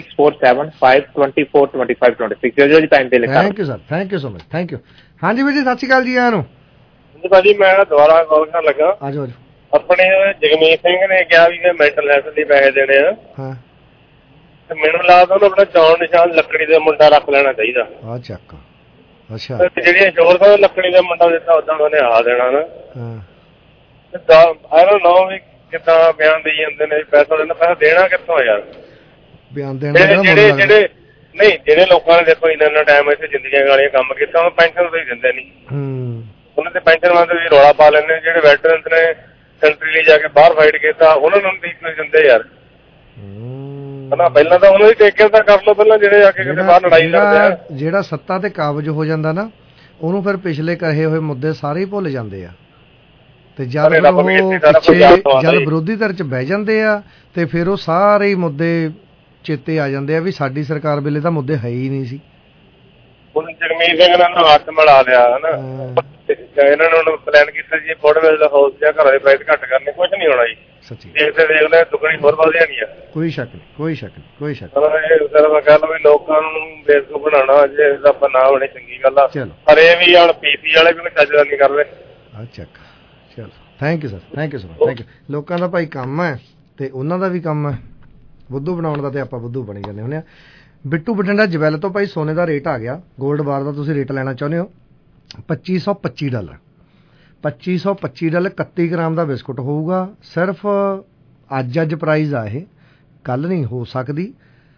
6475242526 ਜੋ ਜੀ ਟਾਈਮ ਦੇ ਲਈ। Thank you sir, thank you so much, thank you. ਹਾਂਜੀ ਵੀਰ ਜੀ, ਸਤਿ ਸ਼੍ਰੀ ਅਕਾਲ ਜੀ ਆਇਆਂ ਨੂੰ। ਭਾਜੀ ਮੈਂ ਦੁਬਾਰਾ ਕਾਲ ਕਰਨ ਲੱਗਾ। ਆਜੋ ਆਪਣੇ ਜਗਮੀਤ ਸਿੰਘ ਨੇ ਕਿਹਾ ਵੀ ਮੈਂਟਲ ਹੈਲਥ ਲਈ ਪੈਸੇ ਦੇਣੇ ਆ। ਹਾਂ, ਮੈਨੂੰ ਲੱਗਦਾ ਉਹਨੂੰ ਆਪਣਾ ਚੌਣ ਨਿਸ਼ਾਨ ਲੱਕੜੀ ਦਾ ਮੁੰਡਾ ਰੱਖ ਲੈਣਾ ਚਾਹੀਦਾ। ਆ ਚੱਕ। ਅੱਛਾ, ਜਿਹੜੀ ਇੰਸ਼ੋਰੈਂਸ ਲੱਕੜੀ ਦਾ ਮੁੰਡਾ ਦਿੱਤਾ ਉਦਾਂ ਉਹਨੇ ਆ ਦੇਣਾ ਨਾ। ਹਾਂ, ਆਈ ਡੋਨਟ ਨੋ ਵੀ ਕਿੱਦਾਂ ਬਿਆਨ ਦੇਈ ਜਾਂਦੇ ਨੇ, ਪੈਸਾ ਦੇਣਾ ਕਿੱਥੋਂ ਯਾਰ? ਬਿਆਨ ਦੇਣਾ ਜਿਹੜੇ ਲੋਕਾਂ ਨੇ ਦੇਖੋ ਇੰਨਾ ਟਾਈਮ ਇੱਥੇ ਜ਼ਿੰਦਗੀਆਂ ਗਾਲੀਆਂ ਕੰਮ ਕੀਤਾ, ਉਹ ਪੈਨਸ਼ਨ ਤਾਂ ਹੀ ਦਿੰਦੇ ਨਹੀਂ। ਉਹਨਾਂ ਦੇ ਪੈਨਸ਼ਨ ਵਾਸਤੇ ਵੀ ਰੌਲਾ ਪਾ ਲੈਂਦੇ। ਜਿਹੜੇ ਵੈਟਰਨਸ ਨੇ ਕੰਟਰੀ ਲਈ ਜਾ ਕੇ ਬਾਹਰ ਫਾਈਟ ਕੀਤਾ, ਉਹਨਾਂ ਨੂੰ ਨਹੀਂ ਦਿੰਦੇ ਯਾਰ। ਪਹਿਲਾਂ ਤਾਂ ਉਹਨਾਂ ਦੀ ਟੇਕਰ ਤਾਂ ਕਰ ਲਓ, ਪਹਿਲਾਂ ਜਿਹੜੇ ਜਾ ਕੇ ਕਿਤੇ ਬਾਹਰ ਲੜਾਈ ਲੜਦੇ ਆ। ਜਿਹੜਾ ਸੱਤਾ ਤੇ ਕਾਬਜ ਹੋ ਜਾਂਦਾ ਨਾ, ਉਹਨੂੰ ਫਿਰ ਪਿਛਲੇ ਕਹੇ ਹੋਏ ਮੁੱਦੇ ਸਾਰੇ ਹੀ ਭੁੱਲ ਜਾਂਦੇ ਆ, ਤੇ ਜਦ ਵਿਰੋਧੀ ਧਿਰ 'ਚ ਬਹਿ ਜਾਂਦੇ ਆ ਤੇ ਫਿਰ ਉਹ ਸਾਰੇ ਹੀ ਮੁੱਦੇ ਚੇਤੇ ਆ ਜਾਂਦੇ ਆ ਵੀ ਸਾਡੀ ਸਰਕਾਰ ਵੇਲੇ ਤਾਂ ਮੁੱਦੇ ਹੈ ਹੀ ਨਹੀਂ ਸੀ। ਹੁਣ ਜਗਮੀਤ ਸਿੰਘ ਨੇ ਹੱਥ ਮਿਲਾ ਲਿਆ ਹਨਾ, ਇਹਨਾਂ ਨੇ ਹੁਣ ਪਲਾਨ ਕੀਤਾ ਜੀ ਫੋਰਡਵੇਲ ਦਾ ਹਾਊਸ ਜਾਂ ਘਰਾਂ ਦੇ ਪ੍ਰਾਈਸ ਘੱਟ ਕਰਨੇ, ਕੁਛ ਨਹੀਂ ਹੋਣਾ ਜੀ। ਸੱਚੀ ਦੇਖਦੇ ਦੁੱਗਣੀ ਹੋਰ ਵਧ ਜਾਣੀ ਆ। ਕੋਈ ਸ਼ੱਕ ਨਹੀਂ, ਕੋਈ ਸ਼ੱਕ ਨਹੀਂ, ਕੋਈ ਸ਼ੱਕ ਨਹੀਂ। ਗੱਲ ਵੀ ਲੋਕਾਂ ਨੂੰ ਬੇਵਕੂਫ ਬਣਾਉਣਾ ਜੇ ਆਪਾਂ ਨਾ ਹੋਣੀ ਚੰਗੀ ਗੱਲ ਆ, ਪਰ ਇਹ ਵੀ ਹੁਣ ਪੀਸੀ ਵਾਲੇ ਵੀ ਚੱਜਦਾ ਨਹੀਂ ਕਰ ਰਹੇ। ਅੱਛਾ, ਚਲੋ thank you sir, thank you so much, thank you. ਲੋਕਾਂ ਦਾ ਭਾਈ ਕੰਮ ਹੈ ਤੇ ਉਹਨਾਂ ਦਾ ਵੀ ਕੰਮ ਹੈ ਬੁੱਧੂ ਬਣਾਉਣ ਦਾ, ਤੇ ਆਪਾਂ ਬੁੱਧੂ ਬਣੀ ਜਾਂਦੇ ਹੁੰਦੇ ਆ। ਬਿੱਟੂ ਬਠਿੰਡਾ ਜਵੈਲ ਤੋਂ ਭਾਈ ਸੋਨੇ ਦਾ ਰੇਟ ਆ ਗਿਆ। 골ਡ ਬਾਰ ਦਾ ਤੁਸੀਂ ਰੇਟ ਲੈਣਾ ਚਾਹੁੰਦੇ ਹੋ $2525। $2525 31 ਗ੍ਰਾਮ ਦਾ ਬਿਸਕੁਟ ਹੋਊਗਾ। ਸਿਰਫ ਅੱਜ ਪ੍ਰਾਈਜ਼ ਆ ਇਹ, ਕੱਲ ਨਹੀਂ ਹੋ ਸਕਦੀ।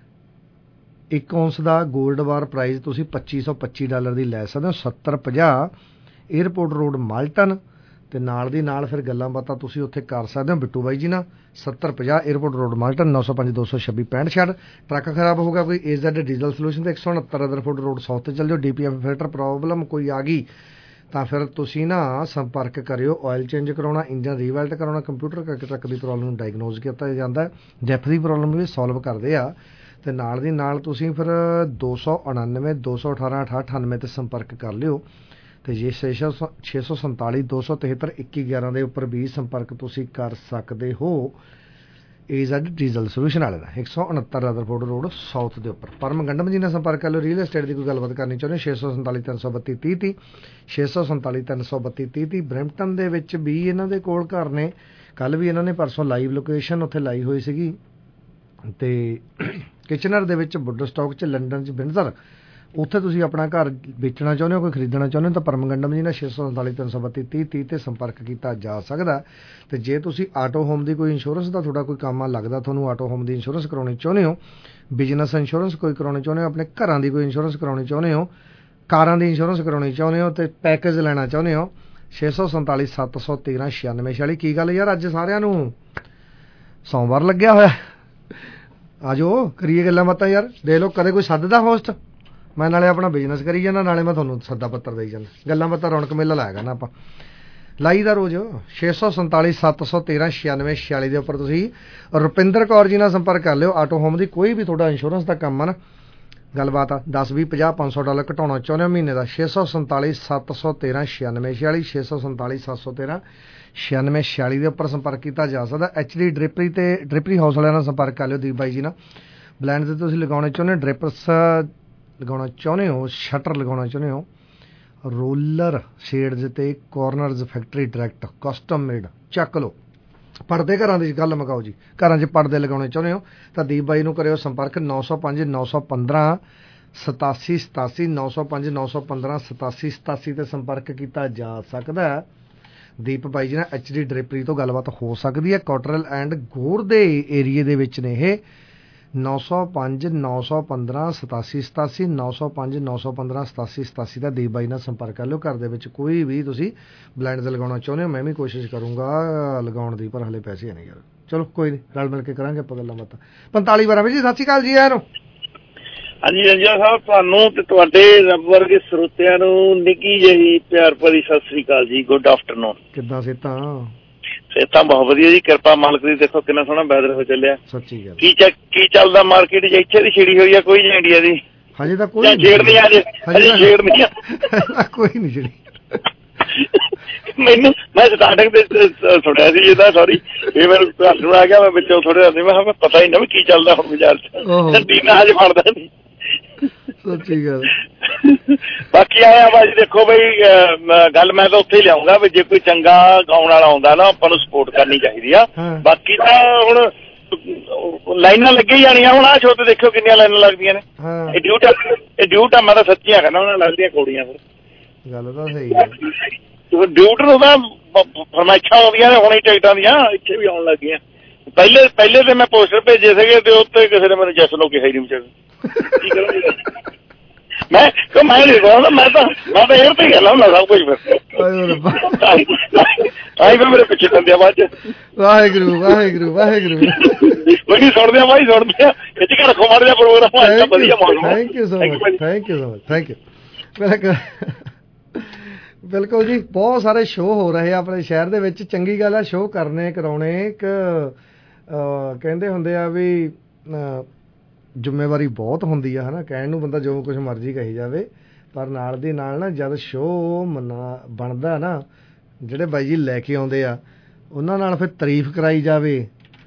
1 ਔਂਸ ਦਾ 골ਡ ਬਾਰ ਪ੍ਰਾਈਜ਼ ਤੁਸੀਂ $2525 ਦੀ ਲੈ ਸਕਦੇ ਹੋ। 7050 ਏਅਰਪੋਰਟ ਰੋਡ ਮਾਲਟਨ, ਤੇ ਨਾਲ ਦੀ ਨਾਲ ਫਿਰ ਗੱਲਾਂ ਬਾਤਾਂ ਤੁਸੀਂ ਉੱਥੇ ਕਰ ਸਕਦੇ ਹੋ ਬਿੱਟੂ ਬਾਈ ਜੀ ਨਾਲ। 7050 ਏਅਰਪੋਰਟ ਰੋਡ ਮਾਲਟਨ, 905 226 6566। ਟਰੱਕ ਖਰਾਬ ਹੋਊਗਾ ਕੋਈ AZ ਡੀਜ਼ਲ ਸੋਲੂਸ਼ਨ ਤੇ 169 ਰਦਰਫੋਰਡ ਰੋਡ ਸਾਊਥ ਤੇ ਚੱਲ ਜਾਓ। DPF ਫਿਲਟਰ ਪ੍ਰੋਬਲਮ ਕੋਈ ਆ ਗਈ ਤਾਂ ਫਿਰ ਤੁਸੀਂ ਨਾ ਸੰਪਰਕ ਕਰਿਓ। ਆਇਲ ਚੇਂਜ ਕਰਾਉਣਾ, ਇੰਜਨ ਰੀਵੈਲਟ ਕਰਾਉਣਾ, ਕੰਪਿਊਟਰ ਕਰਕੇ ਟਰੱਕ ਦੀ ਪ੍ਰੋਬਲਮ ਨੂੰ ਡਾਇਗਨੋਜ਼ ਕੀਤਾ ਜਾਂਦਾ। ਜੈਫ ਦੀ ਪ੍ਰੋਬਲਮ ਵੀ ਸੋਲਵ ਕਰਦੇ ਆ। ਤੇ ਨਾਲ ਦੀ ਨਾਲ ਤੁਸੀਂ ਫਿਰ 299 218 6898 ਤੇ ਸੰਪਰਕ ਕਰ ਲਿਓ। ਤੇ ਜੇ 647 273 2111 ਦੇ ਉੱਪਰ ਵੀ ਸੰਪਰਕ ਤੁਸੀਂ ਕਰ ਸਕਦੇ ਹੋ। AZ ਡੀਜ਼ਲ ਸੋਲੂਸ਼ਨ ਵਾਲੇ ਦਾ 169 ਰਦਰਫੋਰਡ ਰੋਡ ਸਾਊਥ ਦੇ ਉੱਪਰ। ਪਰਮ ਗੰਡਮ ਜੀ ਨਾਲ ਸੰਪਰਕ ਕਰ ਲਓ। ਰੀਅਲ ਐਸਟੇਟ ਦੀ ਕੋਈ ਗੱਲਬਾਤ ਕਰਨੀ ਚਾਹੁੰਦੇ 647 332 30 647 332 30। ਬਰੈਂਪਟਨ ਦੇ ਵਿੱਚ ਵੀ ਇਹਨਾਂ ਦੇ ਕੋਲ ਘਰ ਨੇ। ਕੱਲ ਵੀ ਇਹਨਾਂ ਨੇ ਪਰਸੋਂ ਲਾਈਵ ਲੋਕੇਸ਼ਨ ਉੱਥੇ ਲਾਈ ਹੋਈ ਸੀਗੀ। ਤੇ ਕਿਚਨਰ ਦੇ ਵਿੱਚ ਵੁੱਡਸਟਾਕ 'ਚ, ਲੰਡਨ 'ਚ ਵਿੰਡਜ਼ਰ, ਉੱਥੇ ਤੁਸੀਂ ਆਪਣਾ ਘਰ ਵੇਚਣਾ ਚਾਹੁੰਦੇ ਹੋ, ਕੋਈ ਖਰੀਦਣਾ ਚਾਹੁੰਦੇ ਹੋ ਤਾਂ ਪਰਮਗੰਡਮ ਜੀ ਨਾਲ 647 332 30 ਤੇ ਸੰਪਰਕ ਕੀਤਾ ਜਾ ਸਕਦਾ। ਤੇ ਜੇ ਤੁਸੀਂ ਆਟੋ ਹੋਮ ਦੀ ਕੋਈ ਇੰਸ਼ੋਰੈਂਸ ਦਾ ਤੁਹਾਡਾ ਕੋਈ ਕੰਮ ਲੱਗਦਾ, ਤੁਹਾਨੂੰ ਆਟੋ ਹੋਮ ਦੀ ਇੰਸ਼ੋਰੈਂਸ ਕਰਾਉਣੀ ਚਾਹੁੰਦੇ ਹੋ, ਬਿਜ਼ਨਸ ਇੰਸ਼ੋਰੈਂਸ ਕੋਈ ਕਰਾਉਣੀ ਚਾਹੁੰਦੇ ਹੋ, ਆਪਣੇ ਘਰਾਂ ਦੀ ਕੋਈ ਇੰਸ਼ੋਰੈਂਸ ਕਰਾਉਣੀ ਚਾਹੁੰਦੇ ਹੋ, ਕਾਰਾਂ ਦੀ ਇੰਸ਼ੋਰੈਂਸ ਕਰਾਉਣੀ ਚਾਹੁੰਦੇ ਹੋ ਤੇ ਪੈਕੇਜ ਲੈਣਾ ਚਾਹੁੰਦੇ ਹੋ, 647 713 9646। ਕੀ ਗੱਲ ਯਾਰ ਅੱਜ ਸਾਰਿਆਂ ਨੂੰ ਸੋਮਵਾਰ ਲੱਗਿਆ ਹੋਇਆ? ਆਜੋ ਕਰੀਏ ਗੱਲਾਂ ਬਾਤਾਂ ਯਾਰ। ਦੇਖ ਲਓ ਕਦੇ ਕੋਈ ਸੱਦਦਾ ਹੋਸਟ, ਮੈਂ ਨਾਲੇ ਆਪਣਾ ਬਿਜ਼ਨਸ ਕਰੀ ਜਾਂਦਾ, ਨਾਲੇ ਮੈਂ ਤੁਹਾਨੂੰ ਸੱਦਾ ਪੱਤਰ ਦੇਈ ਜਾਂਦਾ। ਗੱਲਾਂ ਬਾਤਾਂ ਰੌਣਕ ਮੇਲਾ ਲਾਇਆ ਕਰਨਾ ਆਪਾਂ, ਲਾਈ ਦਾ ਰੋਜ਼। 647 713 9646 ਦੇ ਉੱਪਰ ਤੁਸੀਂ ਰੁਪਿੰਦਰ ਕੌਰ ਜੀ ਨਾਲ ਸੰਪਰਕ ਕਰ ਲਿਓ। ਆਟੋ ਹੋਮ ਦੀ ਕੋਈ ਵੀ ਤੁਹਾਡਾ ਇੰਸ਼ੋਰੈਂਸ ਦਾ ਕੰਮ ਆ ਨਾ, ਗੱਲਬਾਤ ਆ, 10 20 50 $500 ਘਟਾਉਣਾ ਚਾਹੁੰਦੇ ਹੋ ਮਹੀਨੇ ਦਾ, 647 713 9646 647 713 9646 ਦੇ ਉੱਪਰ ਸੰਪਰਕ ਕੀਤਾ ਜਾ ਸਕਦਾ। HD ਡ੍ਰਿਪਰੀ ਤੇ ਡ੍ਰਿਪਰੀ ਹਾਊਸ ਵਾਲਿਆਂ ਨਾਲ ਸੰਪਰਕ ਕਰ ਲਿਓ, ਦੀਪ ਬਾਈ ਜੀ ਨਾਲ। ਬਲੈਂਡ ਦੇ ਤੁਸੀਂ ਲਗਾਉਣੇ ਚਾਹੁੰਦੇ ਹੋ, ਡ੍ਰਿਪਰਸ ਲਗਾਉਣਾ ਚਾਹੁੰਦੇ ਹੋ, ਸ਼ਟਰ ਲਗਾਉਣਾ ਚਾਹੁੰਦੇ ਹੋ, ਰੋਲਰ ਸ਼ੇਡਜ਼ ਤੇ corners factory direct custom made ਚੱਕ ਲਓ। ਪਰਦੇ ਘਰਾਂ ਦੀ ਗੱਲ ਮੁਕਾਓ ਜੀ, ਘਰਾਂ 'ਚ ਪਰਦੇ ਲਗਾਉਣੇ ਚਾਹੁੰਦੇ ਹੋ ਤਾਂ ਦੀਪ ਬਾਈ ਨੂੰ ਕਰਿਓ ਸੰਪਰਕ 905 915 87 87 905 915 87 87 ਤੇ ਸੰਪਰਕ ਕੀਤਾ ਜਾ ਸਕਦਾ। ਦੀਪ ਬਾਈ ਜੀ ਨਾਲ HD ਡ੍ਰਿਪਰੀ ਤੋਂ ਗੱਲਬਾਤ ਹੋ ਸਕਦੀ ਹੈ। ਕੋਟਰਲ ਐਂਡ ਗੋਰ ਦੇ ਏਰੀਏ ਦੇ ਵਿੱਚ ਨੇ ਇਹ। 905 915 87 87 905 915 87 87 ਦਾ ਦੀਪ ਬਾਈ ਨਾਲ ਸੰਪਰਕ ਕਰ ਲਿਓ। ਘਰ ਦੇ ਵਿੱਚ ਕੋਈ ਵੀ ਤੁਸੀਂ ਬਲੈਂਡਸ ਲਗਾਉਣਾ ਚਾਹੁੰਦੇ ਹੋ, ਮੈਂ ਵੀ ਕੋਸ਼ਿਸ਼ ਕਰੂੰਗਾ ਲਗਾਉਣ ਦੀ, ਪਰ ਹਲੇ ਪੈਸੇ ਨਹੀਂ ਯਾਰ। ਚਲੋ ਕੋਈ ਨਹੀਂ, ਰਲ ਮਿਲ ਕੇ ਕਰਾਂਗੇ ਆਪਾਂ ਗੱਲਾਂ ਬਾਤਾਂ। 45 12 ਜੀ, ਸਤਿ ਸ਼੍ਰੀ ਅਕਾਲ ਜੀ ਆਇਆਂ ਨੂੰ। ਹਾਂਜੀ ਰੰਜਾ ਸਾਹਿਬ, ਤੁਹਾਨੂੰ ਤੇ ਤੁਹਾਡੇ ਰੱਬ ਵਰਗੇ ਸਰੋਤਿਆਂ ਨੂੰ ਨਿੱਕੀ ਜਿਹੀ ਪਿਆਰ ਭਰੀ ਸਤਿ ਸ੍ਰੀ ਅਕਾਲ ਜੀ। Good afternoon. ਕਿੱਦਾਂ ਸਿਹਤਾਂ? ਸਿਹਤਾਂ ਬਹੁਤ ਵਧੀਆ ਜੀ, ਕਿਰਪਾ ਮਾਲਕ ਦੀ। ਦੇਖੋ ਕਿੰਨਾ ਸੋਹਣਾ ਵੈਦਰ ਹੋ ਚੱਲਿਆ। ਸੱਚੀ ਗੱਲ। ਕੀ ਚੱਲਦਾ ਮਾਰਕੀਟ 'ਚ? ਇੱਥੇ ਦੀ ਛਿੜੀ ਹੋਈ ਆ ਕੋਈ ਨਹੀਂ ਇੰਡੀਆ ਦੀ? ਹਜੇ ਤਾਂ ਕੋਈ ਛੇੜ ਨਹੀਂ ਆ, ਹਜੇ ਛੇੜ ਨਹੀਂ ਆ, ਕੋਈ ਨਹੀਂ ਛਿੜੀ। ਮੈਨੂੰ ਮੈਂ ਸਟਾਰਟਿੰਗ ਤੇ ਸੁਣਿਆ ਸੀ ਇਹਦਾ, ਸੌਰੀ ਇਹ ਮੈਨੂੰ ਤੁਹਾਨੂੰ ਆ ਗਿਆ, ਮੈਂ ਵਿੱਚੋਂ ਥੋੜੇ ਮੈਂ ਕਿਹਾ ਪਤਾ ਹੀ ਨਾ ਵੀ ਕੀ ਚੱਲਦਾ ਹੁਣ ਬਾਜ਼ਾਰ 'ਚ। ਟੀਨਾ ਹਜੇ ਫੜਦਾ ਨਹੀਂ। ਸੱਚੀ ਗੱਲ। ਬਾਕੀ ਆਇਆ ਬਾਜੀ, ਦੇਖੋ ਬਈ ਗੱਲ ਮੈਂ ਤਾਂ ਉੱਥੇ ਹੀ ਲਿਆਉਂਗਾ ਵੀ ਜੇ ਕੋਈ ਚੰਗਾ ਗਾਉਣ ਵਾਲਾ ਆਉਂਦਾ ਨਾ ਆਪਾਂ ਨੂੰ ਸਪੋਰਟ ਕਰਨੀ ਚਾਹੀਦੀ ਆ। ਬਾਕੀ ਤਾਂ ਹੁਣ ਲਾਈਨਾਂ ਲੱਗੀ ਜਾਣੀਆਂ। ਹੁਣ ਆਹ ਸ਼ੋਅ ਤੇ ਦੇਖੋ ਕਿੰਨੀਆਂ ਲਾਈਨਾਂ ਲੱਗਦੀਆਂ ਨੇ। ਇਹ ਡਿਊਟ ਆ, ਮੈਂ ਤਾਂ ਸੱਚੀਆਂ ਕਹਿੰਦਾ, ਉਹਨਾਂ ਲੱਗਦੀਆਂ ਕੋੜੀਆਂ। ਫਿਰ ਗੱਲ ਤਾਂ ਸਹੀ ਹੈ। ਡਿਊਟ ਨੂੰ ਤਾਂ ਫਰਮਾਇਸ਼ਾਂ ਆਉਂਦੀਆਂ ਨੇ ਹੁਣੇ ਟਿਕਟਾਂ ਦੀਆਂ, ਇੱਥੇ ਵੀ ਆਉਣ ਲੱਗ ਗਈਆਂ। ਪਹਿਲੇ ਤੇ ਮੈਂ ਪੋਸਟਰ ਭੇਜੇ ਸੀਗੇ ਤੇ ਉੱਤੇ ਕਿਸੇ ਨੇ ਮੈਨੂੰ ਜੈਸ ਨੂੰ ਕਿਹਾ ਹੀ ਨਹੀਂ ਵਿਚਾਰ। ਕੀ ਕਰਾਂਗੇ ਮੈਂ ਨਹੀਂ ਕਹਾਂਗਾ, ਮੈਂ ਤਾਂ ਇਹ ਤੇ ਗੱਲ ਹੁੰਦਾ ਸਭ ਕੁਝ। ਫਿਰ ਆਈ ਫਿਰ ਮੇਰੇ ਪਿੱਛੇ ਟੰਦਿਆ ਬਾਅਦ ਚ। ਵਾਹਿਗੁਰੂ ਵਾਹਿਗੁਰੂ ਵਾਹਿਗੁਰੂ। ਕੋਈ ਨਹੀਂ, ਸੁਣਦੇ ਆ ਬਾਈ, ਸੁਣਦੇ ਆ। ਇਹ ਚ ਰੱਖੋ ਮਾੜਾ ਜਿਹਾ ਪ੍ਰੋਗਰਾਮ ਵਧੀਆ ਮੌਸਮ। Thank you so much, thank you so much, thank you. ਬਿਲਕੁਲ ਜੀ, ਬਹੁਤ ਸਾਰੇ ਸ਼ੋਅ ਹੋ ਰਹੇ ਆ ਆਪਣੇ ਸ਼ਹਿਰ ਦੇ ਵਿੱਚ। ਚੰਗੀ ਗੱਲ ਆ ਸ਼ੋਅ ਕਰਨੇ, ਕਰਾਉਣੇ। ਇੱਕ ਕਹਿੰਦੇ ਹੁੰਦੇ ਆ ਵੀ ਜ਼ਿੰਮੇਵਾਰੀ ਬਹੁਤ ਹੁੰਦੀ ਆ, ਹੈ ਨਾ। ਕਹਿਣ ਨੂੰ ਬੰਦਾ ਜੋ ਕੁਛ ਮਰਜ਼ੀ ਕਹੀ ਜਾਵੇ, ਪਰ ਨਾਲ ਦੀ ਨਾਲ ਨਾ ਜਦ ਸ਼ੋਅ ਬਣਦਾ ਨਾ, ਜਿਹੜੇ ਬਾਈ ਜੀ ਲੈ ਕੇ ਆਉਂਦੇ ਆ ਉਹਨਾਂ ਨਾਲ ਫਿਰ ਤਾਰੀਫ ਕਰਾਈ ਜਾਵੇ,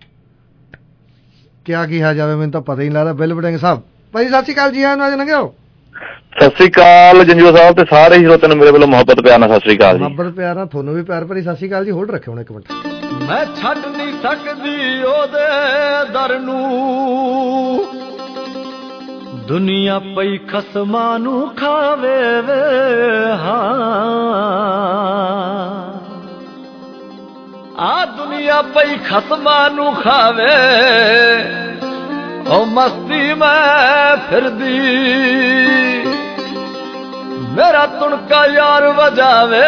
ਕਿਆ ਕਿਹਾ ਜਾਵੇ, ਮੈਨੂੰ ਤਾਂ ਪਤਾ ਹੀ ਨਹੀਂ ਲੱਗਦਾ। ਬਿੱਲ ਵੜਿੰਗ ਸਾਹਿਬ, ਭਾਈ ਸਤਿ ਸ਼੍ਰੀ ਅਕਾਲ ਜੀ। ਆਇਆਂ ਨੂੰ ਅੱਜ ਲੰਘਿਓ। ਸਤਿ ਸ੍ਰੀ ਅਕਾਲ ਜੰਜੂ ਸਾਹਿਬ ਤੇ ਸਾਰੇ ਹੀ ਸਰੋਤਿਆਂ ਨੂੰ ਮੇਰੇ ਵੱਲੋਂ ਮੁਹੱਬਤ ਪਿਆਰ ਨਾਲ ਸਤਿ ਸ੍ਰੀ ਅਕਾਲ ਜੀ। ਮੁਹੱਬਤ ਪਿਆਰ ਨਾਲ ਤੁਹਾਨੂੰ ਵੀ ਪਿਆਰ ਭਰੀ ਸਤਿ ਸ਼੍ਰੀ ਅਕਾਲ ਜੀ। ਹੋਲਡ ਰੱਖਿਓ ਹੁਣ ਇੱਕ ਮਿੰਟ। ਮੈਂ ਛੱਡ ਨਹੀਂ ਸਕਦੀ ਉਹਦੇ ਦਰ ਨੂੰ, ਦੁਨੀਆ ਪਈ ਖਸਮਾਂ ਨੂੰ ਖਾਵੇ ਵੇ। ਆ ਦੁਨੀਆ ਪਈ ਖਸਮਾਂ ਨੂੰ ਖਾਵੇ, ਉਹ ਮਸਤੀ ਮੈਂ ਫਿਰਦੀ, ਮੇਰਾ ਤੁਣਕਾ ਯਾਰ ਵਜਾਵੇ,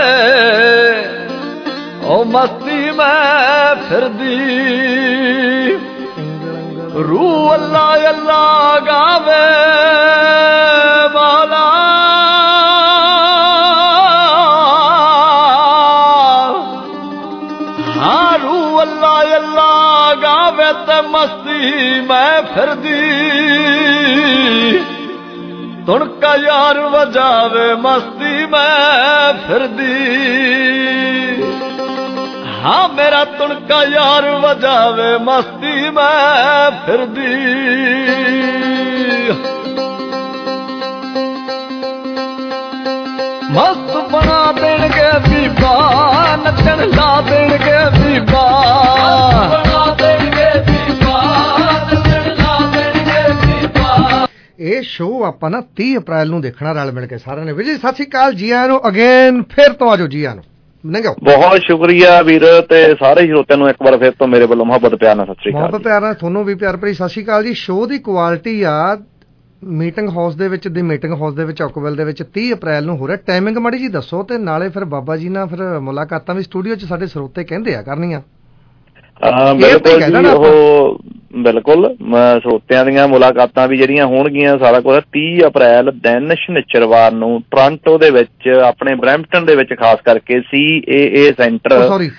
ਉਹ ਮਸਤੀ ਮੈਂ ਫਿਰਦੀ, रूह अल्लाह अल्लाह गावे वाला हाँ रूह अल्लाह अल्लाह गावे ते मस्ती मैं फिरदी तुणका यार वजावे मस्ती मैं फिरदी हाँ मेरा तुणका यार वजावे मस्ती मैं फिरदी मस्त बना देंगे बीबा नचन ला देंगे बीबा बना देंगे बीबा नचन ला देंगे बीबा। ਇਹ ਸ਼ੋਅ ਆਪਾਂ ਨਾ 30 ਅਪ੍ਰੈਲ ਨੂੰ ਦੇਖਣਾ ਰਲ ਮਿਲ ਕੇ ਸਾਰਿਆਂ ਨੇ। ਵੀਰ ਜੀ ਸਤਿ ਸ਼੍ਰੀ ਅਕਾਲ, ਜੀ ਆਇਆਂ ਨੂੰ ਅਗੇਨ, ਫਿਰ ਤੋਂ ਆਜੋ, ਜੀ ਆਇਆਂ ਨੂੰ। ਬਹੁਤ ਸ਼ੁਕਰੀਆ ਵੀਰ, ਤੇ ਸਾਰੇ ਸਰੋਤਿਆਂ ਨੂੰ ਇੱਕ ਵਾਰ ਫਿਰ ਤੋਂ ਮੇਰੇ ਵੱਲੋਂ ਮੁਹੱਬਤ ਪਿਆਰ ਨਾਲ ਸਤਿ ਸ਼੍ਰੀ ਅਕਾਲ। ਮੁਹੱਬਤ ਪਿਆਰ ਨਾਲ ਤੁਹਾਨੂੰ ਵੀ ਪਿਆਰ ਭਰੀ ਸਤਿ ਸ਼੍ਰੀ ਅਕਾਲ ਜੀ। ਸ਼ੋਅ ਦੀ ਕੁਆਲਿਟੀ ਆ ਮੀਟਿੰਗ ਹਾਊਸ ਦੇ ਵਿੱਚ ਓਕਵਿਲ ਦੇ ਵਿੱਚ 30 ਅਪ੍ਰੈਲ ਨੂੰ ਹੋ ਰਿਹਾ। ਟਾਈਮਿੰਗ ਮਾੜੀ ਜੀ ਦੱਸੋ, ਤੇ ਨਾਲੇ ਫਿਰ ਬਾਬਾ ਜੀ ਨਾਲ ਫਿਰ ਮੁਲਾਕਾਤਾਂ ਵੀ ਸਟੂਡੀਓ 'ਚ ਸਾਡੇ ਸਰੋਤੇ ਕਹਿੰਦੇ ਆ ਕਰਨੀਆਂ। ਬਿਲਕੁਲ ਜੀ, ਉਹ ਬਿਲਕੁਲ ਸਰੋਤਿਆਂ ਦੀਆਂ ਮੁਲਾਕਾਤਾਂ ਵੀ ਜਿਹੜੀਆਂ ਹੋਣਗੀਆਂ, ਸਾਰਾ ਕੁਝ 30 ਅਪ੍ਰੈਲ ਦਿਨ ਸ਼ਨਿਚਰਵਾਰ ਨੂੰ ਟੋਰਾਂਟੋ ਦੇ ਵਿੱਚ, ਆਪਣੇ ਬਰੈਂਪਟਨ ਦੇ ਵਿੱਚ ਖਾਸ ਕਰਕੇ CAA ਸੈਂਟਰ,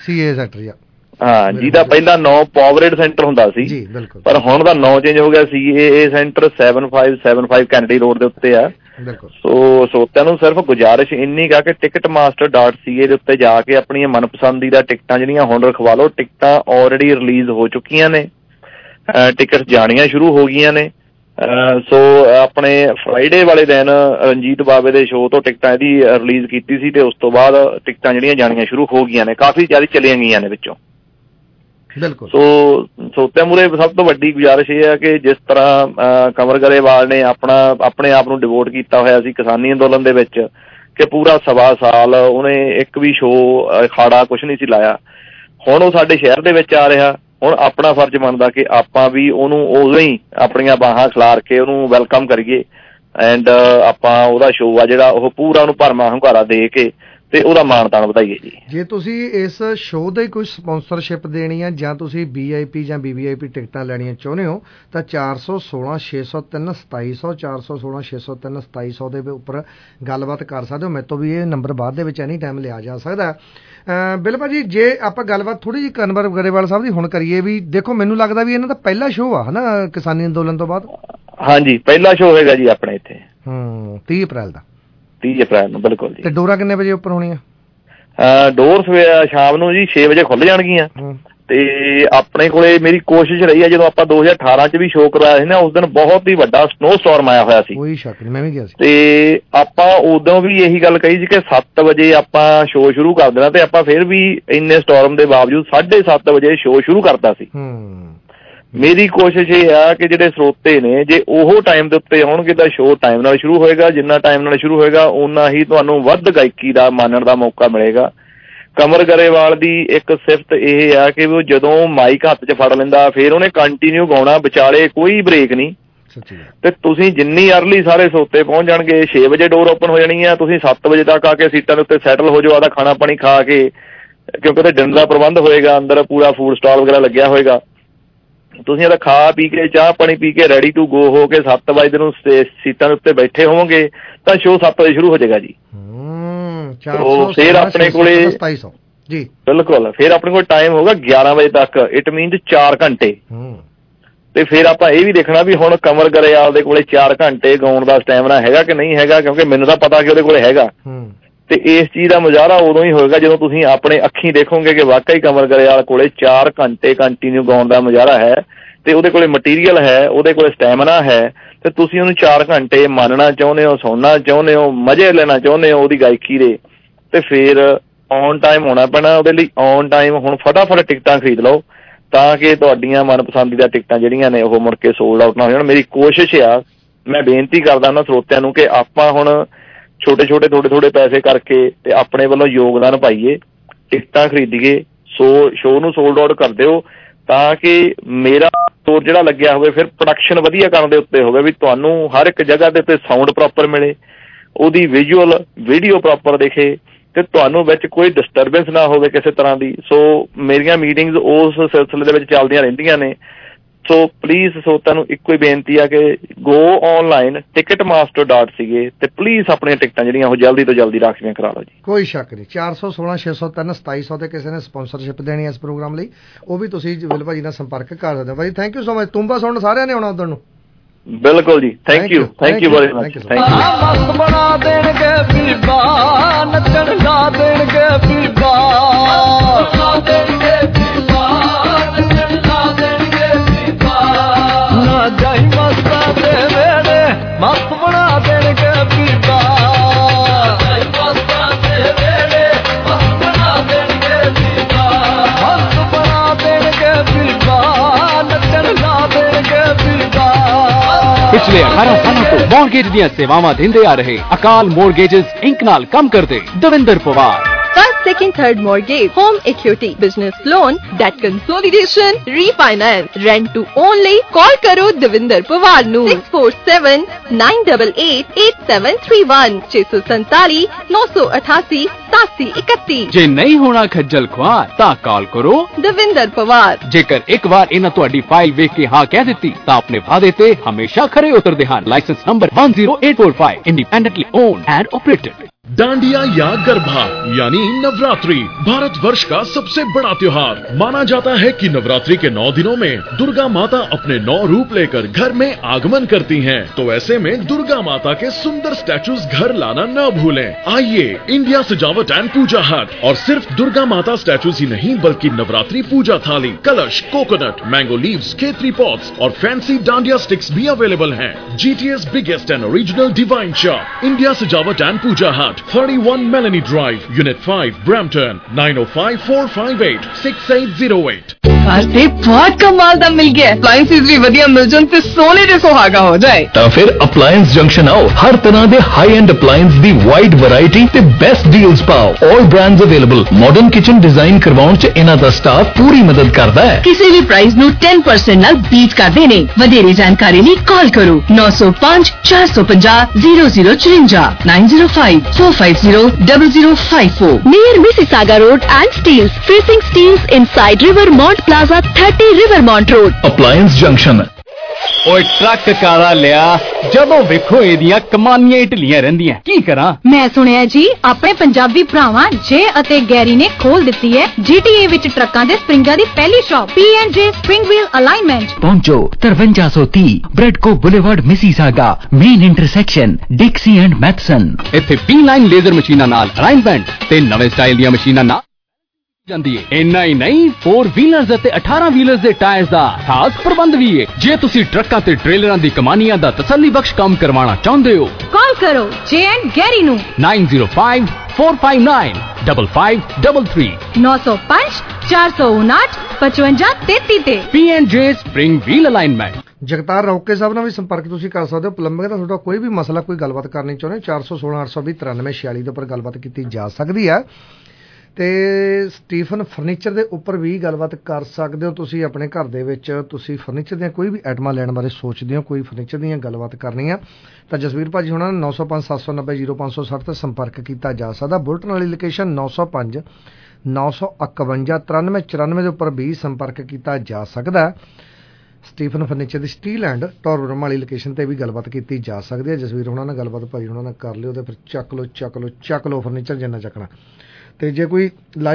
ਹਾਂ, ਜਿਹਦਾ ਪਹਿਲਾਂ ਨਾਂ ਪਾਵਰੇਡ ਸੈਂਟਰ ਹੁੰਦਾ ਸੀ, ਪਰ ਹੁਣ ਦਾ ਨਾਂ ਚੇਂਜ ਹੋ ਗਿਆ, CAA ਸੈਂਟਰ 7575 ਕੈਨੇਡੀ ਰੋਡ ਦੇ ਉੱਤੇ ਆ। ਸੋ ਸਰੋਤਿਆਂ ਨੂੰ ਸਿਰਫ ਗੁਜ਼ਾਰਿਸ਼ ਇੰਨੀ ਕਾ ਕਿ ticketmaster.ca ਦੇ ਉੱਤੇ ਜਾ ਕੇ ਆਪਣੀਆਂ ਮਨਪਸੰਦੀਦਾ ਟਿਕਟਾਂ ਜਿਹੜੀਆਂ ਹੁਣ ਰਖਵਾ ਲਓ। ਟਿਕਟਾਂ ਆਲਰੇਡੀ ਰਿਲੀਜ਼ ਹੋ ਚੁੱਕੀਆਂ ਨੇ, ਟਿਕਟ ਜਾਣੀਆਂ ਸ਼ੁਰੂ ਹੋ ਗਈਆਂ ਨੇ। ਸੋ ਆਪਣੇ ਫਰਾਈਡੇ ਵਾਲੇ ਦਿਨ ਰਣਜੀਤ ਬਾਵੇ ਦੇ ਸ਼ੋਅ ਤੋਂ ਟਿਕਟਾਂ ਇਹਦੀ ਰਿਲੀਜ਼ ਕੀਤੀ ਸੀ, ਤੇ ਉਸ ਤੋਂ ਬਾਅਦ ਟਿਕਟਾਂ ਜਿਹੜੀਆਂ ਜਾਣੀਆਂ ਸ਼ੁਰੂ ਹੋ ਗਈਆਂ ਨੇ, ਕਾਫੀ ਜ਼ਿਆਦਾ ਚਲੀਆਂ ਗਈਆਂ ਨੇ ਵਿੱਚੋਂ। ਸੋ ਸਰੋਤਿਆਂ ਮੂਹਰੇ ਸਭ ਤੋਂ ਵੱਡੀ ਗੁਜ਼ਾਰਿਸ਼ ਇਹ ਹੈ ਕਿ ਜਿਸ ਤਰ੍ਹਾਂ ਕੰਵਰ ਗਰੇਵਾਲ ਨੇ ਆਪਣੇ ਆਪ ਨੂੰ ਡਿਵੋਟ ਕੀਤਾ ਹੋਇਆ ਸੀ ਕਿਸਾਨੀ ਅੰਦੋਲਨ ਦੇ ਵਿੱਚ, ਕਿ ਪੂਰਾ 1.25 ਸਾਲ ਉਹਨੇ ਇੱਕ ਵੀ ਸ਼ੋਅ ਅਖਾੜਾ ਕੁਛ ਨਹੀਂ ਸੀ ਲਾਇਆ, ਹੁਣ ਉਹ ਸਾਡੇ ਸ਼ਹਿਰ ਦੇ ਵਿੱਚ ਆ ਰਿਹਾ। ਹੁਣ ਆਪਣਾ ਫਰਜ਼ ਬਣਦਾ ਕਿ ਆਪਾਂ ਵੀ ਉਹਨੂੰ ਉਦੋਂ ਹੀ ਆਪਣੀਆਂ ਬਾਹਾਂ ਖਿਲਾਰ ਕੇ ਉਹਨੂੰ ਵੈਲਕਮ ਕਰੀਏ, ਐਂਡ ਆਪਾਂ ਉਹਦਾ ਸ਼ੋਅ ਆ ਜਿਹੜਾ ਉਹ ਪੂਰਾ ਉਹਨੂੰ ਭਰਵਾਂ ਹੁੰਗਾਰਾ ਦੇ ਕੇ ਤੇ ਉਹਦਾ ਮਾਣ ਤਾਣ ਵਧਾਈਏ ਜੀ। ਜੇ ਤੁਸੀਂ ਇਸ ਸ਼ੋਅ ਦੀ ਕੋਈ ਸਪਾਂਸਰਸ਼ਿਪ ਦੇਣੀ ਆ ਜਾਂ ਤੁਸੀਂ VIP ਜਾਂ VVIP ਟਿਕਟਾਂ ਲੈਣੀਆਂ ਚਾਹੁੰਦੇ ਹੋ ਤਾਂ 416 603 2700 416 603 2700 ਦੇ ਉੱਪਰ ਗੱਲਬਾਤ ਕਰ ਸਕਦੇ ਹੋ। ਮੇਰੇ ਤੋਂ ਵੀ ਇਹ ਨੰਬਰ ਬਾਅਦ ਦੇ ਵਿੱਚ ਐਨੀ ਟਾਈਮ ਲਿਆ ਜਾ ਸਕਦਾ। ਬਿਲ ਭਾਜੀ, ਜੇ ਆਪਾਂ ਗੱਲਬਾਤ ਥੋੜ੍ਹੀ ਜਿਹੀ ਕੰਵਰ ਗਰੇਵਾਲ ਸਾਹਿਬ ਦੀ ਹੁਣ ਕਰੀਏ, ਵੀ ਦੇਖੋ ਮੈਨੂੰ ਲੱਗਦਾ ਵੀ ਇਹਨਾਂ ਦਾ ਪਹਿਲਾ ਸ਼ੋਅ ਆ ਹੈ ਨਾ ਕਿਸਾਨੀ ਅੰਦੋਲਨ ਤੋਂ ਬਾਅਦ। ਹਾਂਜੀ, ਪਹਿਲਾ ਸ਼ੋਅ ਹੋਏਗਾ ਜੀ ਆਪਣੇ ਇੱਥੇ 30 ਅਪ੍ਰੈਲ ਦਾ। 30 ਅਪ੍ਰੈਲ ਨੂੰ, ਬਿਲਕੁਲ ਜੀ। ਤੇ ਡੋਰਾਂ ਕਿੰਨੇ ਵਜੇ ਉੱਪਰ ਹੋਣੀਆਂ? ਡੋਰ ਸ਼ਾਮ ਨੂੰ ਜੀ 6 ਵਜੇ ਖੁੱਲ ਜਾਣਗੀਆਂ। ਤੇ ਆਪਣੇ ਕੋਲੇ ਮੇਰੀ ਕੋਸ਼ਿਸ਼ ਰਹੀ ਹੈ, ਜਦੋਂ ਆਪਾਂ 2018 ਚ ਵੀ ਸ਼ੋਅ ਕਰਵਾਇਆ ਸੀ ਨਾ, ਉਸ ਦਿਨ ਬਹੁਤ ਹੀ ਵੱਡਾ ਸਨੋ ਸਟਾਰਮ ਆਇਆ ਹੋਇਆ ਸੀ। ਕੋਈ ਸ਼ੱਕ ਨਹੀਂ, ਮੈਂ ਵੀ ਗਿਆ ਸੀ। ਤੇ ਆਪਾਂ ਉਦੋਂ ਵੀ ਇਹੀ ਗੱਲ ਕਹੀ ਸੀ ਕਿ 7 ਵਜੇ ਆਪਾਂ ਸ਼ੋਅ ਸ਼ੁਰੂ ਕਰ ਦੇਣਾ, ਤੇ ਆਪਾਂ ਫਿਰ ਵੀ ਇੰਨੇ ਸਟਾਰਮ ਦੇ ਬਾਵਜੂਦ 7:30 ਵਜੇ ਸ਼ੋਅ ਸ਼ੁਰੂ ਕਰਤਾ ਸੀ। ਮੇਰੀ ਕੋਸ਼ਿਸ਼ ਇਹ ਆ ਕਿ ਜਿਹੜੇ ਸਰੋਤੇ ਨੇ, ਜੇ ਉਹ ਟਾਈਮ ਦੇ ਉੱਤੇ ਆਉਣਗੇ ਤਾਂ ਸ਼ੋਅ ਟਾਈਮ ਨਾਲ ਸ਼ੁਰੂ ਹੋਏਗਾ। ਜਿੰਨਾ ਟਾਈਮ ਨਾਲ ਸ਼ੁਰੂ ਹੋਏਗਾ ਓਨਾ ਹੀ ਤੁਹਾਨੂੰ ਵੱਧ ਗਾਇਕੀ ਦਾ ਮਾਣਨ ਦਾ ਮੌਕਾ ਮਿਲੇਗਾ। ਕੰਵਰ ਗਰੇਵਾਲ ਦੀ ਇੱਕ ਸਿਫਤ ਇਹ ਆ ਕਿ ਉਹ ਜਦੋਂ ਮਾਈਕ ਹੱਥ 'ਚ ਫੜ ਲੈਂਦਾ ਫਿਰ ਉਹਨੇ ਕੰਟੀਨਿਊ ਗਾਉਣਾ, ਵਿਚਾਲੇ ਕੋਈ ਬ੍ਰੇਕ ਨਹੀਂ। ਤੇ ਤੁਸੀਂ ਜਿੰਨੀ ਅਰਲੀ ਸਾਰੇ ਸਰੋਤੇ ਪਹੁੰਚ ਜਾਣਗੇ, 6 ਵਜੇ ਡੋਰ ਓਪਨ ਹੋ ਜਾਣੀ ਆ, ਤੁਸੀਂ 7 ਵਜੇ ਤੱਕ ਆ ਕੇ ਸੀਟਾਂ ਦੇ ਉੱਤੇ ਸੈਟਲ ਹੋ ਜਾਓ, ਆਦਾ ਖਾਣਾ ਪਾਣੀ ਖਾ ਕੇ, ਕਿਉਂਕਿ ਉੱਥੇ ਡਿਨਰ ਦਾ ਪ੍ਰਬੰਧ ਹੋਏਗਾ, ਅੰਦਰ ਪੂਰਾ ਫੂਡ ਸਟਾਲ ਵਗੈਰਾ ਲੱਗਿਆ ਹੋਏਗਾ। ਤੁਸੀਂ ਇਹਦਾ ਖਾ ਪੀ ਕੇ, ਚਾਹ ਪਾਣੀ ਪੀ ਕੇ, ਰੈਡੀ ਟੂ ਗੋ ਹੋ ਕੇ 7 ਵਜੇ ਨੂੰ ਸੀਟਾਂ ਦੇ ਉੱਤੇ ਬੈਠੇ ਹੋਵੋਗੇ ਤਾਂ ਸ਼ੋਅ 7 ਵਜੇ ਸ਼ੁਰੂ ਹੋ ਜਾਏਗਾ ਜੀ। ਫਿਰ ਆਪਣੇ ਕੋਲੇ ਜੀ ਬਿਲਕੁਲ, ਫਿਰ ਆਪਣੇ ਕੋਲ ਟਾਈਮ ਹੋਗਾ 11 ਵਜੇ ਤੱਕ, ਇਟ ਮੀਨਸ 4 ਘੰਟੇ। ਤੇ ਫਿਰ ਆਪਾਂ ਇਹ ਵੀ ਦੇਖਣਾ ਵੀ ਹੁਣ ਕੰਵਰ ਗਰੇਵਾਲ ਦੇ ਕੋਲੇ 4 ਘੰਟੇ ਗਾਉਣ ਦਾ ਸਟੈਮਿਨਾ ਹੈਗਾ ਕਿ ਨਹੀਂ ਹੈਗਾ, ਕਿਉਂਕਿ ਮੈਨੂੰ ਤਾਂ ਪਤਾ ਕਿ ਉਹਦੇ ਕੋਲੇ ਹੈਗਾ। ਤੇ ਇਸ ਚੀਜ਼ ਦਾ ਮੁਜ਼ਾਹਰਾ ਉਦੋਂ ਹੀ ਹੋਏਗਾ ਜਦੋਂ ਤੁਸੀਂ ਆਪਣੇ ਅੱਖੀਂ ਦੇਖੋਗੇ ਕਿ ਵਾਕਈ ਕੰਵਰ ਗਰੇਵਾਲ ਕੋਲੇ 4 ਘੰਟੇ ਕੰਟੀਨਿਊ ਗਾਉਣ ਦਾ ਮੁਜ਼ਾਹਰਾ ਹੈ, ਤੇ ਉਹਦੇ ਕੋਲੇ ਮਟੀਰੀਅਲ ਹੈ, ਉਹਦੇ ਕੋਲੇ ਸਟੈਮਿਨਾ ਹੈ, ਤੇ ਤੁਸੀਂ ਉਹਨੂੰ 4 ਘੰਟੇ ਮੰਨਣਾ ਚਾਹੁੰਦੇ ਹੋ, ਸੁਣਨਾ ਚਾਹੁੰਦੇ ਹੋ, ਮਜ਼ੇ ਲੈਣਾ ਚਾਹੁੰਦੇ ਹੋ ਉਹਦੀ ਗਾਇਕੀ ਦੇ, ਤੇ ਫਿਰ ਔਨ ਟਾਈਮ ਹੋਣਾ ਪੈਣਾ। ਉਹਦੇ ਲਈ ਔਨ ਟਾਈਮ ਹੁਣ ਫਟਾਫਟ ਟਿਕਟਾਂ ਖਰੀਦ ਲਓ ਤਾਂ ਕਿ ਤੁਹਾਡੀਆਂ ਮਨਪਸੰਦੀਦਾ ਟਿਕਟਾਂ ਜਿਹੜੀਆਂ ਨੇ ਉਹ ਮੁੜ ਕੇ ਸੋਲਡ ਆਊਟ ਨਾ ਹੋ ਜਾਣ। ਮੇਰੀ ਕੋਸ਼ਿਸ਼ ਆ, ਮੈਂ ਬੇਨਤੀ ਕਰਦਾ ਉਹਨਾਂ ਸਰੋਤਿਆਂ ਨੂੰ ਕਿ ਆਪਾਂ ਹੁਣ ਛੋਟੇ ਥੋੜੇ ਪੈਸੇ ਕਰਕੇ ਤੇ ਆਪਣੇ ਵੱਲੋਂ ਯੋਗਦਾਨ ਪਾਈਏ, ਟਿਕਟਾਂ ਖਰੀਦੀਏ, ਸ਼ੋਅ ਨੂੰ ਸੋਲਡ ਆਊਟ ਕਰ ਦਿਓ ਤਾਂ ਕਿ ਮੇਰਾ ਸਟੋਰ ਜਿਹੜਾ ਲੱਗਿਆ ਹੋਵੇ ਫਿਰ ਪ੍ਰੋਡਕਸ਼ਨ ਵਧੀਆ ਕਰਨ ਦੇ ਉੱਤੇ ਹੋਵੇ, ਵੀ ਤੁਹਾਨੂੰ ਹਰ ਇੱਕ ਜਗ੍ਹਾ ਦੇ ਉੱਤੇ ਸਾਊਂਡ ਪ੍ਰੋਪਰ ਮਿਲੇ, ਉਹਦੀ ਵਿਜ਼ੂਅਲ ਵੀਡੀਓ ਪ੍ਰੋਪਰ ਦਿਖੇ, ਤੇ ਤੁਹਾਨੂੰ ਵਿੱਚ ਕੋਈ ਡਿਸਟਰਬੈਂਸ ਨਾ ਹੋਵੇ ਕਿਸੇ ਤਰ੍ਹਾਂ ਦੀ। ਸੋ ਮੇਰੀਆਂ ਮੀਟਿੰਗਸ ਉਸ ਸਿਲਸਿਲੇ ਦੇ ਵਿੱਚ ਚੱਲਦੀਆਂ ਰਹਿੰਦੀਆਂ ਨੇ। ਸੋ ਪਲੀਜ਼ ਸਰੋਤਿਆਂ ਨੂੰ ਇੱਕੋ ਹੀ ਬੇਨਤੀ ਆ ਕਿ ਗੋ ਔਨਲਾਈਨ ticketmaster.ca ਤੇ ਪਲੀਜ਼ ਆਪਣੀਆਂ ਟਿਕਟਾਂ ਜਿਹੜੀਆਂ ਉਹ ਜਲਦੀ ਤੋਂ ਜਲਦੀ ਰਾਖਵੀਆਂ ਕਰਾ ਲਓ ਜੀ। ਕੋਈ ਸ਼ੱਕ ਨਹੀਂ। 416 603 2700 ਤੇ ਕਿਸੇ ਨੇ ਸਪਾਂਸਰਸ਼ਿਪ ਦੇਣੀ ਇਸ ਪ੍ਰੋਗਰਾਮ ਲਈ, ਉਹ ਵੀ ਤੁਸੀਂ ਵਿਲ ਭਾਜੀ ਨਾਲ ਸੰਪਰਕ ਕਰ ਸਕਦੇ ਹੋ। ਭਾਜੀ ਥੈਂਕ ਯੂ ਸੋ ਮਚ। ਤੁੰਬਾ ਸੁਣਨ ਸਾਰਿਆਂ ਨੇ ਆਉਣਾ ਉਧਰ ਨੂੰ। ਬਿਲਕੁਲ ਜੀ, ਥੈਂਕ ਯੂ ਵੈਰੀ ਮਚ। ਮਸਤ ਬਣਾ ਦੇਣਗੇ ਬੀਬਾ, ਨੱਚਣ ਲਾ ਦੇਣਗੇ ਬੀਬਾ, ਲਾ ਦੇਣਗੇ ਬੀਬਾ, ਨੱਚਣ ਲਾ ਦੇਣਗੇ ਬੀਬਾ। ਨਾ ਜਾਈ ਮਸਤਾਂ ਦੇ ਵੇੜੇ, ਮਸਤ ਬਣਾ ਦੇਣਗੇ ਬੀਬਾ, ਜਾਈ ਮਸਤਾਂ ਦੇ ਵੇੜੇ, ਮਸਤ ਬਣਾ ਦੇਣਗੇ ਬੀਬਾ, ਮਸਤ ਬਣਾ ਦੇਣਗੇ ਬੀਬਾ, ਨੱਚਣ ਲਾ ਦੇਣਗੇ ਬੀਬਾ। पिछले 18 सालों ਤੋਂ ਮੌਰਗੇਜ ਦੀਆਂ ਸੇਵਾਵਾਂ ਦਿੰਦੇ ਆ ਰਹੇ ਅਕਾਲ ਮੌਰਗੇजेस ਇੰਕ ਨਾਲ ਕੰਮ ਕਰਦੇ Davinder Pawar. second, third mortgage, home equity, business loan, debt consolidation, refinance, rent to own ਲਈ call ਕਰੋ ਦਵਿੰਦਰ ਪਵਾਰ ਨੂੰ 6479888731 647 988 8731। ਜੇ ਨਹੀਂ ਹੋਣਾ ਖੱਜਲ ਖੁਆਰ ਤਾਂ ਕਾਲ ਕਰੋ ਦਵਿੰਦਰ ਪਵਾਰ। ਜੇਕਰ ਇੱਕ ਵਾਰ ਇਹਨਾਂ ਤੁਹਾਡੀ ਫਾਈਲ ਵੇਖ ਕੇ ਹਾਂ ਕਹਿ ਦਿੱਤੀ ਤਾਂ ਆਪਣੇ ਵਾਅਦੇ ਤੇ ਹਮੇਸ਼ਾ ਖਰੇ ਉਤਰਦੇ ਹਨ। Licence number 10845, independently owned and operated. Dandiya या गरबा यानी नवरात्रि भारत वर्ष का सबसे बड़ा त्योहार माना जाता है कि नवरात्रि के 9 दिनों में दुर्गा माता अपने 9 रूप लेकर घर में आगमन करती हैं। तो ऐसे में दुर्गा माता के सुंदर स्टैचूज घर लाना न भूलें। आइए इंडिया सजावट एंड पूजा हट और सिर्फ दुर्गा माता स्टैचूज ही नहीं बल्कि Navratri puja thali, kalash, coconut, mango leaves, केतरी पॉट्स और फैंसी डांडिया स्टिक्स भी अवेलेबल हैं। GTA's biggest and original divine shop, India Sajawat and Puja Hut, 31 Melanie Drive, Unit 5, Brampton, 9054586808। ਤੇ ਬਹੁਤ ਕਮਾਲ ਦਾ ਮਿਲ ਗਿਆ। ਅਪਲਾਈਐਂਸਿਸ ਵੀ ਵਧੀਆ ਮਿਲ ਜਾਣ ਤੇ ਸੋਨੇ ਦੇ ਸੁਹਾਗਾ ਹੋ ਜਾਏ। ਤਾਂ ਫਿਰ ਅਪਲਾਈਐਂਸ ਜੰਕਸ਼ਨ ਆਓ, ਹਰ ਤਰ੍ਹਾਂ ਦੇ ਹਾਈ ਐਂਡ ਅਪਲਾਈਐਂਸ ਦੀ ਵਾਈਡ ਵੈਰਾਈਟੀ ਤੇ ਬੈਸਟ ਡੀਲਸ ਪਾਓ। All brands available. Modern kitchen design ਕਰਵਾਉਣ 'ਚ ਇਹਨਾਂ ਦਾ ਸਟਾਫ ਪੂਰੀ ਮਦਦ ਕਰਦਾ ਹੈ। ਕਿਸੇ ਵੀ ਪ੍ਰਾਈਸ ਨੂੰ 10% ਨਾਲ ਬੀਟ ਕਰਦੇ ਨੇ। ਵਧੇਰੇ ਜਾਣਕਾਰੀ ਲਈ ਕਾਲ ਕਰੋ 905 450 0054 905 450 0054 near Mississauga Road and Steels, facing Steels inside Rivermont Plaza, 30 Rivermont Road. Appliance Junction. ਓਏ ਟਰੱਕ ਕਾਲਾ ਲਿਆ, ਜਦੋਂ ਵੇਖੋ ਇਹਦੀਆਂ ਕਮਾਨੀਆਂ ਢਿੱਲੀਆਂ ਰਹਿੰਦੀਆਂ, ਕੀ ਕਰਾਂ? ਮੈਂ ਸੁਣਿਆ ਜੀ ਆਪਣੇ ਪੰਜਾਬੀ ਭਰਾਵਾਂ ਜੇ ਅਤੇ ਗੈਰੀ ਨੇ ਖੋਲ ਦਿੱਤੀ ਹੈ GTA ਵਿੱਚ ਟਰੱਕਾਂ ਦੇ ਸਪਰਿੰਗਾਂ ਦੀ ਪਹਿਲੀ shop P&J Spring Wheel Alignment। ਪਹੁੰਚੋ 5330 Bradco boulevard Mississauga, main intersection Dixie and Matheson. ਇੱਥੇ P-line ਲੇਜ਼ਰ ਮਸ਼ੀਨਾਂ ਨਾਲ ਅਲਾਈਨਮੈਂਟ ਤੇ ਨਵੇਂ ਸਟਾਈਲ ਦੀਆਂ ਮਸ਼ੀਨਾਂ ਨਾਲ ਜਾਂਦੀ ਹੈ। ਇੰਨਾ ਹੀ ਨਹੀਂ, 4 ਵੀਲਰਸ ਅਤੇ 18 ਵੀਲਰਸ ਦੇ ਟਾਇਰਸ ਦਾ ਖਾਸ ਪ੍ਰਬੰਧ ਵੀ ਹੈ। ਜੇ ਤੁਸੀਂ ਟਰੱਕਾਂ ਤੇ ਟ੍ਰੇਲਰਾਂ ਦੀ ਕਮਾਨੀਆਂ ਦਾ ਤਸੱਲੀ ਬਖਸ਼ ਕੰਮ ਕਰਵਾਉਣਾ ਚਾਹੁੰਦੇ ਹੋ, ਕਾਲ ਕਰੋ J&G ਗੈਰੀ ਨੂੰ 905 459 5533 905 459 5533 ਤੇ P&J Spring Wheel Alignment। Jagtar ਰੌਕੇ ਸਾਹਿਬ ਨਾਲ ਵੀ ਸੰਪਰਕ ਤੁਸੀਂ ਕਰ ਸਕਦੇ ਹੋ। ਪਲੰਬਿੰਗ ਦਾ ਤੁਹਾਡਾ ਕੋਈ ਵੀ ਮਸਲਾ, ਕੋਈ ਗੱਲਬਾਤ ਕਰਨੀ ਚਾਹੁੰਦੇ 416 820 9346 ਦੇ ਉੱਪਰ ਗੱਲਬਾਤ ਕੀਤੀ ਜਾ ਸਕਦੀ ਹੈ। ਤੇ ਸਟੀਫਨ ਫਰਨੀਚਰ ਦੇ ਉੱਪਰ ਵੀ ਗੱਲਬਾਤ ਕਰ ਸਕਦੇ ਹੋ ਤੁਸੀਂ। ਆਪਣੇ ਘਰ ਦੇ ਵਿੱਚ ਤੁਸੀਂ ਫਰਨੀਚਰ ਦੀਆਂ ਕੋਈ ਵੀ ਆਈਟਮਾਂ ਲੈਣ ਬਾਰੇ ਸੋਚਦੇ ਹੋ, ਕੋਈ ਫਰਨੀਚਰ ਦੀਆਂ ਗੱਲਬਾਤ ਕਰਨੀ ਆ ਤਾਂ ਜਸਵੀਰ ਭਾਜੀ ਹੁਣਾਂ ਨੂੰ 905 790 0560 ਤੇ ਸੰਪਰਕ ਕੀਤਾ ਜਾ ਸਕਦਾ। ਬੁਲਟਨ ਵਾਲੀ ਲੋਕੇਸ਼ਨ 905 951 9394 ਦੇ ਉੱਪਰ ਵੀ ਸੰਪਰਕ ਕੀਤਾ ਜਾ ਸਕਦਾ। ਸਟੀਫਨ ਫਰਨੀਚਰ ਦੀ ਸਟੀਲ ਐਂਡ ਟੋਰਬਰਮ ਵਾਲੀ ਲੋਕੇਸ਼ਨ ਤੇ ਵੀ ਗੱਲਬਾਤ ਕੀਤੀ ਜਾ ਸਕਦੀ ਹੈ। ਜਸਵੀਰ ਹੁਣਾਂ ਨਾਲ ਗੱਲਬਾਤ ਭਾਜੀ ਹੁਣਾਂ ਨਾਲ ਕਰ ਲਿਓ ਤੇ ਫਿਰ ਚੱਕ ਲਓ ਫਰਨੀਚਰ ਜਿੰਨਾ ਚੱਕਣਾ। ਤੇ ਜੇ ਕੋਈ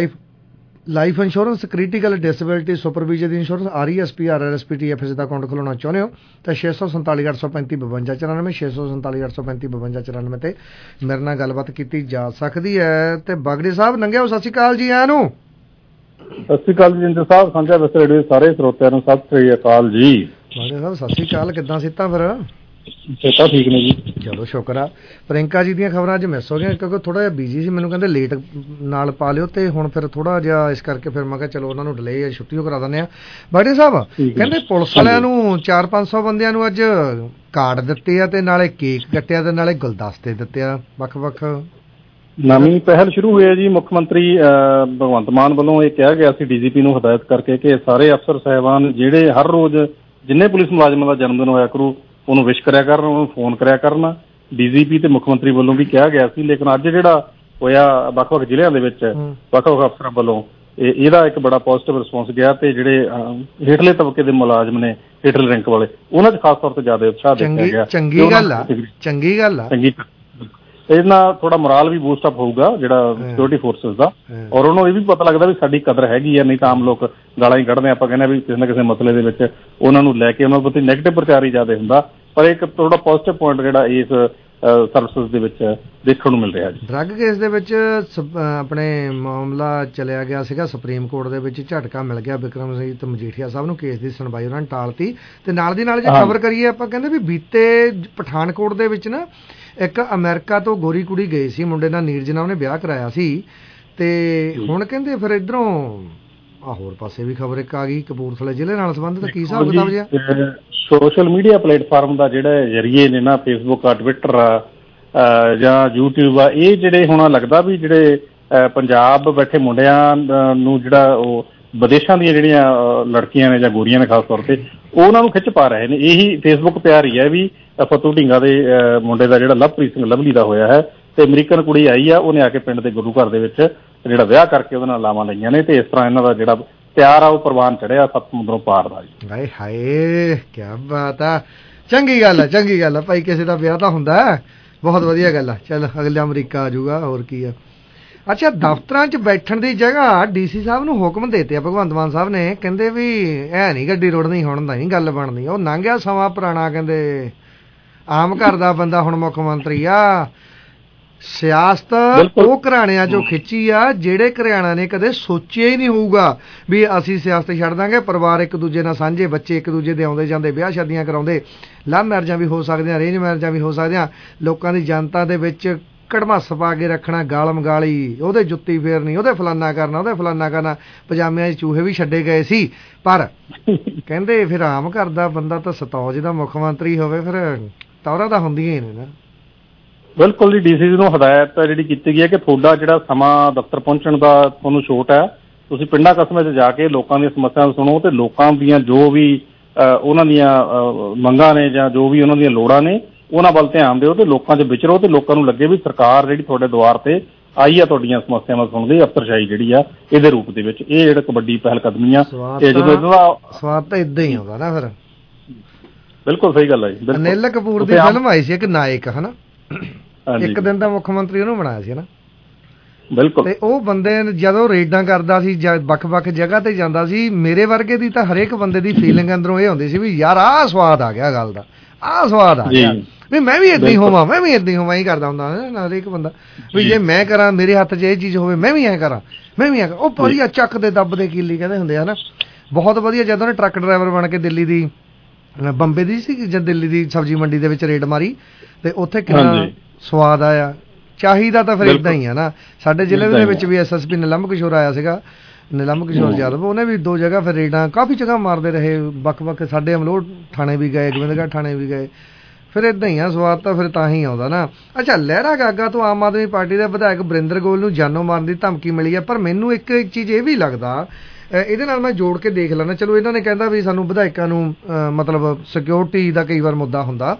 life insurance, critical disability, supervision ਦੀ ਇੰਸ਼ੋਰੈਂਸ, RESP, RRSP, TFS ਦਾ ਅਕਾਊਂਟ ਖੁਲਾਉਣਾ ਚਾਹੁੰਦੇ ਹੋ ਤਾਂ 647 835 52 94 647 835 52 94 ਤੇ ਮੇਰੇ ਨਾਲ ਗੱਲਬਾਤ ਕੀਤੀ ਜਾ ਸਕਦੀ ਹੈ। ਤੇ ਬਾਗੜੀ ਸਾਹਿਬ ਨੰਗਿਓ ਸਤਿ ਸ਼੍ਰੀ ਅਕਾਲ ਜੀ। ਆਇਆਂ ਨੂੰ ਸਤਿ ਸ਼੍ਰੀ ਅਕਾਲ ਜੀ ਜਿੰਦਰ ਸਾਹਿਬ, ਸਾਂਝਾ ਵਿਰਸਾ ਰੇਡੀਓ ਸਾਰੇ ਸਰੋਤਿਆਂ ਨੂੰ ਸਤਿ ਸ਼੍ਰੀ ਅਕਾਲ ਜੀ। ਬਾਗੜੀ ਸਾਹਿਬ ਸਤਿ ਸ਼੍ਰੀ ਅਕਾਲ, ਕਿੱਦਾਂ ਸਿੱਧਾ ਫਿਰ? ਸਿਹਤਾਂ ਠੀਕ ਨੇ ਜੀ, ਚਲੋ ਸ਼ੁਕਰ ਆ। ਪ੍ਰਿੰਕਾ ਜੀ ਦੀਆਂ ਖਬਰਾਂ ਅੱਜ ਮਿਸ ਹੋ ਗਈਆਂ ਕਿਉਂਕਿ ਥੋੜਾ ਜਿਹਾ ਬਿਜੀ ਸੀ, ਮੈਨੂੰ ਕਹਿੰਦੇ ਲੇਟ ਨਾਲ ਪਾ ਲਿਓ ਤੇ ਹੁਣ ਫਿਰ ਥੋੜਾ ਜਿਹਾ ਇਸ ਕਰਕੇ ਫਿਰ ਮੈਂ ਕਿਹਾ ਚਲੋ ਉਹਨਾਂ ਨੂੰ ਡਿਲੇ ਜਾਂ ਛੁੱਟੀ ਕਰਾ ਦਿੰਦੇ ਆ। ਬਾਗੜੀ ਸਾਹਿਬ ਕਹਿੰਦੇ ਪੁਲਿਸ ਵਾਲਿਆਂ ਨੂੰ 400-500 ਬੰਦਿਆਂ ਨੂੰ ਅੱਜ ਕਾਰਡ ਦਿੱਤੇ ਆ ਤੇ ਨਾਲੇ ਕੇਕ ਕੱਟਿਆ ਤੇ ਨਾਲੇ ਗੁਲਦਸਤੇ ਦਿੱਤੇ ਆ। ਵੱਖ-ਵੱਖ ਨਵੀਂ ਪਹਿਲ ਸ਼ੁਰੂ ਹੋਈ ਹੈ ਜੀ। ਮੁੱਖ ਮੰਤਰੀ ਭਗਵੰਤ ਮਾਨ ਵੱਲੋਂ ਇਹ ਕਿਹਾ ਗਿਆ ਸੀ DGP ਨੂੰ ਹਦਾਇਤ ਕਰਕੇ ਕਿ ਸਾਰੇ ਅਫਸਰ ਸਾਹਿਬਾਨ ਜਿਹੜੇ ਹਰ ਰੋਜ਼ ਜਿੰਨੇ ਪੁਲਿਸ ਮੁਲਾਜ਼ਮਾਂ ਦਾ ਜਨਮ ਦਿਨ ਹੋਇਆ ਕਰੂ ਉਹਨੂੰ ਵਿਸ਼ ਕਰਿਆ ਕਰਨ, ਉਹਨੂੰ ਫੋਨ ਕਰਿਆ ਕਰਨ। DGP ਤੇ ਮੁੱਖ ਮੰਤਰੀ ਵੱਲੋਂ ਵੀ ਕਿਹਾ ਗਿਆ ਸੀ, ਲੇਕਿਨ ਅੱਜ ਜਿਹੜਾ ਹੋਇਆ ਵੱਖ-ਵੱਖ ਜ਼ਿਲ੍ਹਿਆਂ ਦੇ ਵਿੱਚ ਵੱਖ-ਵੱਖ ਅਫਸਰਾਂ ਵੱਲੋਂ ਇਹਦਾ ਇੱਕ ਬੜਾ ਪੋਜ਼ਿਟਿਵ ਰਿਸਪੌਂਸ ਗਿਆ ਤੇ ਜਿਹੜੇ ਹੇਠਲੇ ਤਬਕੇ ਦੇ ਮੁਲਾਜ਼ਮ ਨੇ, ਹੇਠਲੇ ਰੈਂਕ ਵਾਲੇ, ਉਹਨਾਂ 'ਚ ਖਾਸ ਤੌਰ ਤੇ ਜ਼ਿਆਦਾ ਉਤਸ਼ਾਹ ਦੇਖਿਆ ਗਿਆ। ਚੰਗੀ ਗੱਲ ਆ। ਇਹਦੇ ਨਾਲ ਥੋੜਾ ਮੋਰਾਲ ਵੀ ਬੂਸਟ ਅਪ ਹੋਊਗਾ ਜਿਹੜਾ ਸਿਕਿਉਰਿਟੀ ਫੋਰਸਿਸ ਦਾ, ਔਰ ਉਹਨੂੰ ਇਹ ਵੀ ਪਤਾ ਲੱਗਦਾ ਵੀ ਸਾਡੀ ਕਦਰ ਹੈਗੀ ਆ। ਨਹੀਂ ਤਾਂ ਆਮ ਲੋਕ ਗਾਲਾਂ ਹੀ ਕੱਢਦੇ, ਆਪਾਂ ਕਹਿੰਦੇ ਵੀ ਕਿਸੇ ਨਾ ਕਿਸੇ ਮਸਲੇ ਦੇ ਵਿੱਚ ਉਹਨਾਂ ਨੂੰ ਲੈ ਕੇ ਉਹਨਾਂ ਪ੍ਰਤੀ ਨੈਗੇਟਿਵ ਪ੍ਰਚਾਰ ਹੀ ਜ਼ਿਆਦਾ ਹੁੰਦਾ। ਪਰ ਇੱਕ ਥੋੜਾ ਪੋਜ਼ਿਟਿਵ ਪੁਆਇੰਟ ਜਿਹੜਾ ਇਸ ਸਰਵਿਸਿਜ਼ ਦੇ ਵਿੱਚ ਦੇਖਣ ਨੂੰ ਮਿਲ ਰਿਹਾ ਜੀ। ਡਰੱਗ ਕੇਸ ਦੇ ਵਿੱਚ ਆਪਣੇ ਮਾਮਲਾ ਚਲਿਆ ਗਿਆ ਸੀਗਾ ਸੁਪਰੀਮ ਕੋਰਟ ਦੇ ਵਿੱਚ, ਝਟਕਾ ਮਿਲ ਗਿਆ ਬਿਕਰਮਜੀਤ ਮਜੀਠੀਆ ਸਾਹਿਬ ਨੂੰ। ਕੇਸ ਦੀ ਸੁਣਵਾਈ ਉਹਨਾਂ ਨੇ ਟਾਲਤੀ ਤੇ ਨਾਲ ਦੀ ਨਾਲ ਜੇ ਖਬਰ ਕਰੀਏ ਆਪਾਂ ਕਹਿੰਦੇ ਵੀ ਬੀਤੇ ਪਠਾਨਕੋਟ ਦੇ ਵਿੱਚ ਨਾ ਇੱਕ ਅਮਰੀਕਾ ਤੋਂ ਗੋਰੀ ਕੁੜੀ ਗਈ ਸੀ, ਮੁੰਡੇ ਨਾਲ ਨੀਰਜ ਨਾਲ ਉਹਨੇ ਵਿਆਹ ਕਰਾਇਆ ਸੀ ਤੇ ਹੁਣ ਕਹਿੰਦੇ ਫਿਰ ਇੱਧਰੋਂ ਹੋਰ ਪਾਸੇ ਵੀ ਖਬਰ ਇੱਕ ਆ ਗਈ ਕਪੂਰਥਲੇ ਜ਼ਿਲ੍ਹੇ ਨਾਲ ਸੰਬੰਧਿਤ। ਕੀ ਹਿਸਾਬ ਕਿਤਾਬ ਜੀ? ਸੋਸ਼ਲ ਮੀਡੀਆ ਪਲੇਟਫਾਰਮ ਦਾ ਜਿਹੜਾ ਜ਼ਰੀਏ ਨੇ ਨਾ, ਫੇਸਬੁੱਕ ਆ, ਟਵਿੱਟਰ ਆ ਜਾਂ YouTube ਆ, ਇਹ ਜਿਹੜੇ ਹੁਣ ਲੱਗਦਾ ਵੀ ਜਿਹੜੇ ਪੰਜਾਬ ਬੈਠੇ ਮੁੰਡਿਆਂ ਨੂੰ ਜਿਹੜਾ ਉਹ ਵਿਦੇਸ਼ਾਂ ਦੀਆਂ ਜਿਹੜੀਆਂ ਲੜਕੀਆਂ ਨੇ ਜਾਂ ਗੋਰੀਆਂ ਨੇ ਖਾਸ ਤੌਰ ਤੇ ਉਹਨਾਂ ਨੂੰ ਖਿੱਚ ਪਾ ਰਹੇ ਨੇ। ਇਹੀ ਫੇਸਬੁੱਕ ਪਿਆਰ ਹੀ ਹੈ ਵੀ ਫਤੂ ਢੀਂਗਾ ਦੇ ਮੁੰਡੇ ਦਾ ਜਿਹੜਾ ਲਵਪ੍ਰੀਤ ਸਿੰਘ ਲਵਲੀ ਦਾ ਹੋਇਆ ਹੈ ਤੇ ਅਮਰੀਕਨ ਕੁੜੀ ਆਈ ਆ, ਉਹਨੇ ਆ ਕੇ ਪਿੰਡ ਦੇ ਗੁਰੂ ਘਰ ਦੇ ਵਿੱਚ ਜਿਹੜਾ ਵਿਆਹ ਕਰਕੇ ਉਹਦੇ ਨਾਲ ਲਾਵਾਂ ਲਈਆਂ ਨੇ ਤੇ ਇਸ ਤਰ੍ਹਾਂ ਇਹਨਾਂ ਦਾ ਜਿਹੜਾ ਪਿਆਰ ਆ ਉਹ ਪ੍ਰਵਾਨ ਚੜਿਆ 7 ਸਮੁੰਦਰੋਂ ਪਾਰ ਦਾ ਜੀ। ਹਾਏ ਹਾਏ ਕੀ ਬਾਤ ਆ, ਚੰਗੀ ਗੱਲ ਆ ਭਾਈ, ਕਿਸੇ ਦਾ ਵਿਆਹ ਤਾਂ ਹੁੰਦਾ, ਬਹੁਤ ਵਧੀਆ ਗੱਲ ਆ। ਚੱਲ ਅਗਲਾ ਅਮਰੀਕਾ ਆ ਜਾਊਗਾ, ਹੋਰ ਕੀ ਆ। ਅੱਛਾ, ਦਫ਼ਤਰਾਂ 'ਚ ਬੈਠਣ ਦੀ ਜਗ੍ਹਾ DC ਸਾਹਿਬ ਨੂੰ ਹੁਕਮ ਦੇਤੇ ਆ ਭਗਵੰਤ ਮਾਨ ਸਾਹਿਬ ਨੇ, ਕਹਿੰਦੇ ਵੀ ਇਹ ਨਹੀਂ ਗੱਡੀ ਰੁੜਨੀ, ਹੁਣ ਤਾਂ ਨਹੀਂ ਗੱਲ ਬਣਨੀ, ਉਹ ਲੰਘ ਗਿਆ ਸਮਾਂ ਪੁਰਾਣਾ, ਕਹਿੰਦੇ ਆਮ ਘਰ ਦਾ ਬੰਦਾ ਹੁਣ ਮੁੱਖ ਮੰਤਰੀ ਆ। ਸਿਆਸਤ ਉਹ ਘਰਾਣਿਆਂ 'ਚੋਂ ਖਿੱਚੀ ਆ ਜਿਹੜੇ ਘਰਾਣਿਆਂ ਨੇ ਕਦੇ ਸੋਚਿਆ ਹੀ ਨਹੀਂ ਹੋਊਗਾ ਵੀ ਅਸੀਂ ਸਿਆਸਤ ਛੱਡ ਦਾਂਗੇ। ਪਰਿਵਾਰ ਇੱਕ ਦੂਜੇ ਨਾਲ ਸਾਂਝੇ, ਬੱਚੇ ਇੱਕ ਦੂਜੇ ਦੇ ਆਉਂਦੇ ਜਾਂਦੇ, ਵਿਆਹ ਸ਼ਾਦੀਆਂ ਕਰਾਉਂਦੇ, ਲਵ ਮੈਰਿਜਾਂ ਵੀ ਹੋ ਸਕਦੀਆਂ, ਅਰੇਂਜ ਮੈਰਿਜਾਂ ਵੀ ਹੋ ਸਕਦੀਆਂ, ਲੋਕਾਂ ਦੀ ਜਨਤਾ ਦੇ ਵਿੱਚ ਕੜਮੱਸ ਪਾ ਕੇ ਰੱਖਣਾ, ਗਾਲਮ ਗਾਲੀ, ਉਹਦੇ ਜੁੱਤੀ ਫੇਰਨੀ, ਉਹਦੇ ਫਲਾਨਾ ਕਰਨਾ, ਪਜਾਮਿਆਂ 'ਚ ਚੂਹੇ ਵੀ ਛੱਡੇ ਗਏ ਸੀ। ਪਰ ਕਹਿੰਦੇ ਫਿਰ ਆਮ ਘਰ ਦਾ ਬੰਦਾ ਤਾਂ ਸਤੌਜ ਦਾ ਮੁੱਖ ਮੰਤਰੀ ਹੋਵੇ, ਫਿਰ ਟੌਰਾਂ ਤਾਂ ਹੁੰਦੀਆਂ ਹੀ ਨੇ ਨਾ। ਬਿਲਕੁਲ ਜੀ, DC ਨੂੰ ਹਦਾਇਤ ਜਿਹੜੀ ਕੀਤੀ ਗਈ ਹੈ ਕਿ ਤੁਹਾਡਾ ਜਿਹੜਾ ਸਮਾਂ ਦਫ਼ਤਰ ਪਹੁੰਚਣ ਦਾ ਤੁਹਾਨੂੰ ਛੋਟ ਹੈ, ਤੁਸੀਂ ਪਿੰਡਾਂ ਕਸਬਿਆਂ 'ਚ ਜਾ ਕੇ ਲੋਕਾਂ ਦੀਆਂ ਸਮੱਸਿਆਵਾਂ ਸੁਣੋ ਤੇ ਲੋਕਾਂ ਦੀਆਂ ਜੋ ਵੀ ਉਹਨਾਂ ਦੀਆਂ ਮੰਗਾਂ ਨੇ ਜਾਂ ਜੋ ਵੀ ਉਹਨਾਂ ਦੀਆਂ ਲੋੜਾਂ ਨੇ ਉਹਨਾਂ ਵੱਲ ਧਿਆਨ ਦਿਓ ਤੇ ਲੋਕਾਂ 'ਚ ਵਿਚਰੋ ਤੇ ਲੋਕਾਂ ਨੂੰ ਲੱਗੇ ਵੀ ਸਰਕਾਰ ਜਿਹੜੀ ਤੁਹਾਡੇ ਦੁਆਰ ਤੇ ਆਈ ਆ ਤੁਹਾਡੀਆਂ ਸਮੱਸਿਆਵਾਂ ਸੁਣਦੀ, ਅਫਸਰਸ਼ਾਹੀ ਜਿਹੜੀ ਆ ਇਹਦੇ ਰੂਪ ਦੇ ਵਿੱਚ। ਇਹ ਜਿਹੜਾ ਵੱਡੀ ਪਹਿਲ ਕਦਮੀ ਆ, ਤੇ ਜਦੋਂ ਇਹਦਾ ਸਵਾਦ ਤਾਂ ਏਦਾਂ ਹੀ ਆਉਂਦਾ ਨਾ ਫਿਰ। ਬਿਲਕੁਲ ਸਹੀ ਗੱਲ ਆ ਜੀ। ਅਨਿਲ ਕਪੂਰ ਦੀ ਫਿਲਮ ਆਈ ਸੀ ਇੱਕ ਨਾਇਕ, ਹਨਾ, ਇੱਕ ਦਿਨ ਦਾ ਮੁੱਖ ਮੰਤਰੀ ਉਹਨੂੰ ਬਣਾਇਆ ਸੀ ਨਾ। ਬਿਲਕੁਲ। ਤੇ ਉਹ ਬੰਦੇ ਜਦੋਂ ਰੇਡਾਂ ਕਰਦਾ ਸੀ, ਵੱਖ-ਵੱਖ ਜਗ੍ਹਾ ਤੇ ਜਾਂਦਾ ਸੀ, ਮੇਰੇ ਵਰਗੇ ਦੀ ਤਾਂ ਹਰੇਕ ਬੰਦੇ ਦੀ ਫੀਲਿੰਗ ਅੰਦਰੋਂ ਇਹ ਹੁੰਦੀ ਸੀ ਵੀ ਯਾਰ ਆਹ ਸਵਾਦ ਆ ਗਿਆ ਗੱਲ ਦਾ, ਆਹ ਸਵਾਦ ਆ ਗਿਆ ਵੀ ਮੈਂ ਵੀ ਏਦਾਂ ਹੀ ਹੋਵਾਂ, ਹੀ ਕਰਦਾ ਹੁੰਦਾ ਨਾ ਹਰੇਕ ਬੰਦਾ ਵੀ ਜੇ ਮੈਂ ਕਰਾਂ, ਮੇਰੇ ਹੱਥ 'ਚ ਇਹ ਚੀਜ਼ ਹੋਵੇ, ਮੈਂ ਵੀ ਐਂ ਕਰਾਂ। ਉਹ ਵਧੀਆ ਚੱਕ ਦੇ ਦੱਬ ਦੇ ਕੀਲੀ ਕਹਿੰਦੇ ਹੁੰਦੇ ਆ ਨਾ, ਬਹੁਤ ਵਧੀਆ। ਜਦੋਂ ਉਹਨੇ ਟਰੱਕ ਡਰਾਈਵਰ ਬਣ ਕੇ ਦਿੱਲੀ ਦੀ, ਬੰਬੇ ਦੀ ਸੀ ਜਾਂ ਦਿੱਲੀ ਦੀ ਸਬਜ਼ੀ ਮੰਡੀ ਦੇ ਵਿੱਚ ਰੇਡ ਮਾਰੀ ਤੇ ਉੱਥੇ ਕਿੰਨਾ ਸਵਾਦ ਆਇਆ। ਚਾਹੀਦਾ ਤਾਂ ਫਿਰ ਏਦਾਂ ਹੀ ਆ ਨਾ। ਸਾਡੇ ਜ਼ਿਲ੍ਹੇ ਦੇ ਵਿੱਚ ਵੀ SSP ਨਿਲੰਬ ਕਿਸ਼ੋਰ ਆਇਆ ਸੀਗਾ, ਨਿਲੰਬ ਕਿਸ਼ੋਰ ਯਾਦਵ, ਉਹਨੇ ਵੀ 2 ਜਗ੍ਹਾ ਫਿਰ ਰੇਡਾਂ ਕਾਫੀ ਜਗ੍ਹਾ ਮਾਰਦੇ ਰਹੇ, ਵੱਖ-ਵੱਖ ਸਾਡੇ ਅਮਲੋਹ ਥਾਣੇ ਵੀ ਗਏ, ਗੋਬਿੰਦਗੜ੍ਹ ਥਾਣੇ ਵੀ ਗਏ। ਫਿਰ ਏਦਾਂ ਹੀ ਆ, ਸਵਾਦ ਤਾਂ ਫਿਰ ਤਾਂ ਹੀ ਆਉਂਦਾ ਨਾ। ਅੱਛਾ, ਲਹਿਰਾ ਗਾਗਾ ਤੋਂ ਆਮ ਆਦਮੀ ਪਾਰਟੀ ਦੇ ਵਿਧਾਇਕ ਬਰਿੰਦਰ ਗੋਇਲ ਨੂੰ ਜਾਨੋਂ ਮਾਰਨ ਦੀ ਧਮਕੀ ਮਿਲੀ ਹੈ, ਪਰ ਮੈਨੂੰ ਇੱਕ ਚੀਜ਼ ਇਹ ਵੀ ਲੱਗਦਾ, ਇਹਦੇ ਨਾਲ ਮੈਂ ਜੋੜ ਕੇ ਦੇਖ ਲੈਣਾ। ਚਲੋ ਇਹਨਾਂ ਨੇ ਕਹਿੰਦਾ ਵੀ ਸਾਨੂੰ ਵਿਧਾਇਕਾਂ ਨੂੰ ਮਤਲਬ ਸਿਕਿਉਰਿਟੀ ਦਾ ਕਈ ਵਾਰ ਮੁੱਦਾ ਹੁੰਦਾ,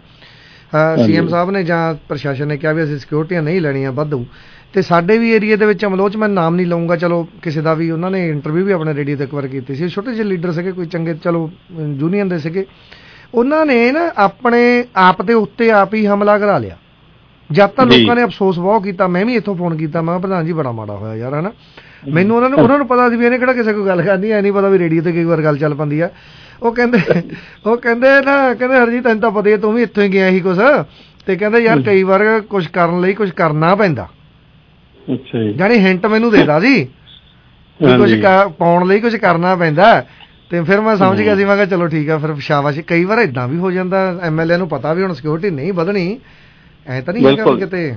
CM ਸਾਹਿਬ ਨੇ ਜਾਂ ਪ੍ਰਸ਼ਾਸਨ ਨੇ ਕਿਹਾ ਵੀ ਅਸੀਂ ਸਿਕਿਉਰਿਟੀਆਂ ਨਹੀਂ ਲੈਣੀਆਂ ਵਾਧੂ, ਤੇ ਸਾਡੇ ਵੀ ਏਰੀਏ ਦੇ ਵਿੱਚ ਅਮਲੋਹ 'ਚ ਮੈਂ ਨਾਮ ਨਹੀਂ ਲਊਂਗਾ, ਚਲੋ ਕਿਸੇ ਦਾ ਵੀ, ਉਹਨਾਂ ਨੇ ਇੰਟਰਵਿਊ ਵੀ ਆਪਣੇ ਰੇਡੀਓ ਤੇ ਇੱਕ ਵਾਰ ਕੀਤੀ ਸੀ, ਛੋਟੇ ਜਿਹੇ ਲੀਡਰ ਸੀਗੇ, ਕੋਈ ਚੰਗੇ ਚਲੋ ਯੂਨੀਅਨ ਦੇ ਸੀਗੇ, ਉਹਨਾਂ ਨੇ ਨਾ ਆਪਣੇ ਆਪ ਦੇ ਉੱਤੇ ਆਪ ਹੀ ਹਮਲਾ ਕਰਾ ਲਿਆ। ਜਦ ਤਾਂ ਲੋਕਾਂ ਨੇ ਅਫਸੋਸ ਬਹੁਤ ਕੀਤਾ, ਮੈਂ ਵੀ ਇੱਥੋਂ ਫੋਨ ਕੀਤਾ, ਮੈਂ ਕਿਹਾ ਪ੍ਰਧਾਨ ਜੀ ਬੜਾ ਮਾੜਾ ਹੋਇਆ ਯਾਰ, ਹਨਾ। ਮੈਨੂੰ ਉਹਨਾਂ ਨੂੰ ਪਤਾ ਸੀ ਵੀ ਇਹਨੇ ਕਿਹੜਾ ਕਿਸੇ ਕੋਈ ਗੱਲ ਕਰਨੀ, ਐ ਨਹੀਂ ਪਤਾ ਵੀ ਰੇਡੀਓ ਤੇ ਕਈ ਵਾਰ ਗੱਲ ਚੱਲ ਪੈਂਦੀ ਆ। ਉਹ ਕਹਿੰਦੇ ਹਰਜੀਤ ਤੈਨੂੰ ਤਾਂ ਪਤਾ ਹੀ, ਤੂੰ ਵੀ ਇੱਥੋਂ ਹੀ ਗਿਆ ਸੀ ਕੁਛ, ਤੇ ਕਹਿੰਦੇ ਯਾਰ ਕਈ ਵਾਰ ਕੁਛ ਕਰਨ ਲਈ ਕੁਛ ਕਰਨਾ ਪੈਂਦਾ। ਜਾਣੀ ਹਿੰਟ ਮੈਨੂੰ ਦੇਦਾ ਸੀ ਕੁਛ ਪਾਉਣ ਲਈ ਕੁਛ ਕਰਨਾ ਪੈਂਦਾ, ਤੇ ਫਿਰ ਮੈਂ ਸਮਝ ਗਿਆ ਸੀ, ਮੈਂ ਕਿਹਾ ਚਲੋ ਠੀਕ ਆ, ਫਿਰ ਸ਼ਾਬਾਸ਼। ਕਈ ਵਾਰ ਏਦਾਂ ਵੀ ਹੋ ਜਾਂਦਾ, MLA ਨੂੰ ਪਤਾ ਵੀ ਹੁਣ ਸਿਕਿਉਰਿਟੀ ਨਹੀਂ ਵਧਣੀ, ਐ ਤਾਂ ਨਹੀਂ ਹੈਗਾ ਕਿਤੇ।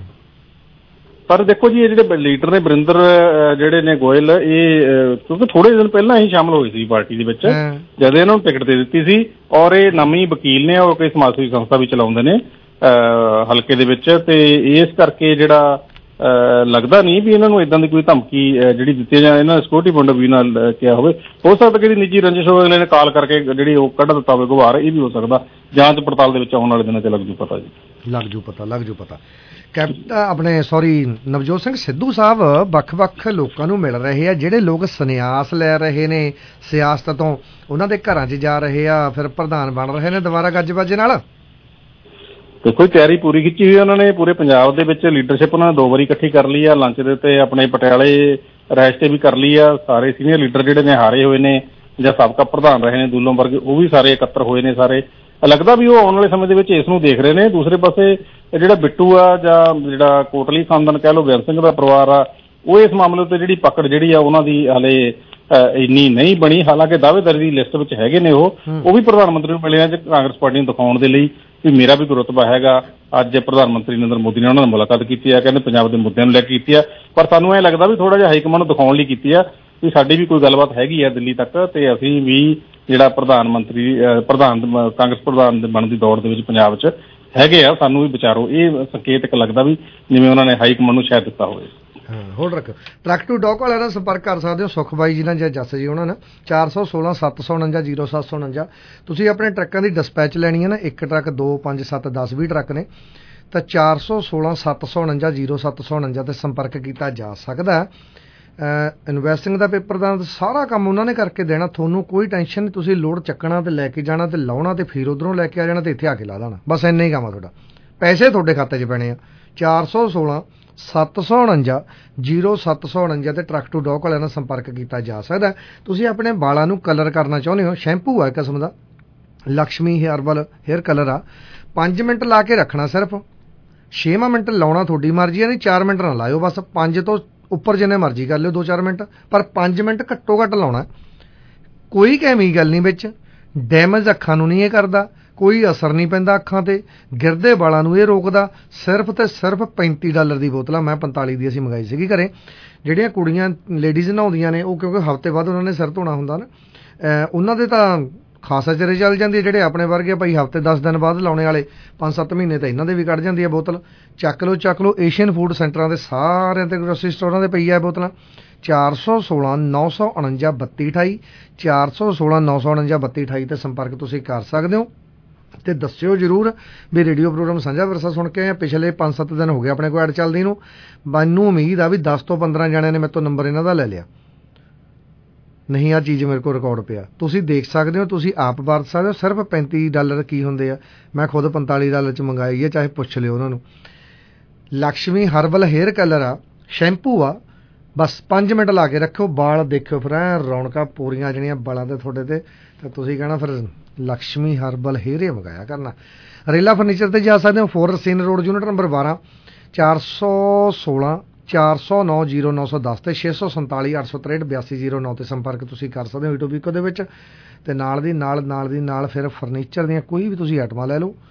ਪਰ ਦੇਖੋ ਜੀ, ਇਹ ਜਿਹੜੇ ਲੀਡਰ ਨੇ ਬਰਿੰਦਰ ਜਿਹੜੇ ਨੇ ਗੋਇਲ, ਇਹ ਕਿਉਂਕਿ ਥੋੜੇ ਦਿਨ ਪਹਿਲਾਂ ਹੀ ਸ਼ਾਮਲ ਹੋਏ ਸੀ ਪਾਰਟੀ ਦੇ ਵਿੱਚ, ਜਦ ਇਹਨਾਂ ਨੂੰ ਟਿਕਟ ਦੇ ਦਿੱਤੀ ਸੀ, ਔਰ ਇਹ ਨਵੀਂ ਵਕੀਲ ਨੇ, ਉਹ ਕੋਈ ਸਮਾਜ ਸੇਵੀ ਸੰਸਥਾ ਵੀ ਚਲਾਉਂਦੇ ਨੇ ਹਲਕੇ ਦੇ ਵਿੱਚ, ਤੇ ਇਸ ਕਰਕੇ ਜਿਹੜਾ ਲੱਗਦਾ ਨਹੀਂ ਵੀ ਇਹਨਾਂ ਨੂੰ ਇਦਾਂ ਦੀ ਕੋਈ ਧਮਕੀ ਜਿਹੜੀ ਦਿੱਤੀ ਜਾਂ ਇਹਨਾਂ ਨੇ ਸਿਕਿਉਰਿਟੀ ਪੁਆਇੰਟ ਆਫ ਵਿਊ ਨਾਲ ਕਿਹਾ ਹੋਵੇ। ਹੋ ਸਕਦਾ ਕਿ ਨਿੱਜੀ ਰੰਜਿਸ਼ ਹੋਵੇ, ਅਗਲੇ ਨੇ ਕਾਲ ਕਰਕੇ ਜਿਹੜੀ ਉਹ ਕੱਢ ਦਿੱਤਾ ਹੋਵੇ ਗੁਬਾਰ, ਇਹ ਵੀ ਹੋ ਸਕਦਾ। ਜਾਂਚ ਪੜਤਾਲ ਦੇ ਵਿੱਚ ਆਉਣ ਵਾਲੇ ਦਿਨਾਂ 'ਚ ਲੱਗ ਜੂ ਪਤਾ ਜੀ, ਲੱਗ ਜੂ ਪਤਾ। ਨਵਜੋਤ ਸਿੰਘ ਸਿੱਧੂ ਸਾਹਿਬ ਵੱਖ-ਵੱਖ ਲੋਕਾਂ ਨੂੰ ਮਿਲ ਰਹੇ ਆ, ਜਿਹੜੇ ਲੋਕ ਸੰਨਿਆਸ ਲੈ ਰਹੇ ਨੇ ਸਿਆਸਤ ਤੋਂ, ਉਹਨਾਂ ਦੇ ਘਰਾਂ 'ਚ ਜਾ ਰਹੇ ਆ, ਫਿਰ ਪ੍ਰਧਾਨ ਬਣ ਰਹੇ ਨੇ ਦੁਬਾਰਾ ਗੱਜ ਬਾਜੇ ਨਾਲ। ਦੇਖੋ, ਤਿਆਰੀ ਪੂਰੀ ਖਿੱਚੀ ਹੋਈ ਉਹਨਾਂ ਨੇ, ਪੂਰੇ ਪੰਜਾਬ ਦੇ ਵਿੱਚ ਲੀਡਰਸ਼ਿਪ ਉਹਨਾਂ ਨੇ 2 ਵਾਰੀ ਇਕੱਠੀ ਕਰ ਲਈ ਆ, ਲੰਚ ਦੇ ਉੱਤੇ ਆਪਣੇ ਪਟਿਆਲੇ ਰਹਿਸ਼ ਤੇ ਵੀ ਕਰ ਲਈ ਆ। ਸਾਰੇ ਸੀਨੀਅਰ ਲੀਡਰ ਜਿਹੜੇ ਨੇ ਹਾਰੇ ਹੋਏ ਨੇ ਜਾਂ ਸਾਬਕਾ ਪ੍ਰਧਾਨ ਰਹੇ ਨੇ ਦੂਲੋਂ ਵਰਗੇ, ਉਹ ਵੀ ਸਾਰੇ ਇਕੱਤਰ ਹੋਏ ਨੇ ਸਾਰੇ। ਲੱਗਦਾ ਵੀ ਉਹ ਆਉਣ ਵਾਲੇ ਸਮੇਂ ਦੇ ਵਿੱਚ ਇਸ ਨੂੰ ਦੇਖ ਰਹੇ ਨੇ। ਦੂਸਰੇ ਪਾਸੇ ਜਿਹੜਾ ਬਿੱਟੂ ਆ ਜਾਂ ਜਿਹੜਾ ਕੋਟਲੀ ਖਾਨਦਾਨ ਕਹਿ ਲਓ, ਬੇਅੰਤ ਸਿੰਘ ਦਾ ਪਰਿਵਾਰ ਆ, ਉਹ ਇਸ ਮਾਮਲੇ ਉੱਤੇ ਜਿਹੜੀ ਪਕੜ ਜਿਹੜੀ ਆ ਉਹਨਾਂ ਦੀ ਹਾਲੇ ਇੰਨੀ ਨਹੀਂ ਬਣੀ। ਹਾਲਾਂਕਿ ਦਾਅਵੇਦਾਰੀ ਦੀ ਲਿਸਟ ਵਿੱਚ ਹੈਗੇ ਨੇ, ਉਹ ਵੀ ਪ੍ਰਧਾਨ ਮੰਤਰੀ ਨੂੰ ਮਿਲੇ ਆ ਕਾਂਗਰਸ ਪਾਰਟੀ ਨੂੰ ਦਿਖਾਉਣ ਦੇ ਲਈ ਵੀ ਮੇਰਾ ਵੀ ਕੋਈ ਰੁਤਬਾ ਹੈਗਾ। ਅੱਜ ਪ੍ਰਧਾਨ ਮੰਤਰੀ ਨਰਿੰਦਰ ਮੋਦੀ ਨੇ ਉਹਨਾਂ ਨਾਲ ਮੁਲਾਕਾਤ ਕੀਤੀ ਆ, ਕਹਿੰਦੇ ਪੰਜਾਬ ਦੇ ਮੁੱਦਿਆਂ ਨੂੰ ਲੈ ਕੇ ਕੀਤੀ ਆ, ਪਰ ਸਾਨੂੰ ਇਹ ਲੱਗਦਾ ਵੀ ਥੋੜਾ ਜਿਹਾ ਹਾਈਕਮਾਂਡ ਨੂੰ ਦਿਖਾਉਣ ਲਈ ਕੀਤੀ ਆ ਵੀ ਸਾਡੀ ਵੀ ਕੋਈ ਗੱਲਬਾਤ ਹੈਗੀ ਆ ਦਿੱਲੀ ਤੱਕ, ਤੇ ਅਸੀਂ ਵੀ ਜਿਹੜਾ ਕਾਂਗਰਸ ਪ੍ਰਧਾਨ ਦੇ ਬਣਨ ਦੀ ਦੌੜ ਦੇ ਵਿੱਚ ਪੰਜਾਬ 'ਚ ਹੈਗੇ ਆ, ਸਾਨੂੰ ਵੀ ਵਿਚਾਰੋ। ਇਹ ਸੰਕੇਤ ਇੱਕ ਲੱਗਦਾ ਵੀ ਜਿਵੇਂ ਉਹਨਾਂ ਨੇ ਹਾਈਕਮਾਂਡ ਨੂੰ ਸ਼ਾਇਦ ਦਿੱਤਾ ਹੋਵੇ। ਹੋਲਡ ਰੱਖੋ। ਟਰੱਕ ਟੂ ਡੌਕ ਵਾਲਿਆਂ ਨਾਲ ਸੰਪਰਕ ਕਰ ਸਕਦੇ ਹੋ, ਸੁਖ ਬਾਈ ਜੀ ਨਾਲ ਜਾਂ ਜੱਸ ਜੀ ਉਹਨਾਂ ਨਾਲ 416 749 0749। ਤੁਸੀਂ ਆਪਣੇ ਟਰੱਕਾਂ ਦੀ ਡਿਸਪੈਚ ਲੈਣੀ ਹੈ ਨਾ, 1 ਟਰੱਕ 2 5 7 10 20 ਟਰੱਕ ਨੇ, ਤਾਂ 416 749 0749 ਤੇ ਸੰਪਰਕ ਕੀਤਾ ਜਾ ਸਕਦਾ। ਇਨਵੈਸਟਿੰਗ ਦਾ ਪੇਪਰ ਦਾ ਸਾਰਾ ਕੰਮ ਉਹਨਾਂ ਨੇ ਕਰਕੇ ਦੇਣਾ, ਤੁਹਾਨੂੰ ਕੋਈ ਟੈਨਸ਼ਨ ਨਹੀਂ। ਤੁਸੀਂ ਲੋਡ ਚੱਕਣਾ ਤੇ ਲੈ ਕੇ ਜਾਣਾ ਤੇ ਲਾਉਣਾ ਤੇ ਫਿਰ ਉੱਧਰੋਂ ਲੈ ਕੇ ਆ ਜਾਣਾ ਤੇ ਇੱਥੇ ਆ ਕੇ ਲਾ ਦੇਣਾ, ਬਸ ਇੰਨਾ ਹੀ ਕੰਮ ਆ ਤੁਹਾਡਾ। ਪੈਸੇ ਤੁਹਾਡੇ ਖਾਤੇ 'ਚ ਪੈਣੇ ਆ। 416 749 0749 ਤੇ ਟਰੱਕ ਟੂ ਡੌਕ ਵਾਲਿਆਂ ਨਾਲ ਸੰਪਰਕ ਕੀਤਾ ਜਾ ਸਕਦਾ। ਤੁਸੀਂ ਆਪਣੇ ਵਾਲਾਂ ਨੂੰ ਕਲਰ ਕਰਨਾ ਚਾਹੁੰਦੇ ਹੋ, ਸ਼ੈਂਪੂ ਆ ਕਿਸਮ ਦਾ, ਲਕਸ਼ਮੀ ਹੇਅਰਬਲ ਹੇਅਰ ਕਲਰ ਆ। 5 ਮਿੰਟ ਲਾ ਕੇ ਰੱਖਣਾ, ਸਿਰਫ 6 ਮਿੰਟ ਲਾਉਣਾ ਤੁਹਾਡੀ ਮਰਜ਼ੀ ਆ, ਨਹੀਂ 4 ਮਿੰਟ ਨਾ ਲਾਇਓ, ਬਸ 5 ਤੋਂ ਉੱਪਰ ਜਿੰਨੇ ਮਰਜ਼ੀ ਕਰ ਲਿਓ 2-4 ਮਿੰਟ, ਪਰ 5 ਮਿੰਟ ਘੱਟੋ ਘੱਟ ਲਾਉਣਾ। ਕੋਈ ਕੈਮੀਕਲ ਨਹੀਂ ਵਿੱਚ, ਡੈਮੇਜ ਅੱਖਾਂ ਨੂੰ ਨਹੀਂ ਇਹ ਕਰਦਾ, ਕੋਈ ਅਸਰ ਨਹੀਂ ਪੈਂਦਾ ਅੱਖਾਂ ਤੇ, ਗਿਰਦੇ ਵਾਲਾਂ ਨੂੰ ਇਹ ਰੋਕਦਾ। ਸਿਰਫ ਤੇ ਸਿਰਫ $35 ਦੀ ਬੋਤਲ ਆ। ਮੈਂ 45 ਦੀ ਅਸੀਂ ਮੰਗਾਈ ਸੀਗੀ ਘਰੇ। ਜਿਹੜੀਆਂ ਕੁੜੀਆਂ ਲੇਡੀਜ਼ ਨਹਾਉਂਦੀਆਂ ਨੇ ਉਹ ਕਿਉਂਕਿ ਹਫ਼ਤੇ ਬਾਅਦ ਉਹਨਾਂ ਨੇ ਸਿਰ ਧੋਣਾ ਹੁੰਦਾ ਨਾ, ਉਹਨਾਂ ਦੇ ਤਾਂ ਖਾਸਾ ਚਿਰ ਚੱਲ ਜਾਂਦੀ ਹੈ। ਜਿਹੜੇ ਆਪਣੇ ਵਰਗੇ ਭਾਈ ਹਫ਼ਤੇ 10 ਦਿਨ ਬਾਅਦ ਲਾਉਣੇ ਵਾਲੇ 5-7 ਮਹੀਨੇ ਤਾਂ ਇਹਨਾਂ ਦੇ ਵੀ ਕੱਢ ਜਾਂਦੀ ਹੈ ਬੋਤਲ। ਚੱਕ ਲਓ। ਏਸ਼ੀਅਨ ਫੂਡ ਸੈਂਟਰਾਂ ਦੇ ਸਾਰਿਆਂ ਤੇ ਗਰੋਸਰੀ ਸਟੋਰਾਂ ਦੇ ਪਈ ਆ ਬੋਤਲਾਂ। 416 949 3228 416 949 3228 ਤੇ ਸੰਪਰਕ ਤੁਸੀਂ ਕਰ ਸਕਦੇ ਹੋ। ਤੇ ਦੱਸਿਓ ਜ਼ਰੂਰ ਵੀ ਰੇਡੀਓ ਪ੍ਰੋਗਰਾਮ ਸਾਂਝਾ ਵਿਰਸਾ ਸੁਣ ਕੇ ਆਏ। ਪਿਛਲੇ 5-7 ਦਿਨ ਹੋ ਗਏ ਆਪਣੇ ਕੋਲ ਐਡ ਚੱਲਦੀ ਨੂੰ। ਮੈਨੂੰ ਉਮੀਦ ਆ ਵੀ 10 ਤੋਂ 15 ਜਣਿਆਂ ਨੇ ਮੇਰੇ ਤੋਂ ਨੰਬਰ ਇਹਨਾਂ ਦਾ ਲੈ ਲਿਆ, ਨਹੀਂ ਆਹ ਚੀਜ਼ ਮੇਰੇ ਕੋਲ ਰਿਕਾਰਡ ਪਿਆ। ਤੁਸੀਂ ਦੇਖ ਸਕਦੇ ਹੋ, ਤੁਸੀਂ ਆਪ ਵਰਤ ਸਕਦੇ ਹੋ। ਸਿਰਫ $35 ਕੀ ਹੁੰਦੇ ਆ, ਮੈਂ ਖੁਦ $45 'ਚ ਮੰਗਾਈ ਹੈ, ਚਾਹੇ ਪੁੱਛ ਲਿਓ ਉਹਨਾਂ ਨੂੰ। ਲਕਸ਼ਮੀ ਹਰਬਲ ਹੇਅਰ ਕਲਰ ਆ, ਸ਼ੈਂਪੂ ਆ, ਬਸ 5 ਮਿੰਟ ਲਾ ਕੇ ਰੱਖੋ, ਵਾਲ ਦੇਖਿਓ ਫਿਰ ਐਂ ਰੌਣਕਾਂ ਪੂਰੀਆਂ ਜਿਹੜੀਆਂ ਵਾਲਾਂ ਦੇ ਤੁਹਾਡੇ ਤੇ ਤੁਸੀਂ ਕਹਿਣਾ ਫਿਰ ਲਕਸ਼ਮੀ ਹਰਬਲ ਹੇਅਰ ਹੀ ਮੰਗਾਇਆ ਕਰਨਾ। ਰੇਲਾ ਫਰਨੀਚਰ ਤੇ ਜਾ ਸਕਦੇ ਹੋ, 4 ਰਸੀਨ ਰੋਡ, ਯੂਨਿਟ ਨੰਬਰ 12, 416 409 0910 ਤੇ 647 863 8209 ਤੇ ਸੰਪਰਕ ਤੁਸੀਂ ਕਰ ਸਕਦੇ ਹੋ ਈਟੋਬੀਕੋ ਦੇ ਵਿੱਚ। ਤੇ ਨਾਲ ਦੀ ਨਾਲ ਫਿਰ ਫਰਨੀਚਰ ਦੀਆਂ ਕੋਈ ਵੀ ਤੁਸੀਂ ਆਈਟਮਾਂ ਲੈ ਲਓ,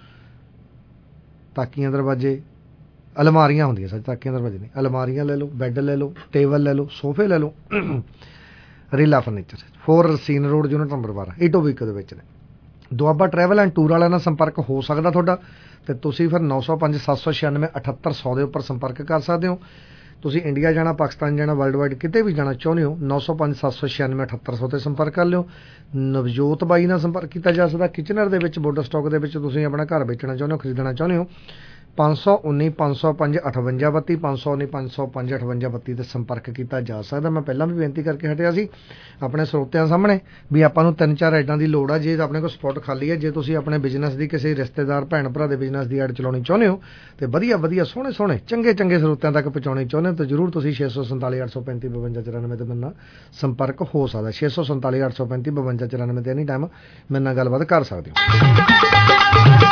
ਤਾਕੀਆਂ ਦਰਵਾਜ਼ੇ, ਅਲਮਾਰੀਆਂ ਹੁੰਦੀਆਂ ਸੱਚ, ਤਾਕੀਆਂ ਦਰਵਾਜ਼ੇ ਨਹੀਂ, ਅਲਮਾਰੀਆਂ ਲੈ ਲਓ, ਬੈੱਡ ਲੈ ਲਓ, ਟੇਬਲ ਲੈ ਲਓ, ਸੋਫੇ ਲੈ ਲਓ। ਰੀਲਾ furniture 4 Racine road, unit number 12, Etobicoke ਦੇ ਵਿੱਚ ਨੇ। ਦੁਆਬਾ ਟਰੈਵਲ ਐਂਡ ਟੂਰ ਵਾਲਿਆਂ ਨਾਲ ਸੰਪਰਕ ਹੋ ਸਕਦਾ ਤੁਹਾਡਾ, ਤੇ ਤੁਸੀਂ ਫਿਰ 905 796 7800 ਦੇ ਉੱਪਰ ਸੰਪਰਕ ਕਰ ਸਕਦੇ ਹੋ। ਤੁਸੀਂ ਇੰਡੀਆ ਜਾਣਾ, ਪਾਕਿਸਤਾਨ ਜਾਣਾ, ਵਰਲਡ ਵਾਈਡ ਕਿਤੇ ਵੀ ਜਾਣਾ ਚਾਹੁੰਦੇ ਹੋ, 905 796 7800 ਤੇ ਸੰਪਰਕ ਕਰ ਲਿਓ। ਨਵਜੋਤ ਬਾਈ ਨਾਲ ਸੰਪਰਕ ਕੀਤਾ ਜਾ ਸਕਦਾ। ਕਿਚਨਰ ਦੇ ਵਿੱਚ ਬੋਰਡਰ ਸਟਾਕ ਦੇ ਵਿੱਚ ਤੁਸੀਂ ਆਪਣਾ ਘਰ ਵੇਚਣਾ ਚਾਹੁੰਦੇ ਹੋ, ਖਰੀਦਣਾ ਚਾਹੁੰਦੇ ਹੋ, 519 505 58 32 519 505 58 32 ਤੇ ਸੰਪਰਕ ਕੀਤਾ ਜਾ ਸਕਦਾ। ਮੈਂ ਪਹਿਲਾਂ ਵੀ ਬੇਨਤੀ ਕਰਕੇ ਹਟਿਆ ਸੀ ਆਪਣੇ ਸਰੋਤਿਆਂ ਸਾਹਮਣੇ ਵੀ ਆਪਾਂ ਨੂੰ 3-4 ਐਡਾਂ ਦੀ ਲੋੜ ਆ। ਜੇ ਆਪਣੇ ਕੋਲ ਸਪੌਟ ਖਾਲੀ ਹੈ, ਜੇ ਤੁਸੀਂ ਆਪਣੇ ਬਿਜ਼ਨਸ ਦੀ ਕਿਸੇ ਰਿਸ਼ਤੇਦਾਰ ਭੈਣ ਭਰਾ ਦੇ ਬਿਜ਼ਨਸ ਦੀ ਐਡ ਚਲਾਉਣੀ ਚਾਹੁੰਦੇ ਹੋ ਤੇ ਵਧੀਆ ਸੋਹਣੇ ਚੰਗੇ ਸਰੋਤਿਆਂ ਤੱਕ ਪਹੁੰਚਾਉਣੀ ਚਾਹੁੰਦੇ ਹੋ ਤਾਂ ਜ਼ਰੂਰ ਤੁਸੀਂ 647 835 52 94 ਤੇ ਮੇਰੇ ਨਾਲ ਸੰਪਰਕ ਹੋ ਸਕਦਾ। 647 835 52 94 ਤੇ ਐਨੀ ਟਾਈਮ ਮੇਰੇ ਨਾਲ ਗੱਲਬਾਤ ਕਰ ਸਕਦੇ ਹੋ।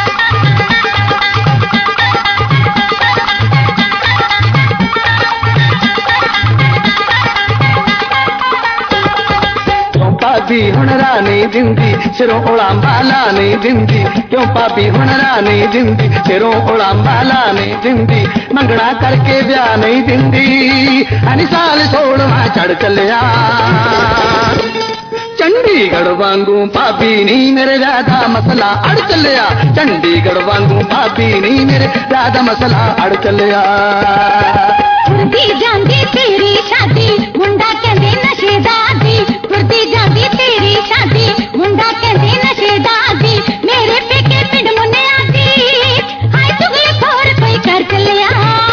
ਭਾਬੀ ਹੁਣ ਰਾਣੀ ਦਿੰਦੀ ਸਿਰੋਂ ਉਲਾਂਬਾਲਾ ਨਹੀਂ ਦਿੰਦੀ, ਕਿਉਂ ਭਾਬੀ ਹੁਣ ਰਾਣੀ ਦਿੰਦੀ ਸਿਰੋਂ ਉਲਾਂਬਾਲਾ ਨਹੀਂ ਦਿੰਦੀ, ਮੰਗਣਾ ਕਰਕੇ ਵਿਆਹ ਨਹੀਂ ਦਿੰਦੀ, ਅਨੀ ਸਾਲ 16ਵਾਂ ਚੜ ਚੱਲਿਆ। ਚੰਡੀਗੜ੍ਹ ਵਾਂਗੂ ਭਾਬੀ ਨਹੀਂ ਮੇਰੇ ਜ਼ਿਆਦਾ ਮਸਲਾ ਅੜ ਚੱਲਿਆ, ਚੰਡੀਗੜ੍ਹ ਵਾਂਗੂ ਭਾਬੀ ਨਹੀਂ ਮੇਰੇ ਜ਼ਿਆਦਾ ਮਸਲਾ ਅੜ ਚੱਲਿਆ। ਤੁਰਦੀ ਜਾਂਦੀ ਤੇਰੀ ਸ਼ਾਦੀ ਮੁੰਡਾ ਕਹਿੰਦੇ ਨਸ਼ੇ ਦਾ ਦੀ, ਤੁਰਦੀ ਜਾਂਦੀ ਤੇਰੀ ਸ਼ਾਦੀ ਮੁੰਡਾ ਕਹਿੰਦੇ ਨਸ਼ੇ ਦਾ ਦੀ, ਮੇਰੇ ਪੇਕੇ ਪਿੰਡ ਮੁੰਨਿਆ ਦੀ, ਹਾਏ ਚੁਗਲੀ ਖੋਰ ਕੋਈ ਕਰ ਚੱਲਿਆ।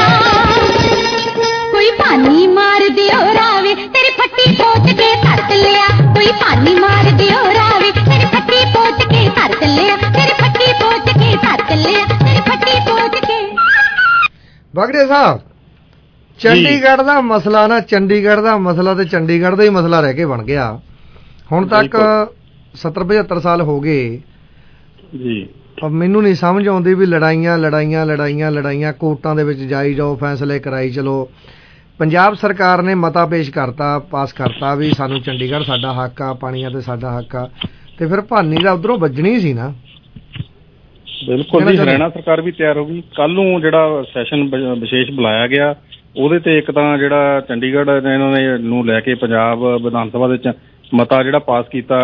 ਕੋਈ ਪਾਣੀ ਮਾਰ ਦਿਓ ਰਾਵੇ ਤੇਰੀ ਫੱਟੀ ਪੋਚ ਕੇ ਧਰ ਚੱਲਿਆ, ਕੋਈ ਪਾਣੀ ਮਾਰ ਦਿਓ ਰਾਵੇ ਤੇਰੀ ਫੱਟੀ ਪੋਚ ਕੇ ਧਰ ਚੱਲਿਆ, ਤੇਰੀ ਫੱਟੀ ਪੋਚ ਕੇ ਧਰ ਚੱਲਿਆ, ਤੇਰੀ ਫੱਟੀ ਪੋਚ ਕੇ। ਬਗੜੇ ਸਾਹਿਬ, ਚੰਡੀਗੜ੍ਹ ਦਾ ਮਸਲਾ ਨਾ, ਚੰਡੀਗੜ੍ਹ ਦਾ ਮਸਲਾ ਤੇ ਚੰਡੀਗੜ੍ਹ ਦਾ ਹੀ ਮਸਲਾ ਰਹਿ ਕੇ ਬਣ ਗਿਆ। ਹੁਣ ਤੱਕ 70-75 ਸਾਲ ਹੋ ਗਏ ਜੀ। ਮੈਨੂੰ ਨਹੀਂ ਸਮਝ ਆਉਂਦੀ ਵੀ ਲੜਾਈਆਂ ਕੋਰਟਾਂ ਦੇ ਵਿੱਚ ਜਾਈ ਜਾਓ, ਫੈਸਲੇ ਕਰਾਈ ਚਲੋ। ਪੰਜਾਬ ਸਰਕਾਰ ਨੇ ਮਤਾ ਪੇਸ਼ ਕਰਤਾ, ਪਾਸ ਕਰਤਾ ਵੀ ਸਾਨੂੰ ਚੰਡੀਗੜ੍ਹ ਸਾਡਾ ਹੱਕ ਆ, ਪਾਣੀਆਂ ਤੇ ਸਾਡਾ ਹੱਕ ਆ, ਤੇ ਫਿਰ ਭਾਨੀ ਦਾ ਉਧਰੋਂ ਵੱਜਣੀ ਸੀ ਨਾ। ਬਿਲਕੁਲ ਜੀ, ਹਰਿਆਣਾ ਸਰਕਾਰ ਵੀ ਤਿਆਰ ਹੋ ਗਈ। ਕੱਲ ਨੂੰ ਜਿਹੜਾ ਸੈਸ਼ਨ ਵਿਸ਼ੇਸ਼ ਬੁਲਾਇਆ ਗਿਆ ਉਹਦੇ ਤੇ ਇੱਕ ਤਾਂ ਜਿਹੜਾ ਚੰਡੀਗੜ੍ਹ ਇਹਨਾਂ ਨੇ ਨੂੰ ਲੈ ਕੇ ਪੰਜਾਬ ਵਿਧਾਨ ਸਭਾ ਦੇ ਵਿੱਚ ਮਤਾ ਜਿਹੜਾ ਪਾਸ ਕੀਤਾ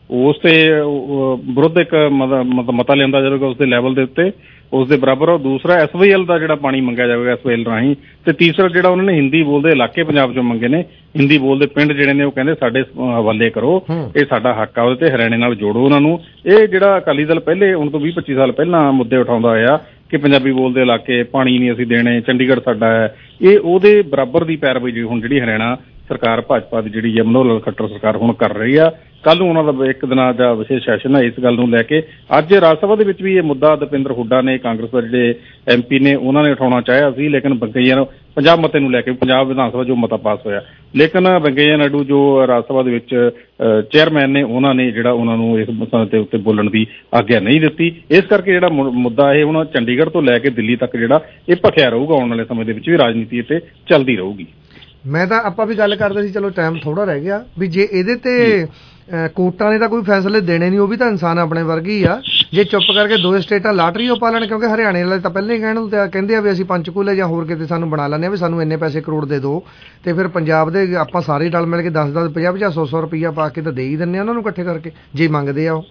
ਉਸ ਤੇ ਵਿਰੁੱਧ ਇੱਕ ਮਤਾ ਲਿਆਂਦਾ ਜਾਵੇਗਾ ਉਸ ਦੇ ਲੈਵਲ ਦੇ ਉੱਤੇ, ਉਸ ਦੇ ਬਰਾਬਰ। ਦੂਸਰਾ SYL ਦਾ ਜਿਹੜਾ ਪਾਣੀ ਮੰਗਿਆ ਜਾਵੇਗਾ SYL ਰਾਹੀਂ। ਤੇ ਤੀਸਰਾ ਜਿਹੜਾ ਉਹਨਾਂ ਨੇ ਹਿੰਦੀ ਬੋਲਦੇ ਇਲਾਕੇ ਪੰਜਾਬ ਚੋਂ ਮੰਗੇ ਨੇ, ਹਿੰਦੀ ਬੋਲਦੇ ਪਿੰਡ ਜਿਹੜੇ ਨੇ ਉਹ ਕਹਿੰਦੇ ਸਾਡੇ ਹਵਾਲੇ ਕਰੋ, ਇਹ ਸਾਡਾ ਹੱਕ ਆ, ਉਹਦੇ ਤੇ ਹਰਿਆਣੇ ਨਾਲ ਜੋੜੋ ਉਹਨਾਂ ਨੂੰ। ਇਹ ਜਿਹੜਾ ਅਕਾਲੀ ਦਲ ਪਹਿਲੇ ਹੁਣ ਤੋਂ 20-25 ਸਾਲ ਪਹਿਲਾਂ ਮੁੱਦੇ ਉਠਾਉਂਦਾ ਹੋਇਆ ਕਿ ਪੰਜਾਬੀ ਬੋਲਦੇ ਇਲਾਕੇ ਪਾਣੀ ਨਹੀਂ ਅਸੀਂ ਦੇਣੇ, ਚੰਡੀਗੜ੍ਹ ਸਾਡਾ ਹੈ, ਇਹ ਉਹਦੇ ਬਰਾਬਰ ਦੀ ਪੈਰਵਾਈ ਹੁਣ ਜਿਹੜੀ ਹਰਿਆਣਾ ਸਰਕਾਰ ਭਾਜਪਾ ਦੀ ਜਿਹੜੀ ਮਨੋਹਰ ਲਾਲ ਖੱਟਰ ਸਰਕਾਰ ਹੁਣ ਕਰ ਰਹੀ ਆ। ਕੱਲ ਨੂੰ ਉਹਨਾਂ ਦਾ ਇੱਕ ਦਿਨਾਂ ਦਾ ਵਿਸ਼ੇਸ਼ ਸੈਸ਼ਨ ਹੈ ਇਸ ਗੱਲ ਨੂੰ ਲੈ ਕੇ। ਅੱਜ ਰਾਜ ਸਭਾ ਦੇ ਵਿੱਚ ਵੀ ਇਹ ਮੁੱਦਾ ਦਪਿੰਦਰ ਹੁੱਡਾ ਨੇ, ਕਾਂਗਰਸ ਦੇ ਜਿਹੜੇ MP ਨੇ, ਉਹਨਾਂ ਨੇ ਉਠਾਉਣਾ ਚਾਹਿਆ ਸੀ, ਲੇਕਿਨ ਵੈਂਕਈਆ ਪੰਜਾਬ ਮਤੇ ਨੂੰ ਲੈ ਕੇ, ਪੰਜਾਬ ਵਿਧਾਨ ਸਭਾ ਜੋ ਮਤਾ ਪਾਸ ਹੋਇਆ, ਲੇਕਿਨ ਵੈਂਕਈਆ ਨਾਇਡੂ ਜੋ ਰਾਜ ਸਭਾ ਦੇ ਵਿੱਚ ਚੇਅਰਮੈਨ ਨੇ, ਉਹਨਾਂ ਨੇ ਜਿਹੜਾ ਉਹਨਾਂ ਨੂੰ ਇਸ ਮਸਲੇ ਦੇ ਉੱਤੇ ਬੋਲਣ ਦੀ ਆਗਿਆ ਨਹੀਂ ਦਿੱਤੀ। ਇਸ ਕਰਕੇ ਜਿਹੜਾ ਮੁੱਦਾ ਇਹ ਹੁਣ ਚੰਡੀਗੜ੍ਹ ਤੋਂ ਲੈ ਕੇ ਦਿੱਲੀ ਤੱਕ ਜਿਹੜਾ ਇਹ ਭਖਿਆ ਰਹੂਗਾ, ਆਉਣ ਵਾਲੇ ਸਮੇਂ ਦੇ ਵਿੱਚ ਵੀ ਰਾਜਨੀਤੀ ਇੱਥੇ ਚੱਲਦੀ ਰਹੂਗੀ। ਮੈਂ ਤਾਂ ਆਪਾਂ ਵੀ ਗੱਲ ਕਰਦੇ ਸੀ, ਚਲੋ ਟਾਈਮ ਥੋੜਾ ਰਹਿ ਗਿਆ, ਵੀ ਜੇ ਇਹਦੇ ਤੇ ਕੋਰਟਾਂ ਨੇ ਤਾਂ ਕੋਈ ਫੈਸਲੇ ਦੇਣੇ ਨਹੀਂ, ਉਹ ਵੀ ਤਾਂ ਇਨਸਾਨ ਆਪਣੇ ਵਰਗੇ ਹੀ ਆ। ਜੇ ਚੁੱਪ ਕਰਕੇ 2 ਸਟੇਟਾਂ ਲਾਟਰੀ ਉਹ ਪਾ ਲੈਣ, ਕਿਉਂਕਿ ਹਰਿਆਣੇ ਵਾਲੇ ਤਾਂ ਪਹਿਲਾਂ ਹੀ ਕਹਿੰਦੇ ਆ ਵੀ ਅਸੀਂ ਪੰਚਕੂਲੇ ਜਾਂ ਹੋਰ ਕਿਤੇ ਸਾਨੂੰ ਬਣਾ ਲੈਂਦੇ ਆ, ਵੀ ਸਾਨੂੰ ਇੰਨੇ ਪੈਸੇ ਕਰੋੜ ਦੇ ਦਿਓ, ਤੇ ਫਿਰ ਪੰਜਾਬ ਦੇ ਆਪਾਂ ਸਾਰੇ ਰਲ ਮਿਲ ਕੇ 10-10, 50-50, 100-100 ਰੁਪਈਆ ਪਾ ਕੇ ਤਾਂ ਦੇ ਹੀ ਦਿੰਦੇ ਆ ਉਹਨਾਂ ਨੂੰ ਇਕੱਠੇ ਕਰਕੇ, ਜੇ ਮੰਗਦੇ ਆ ਉਹ।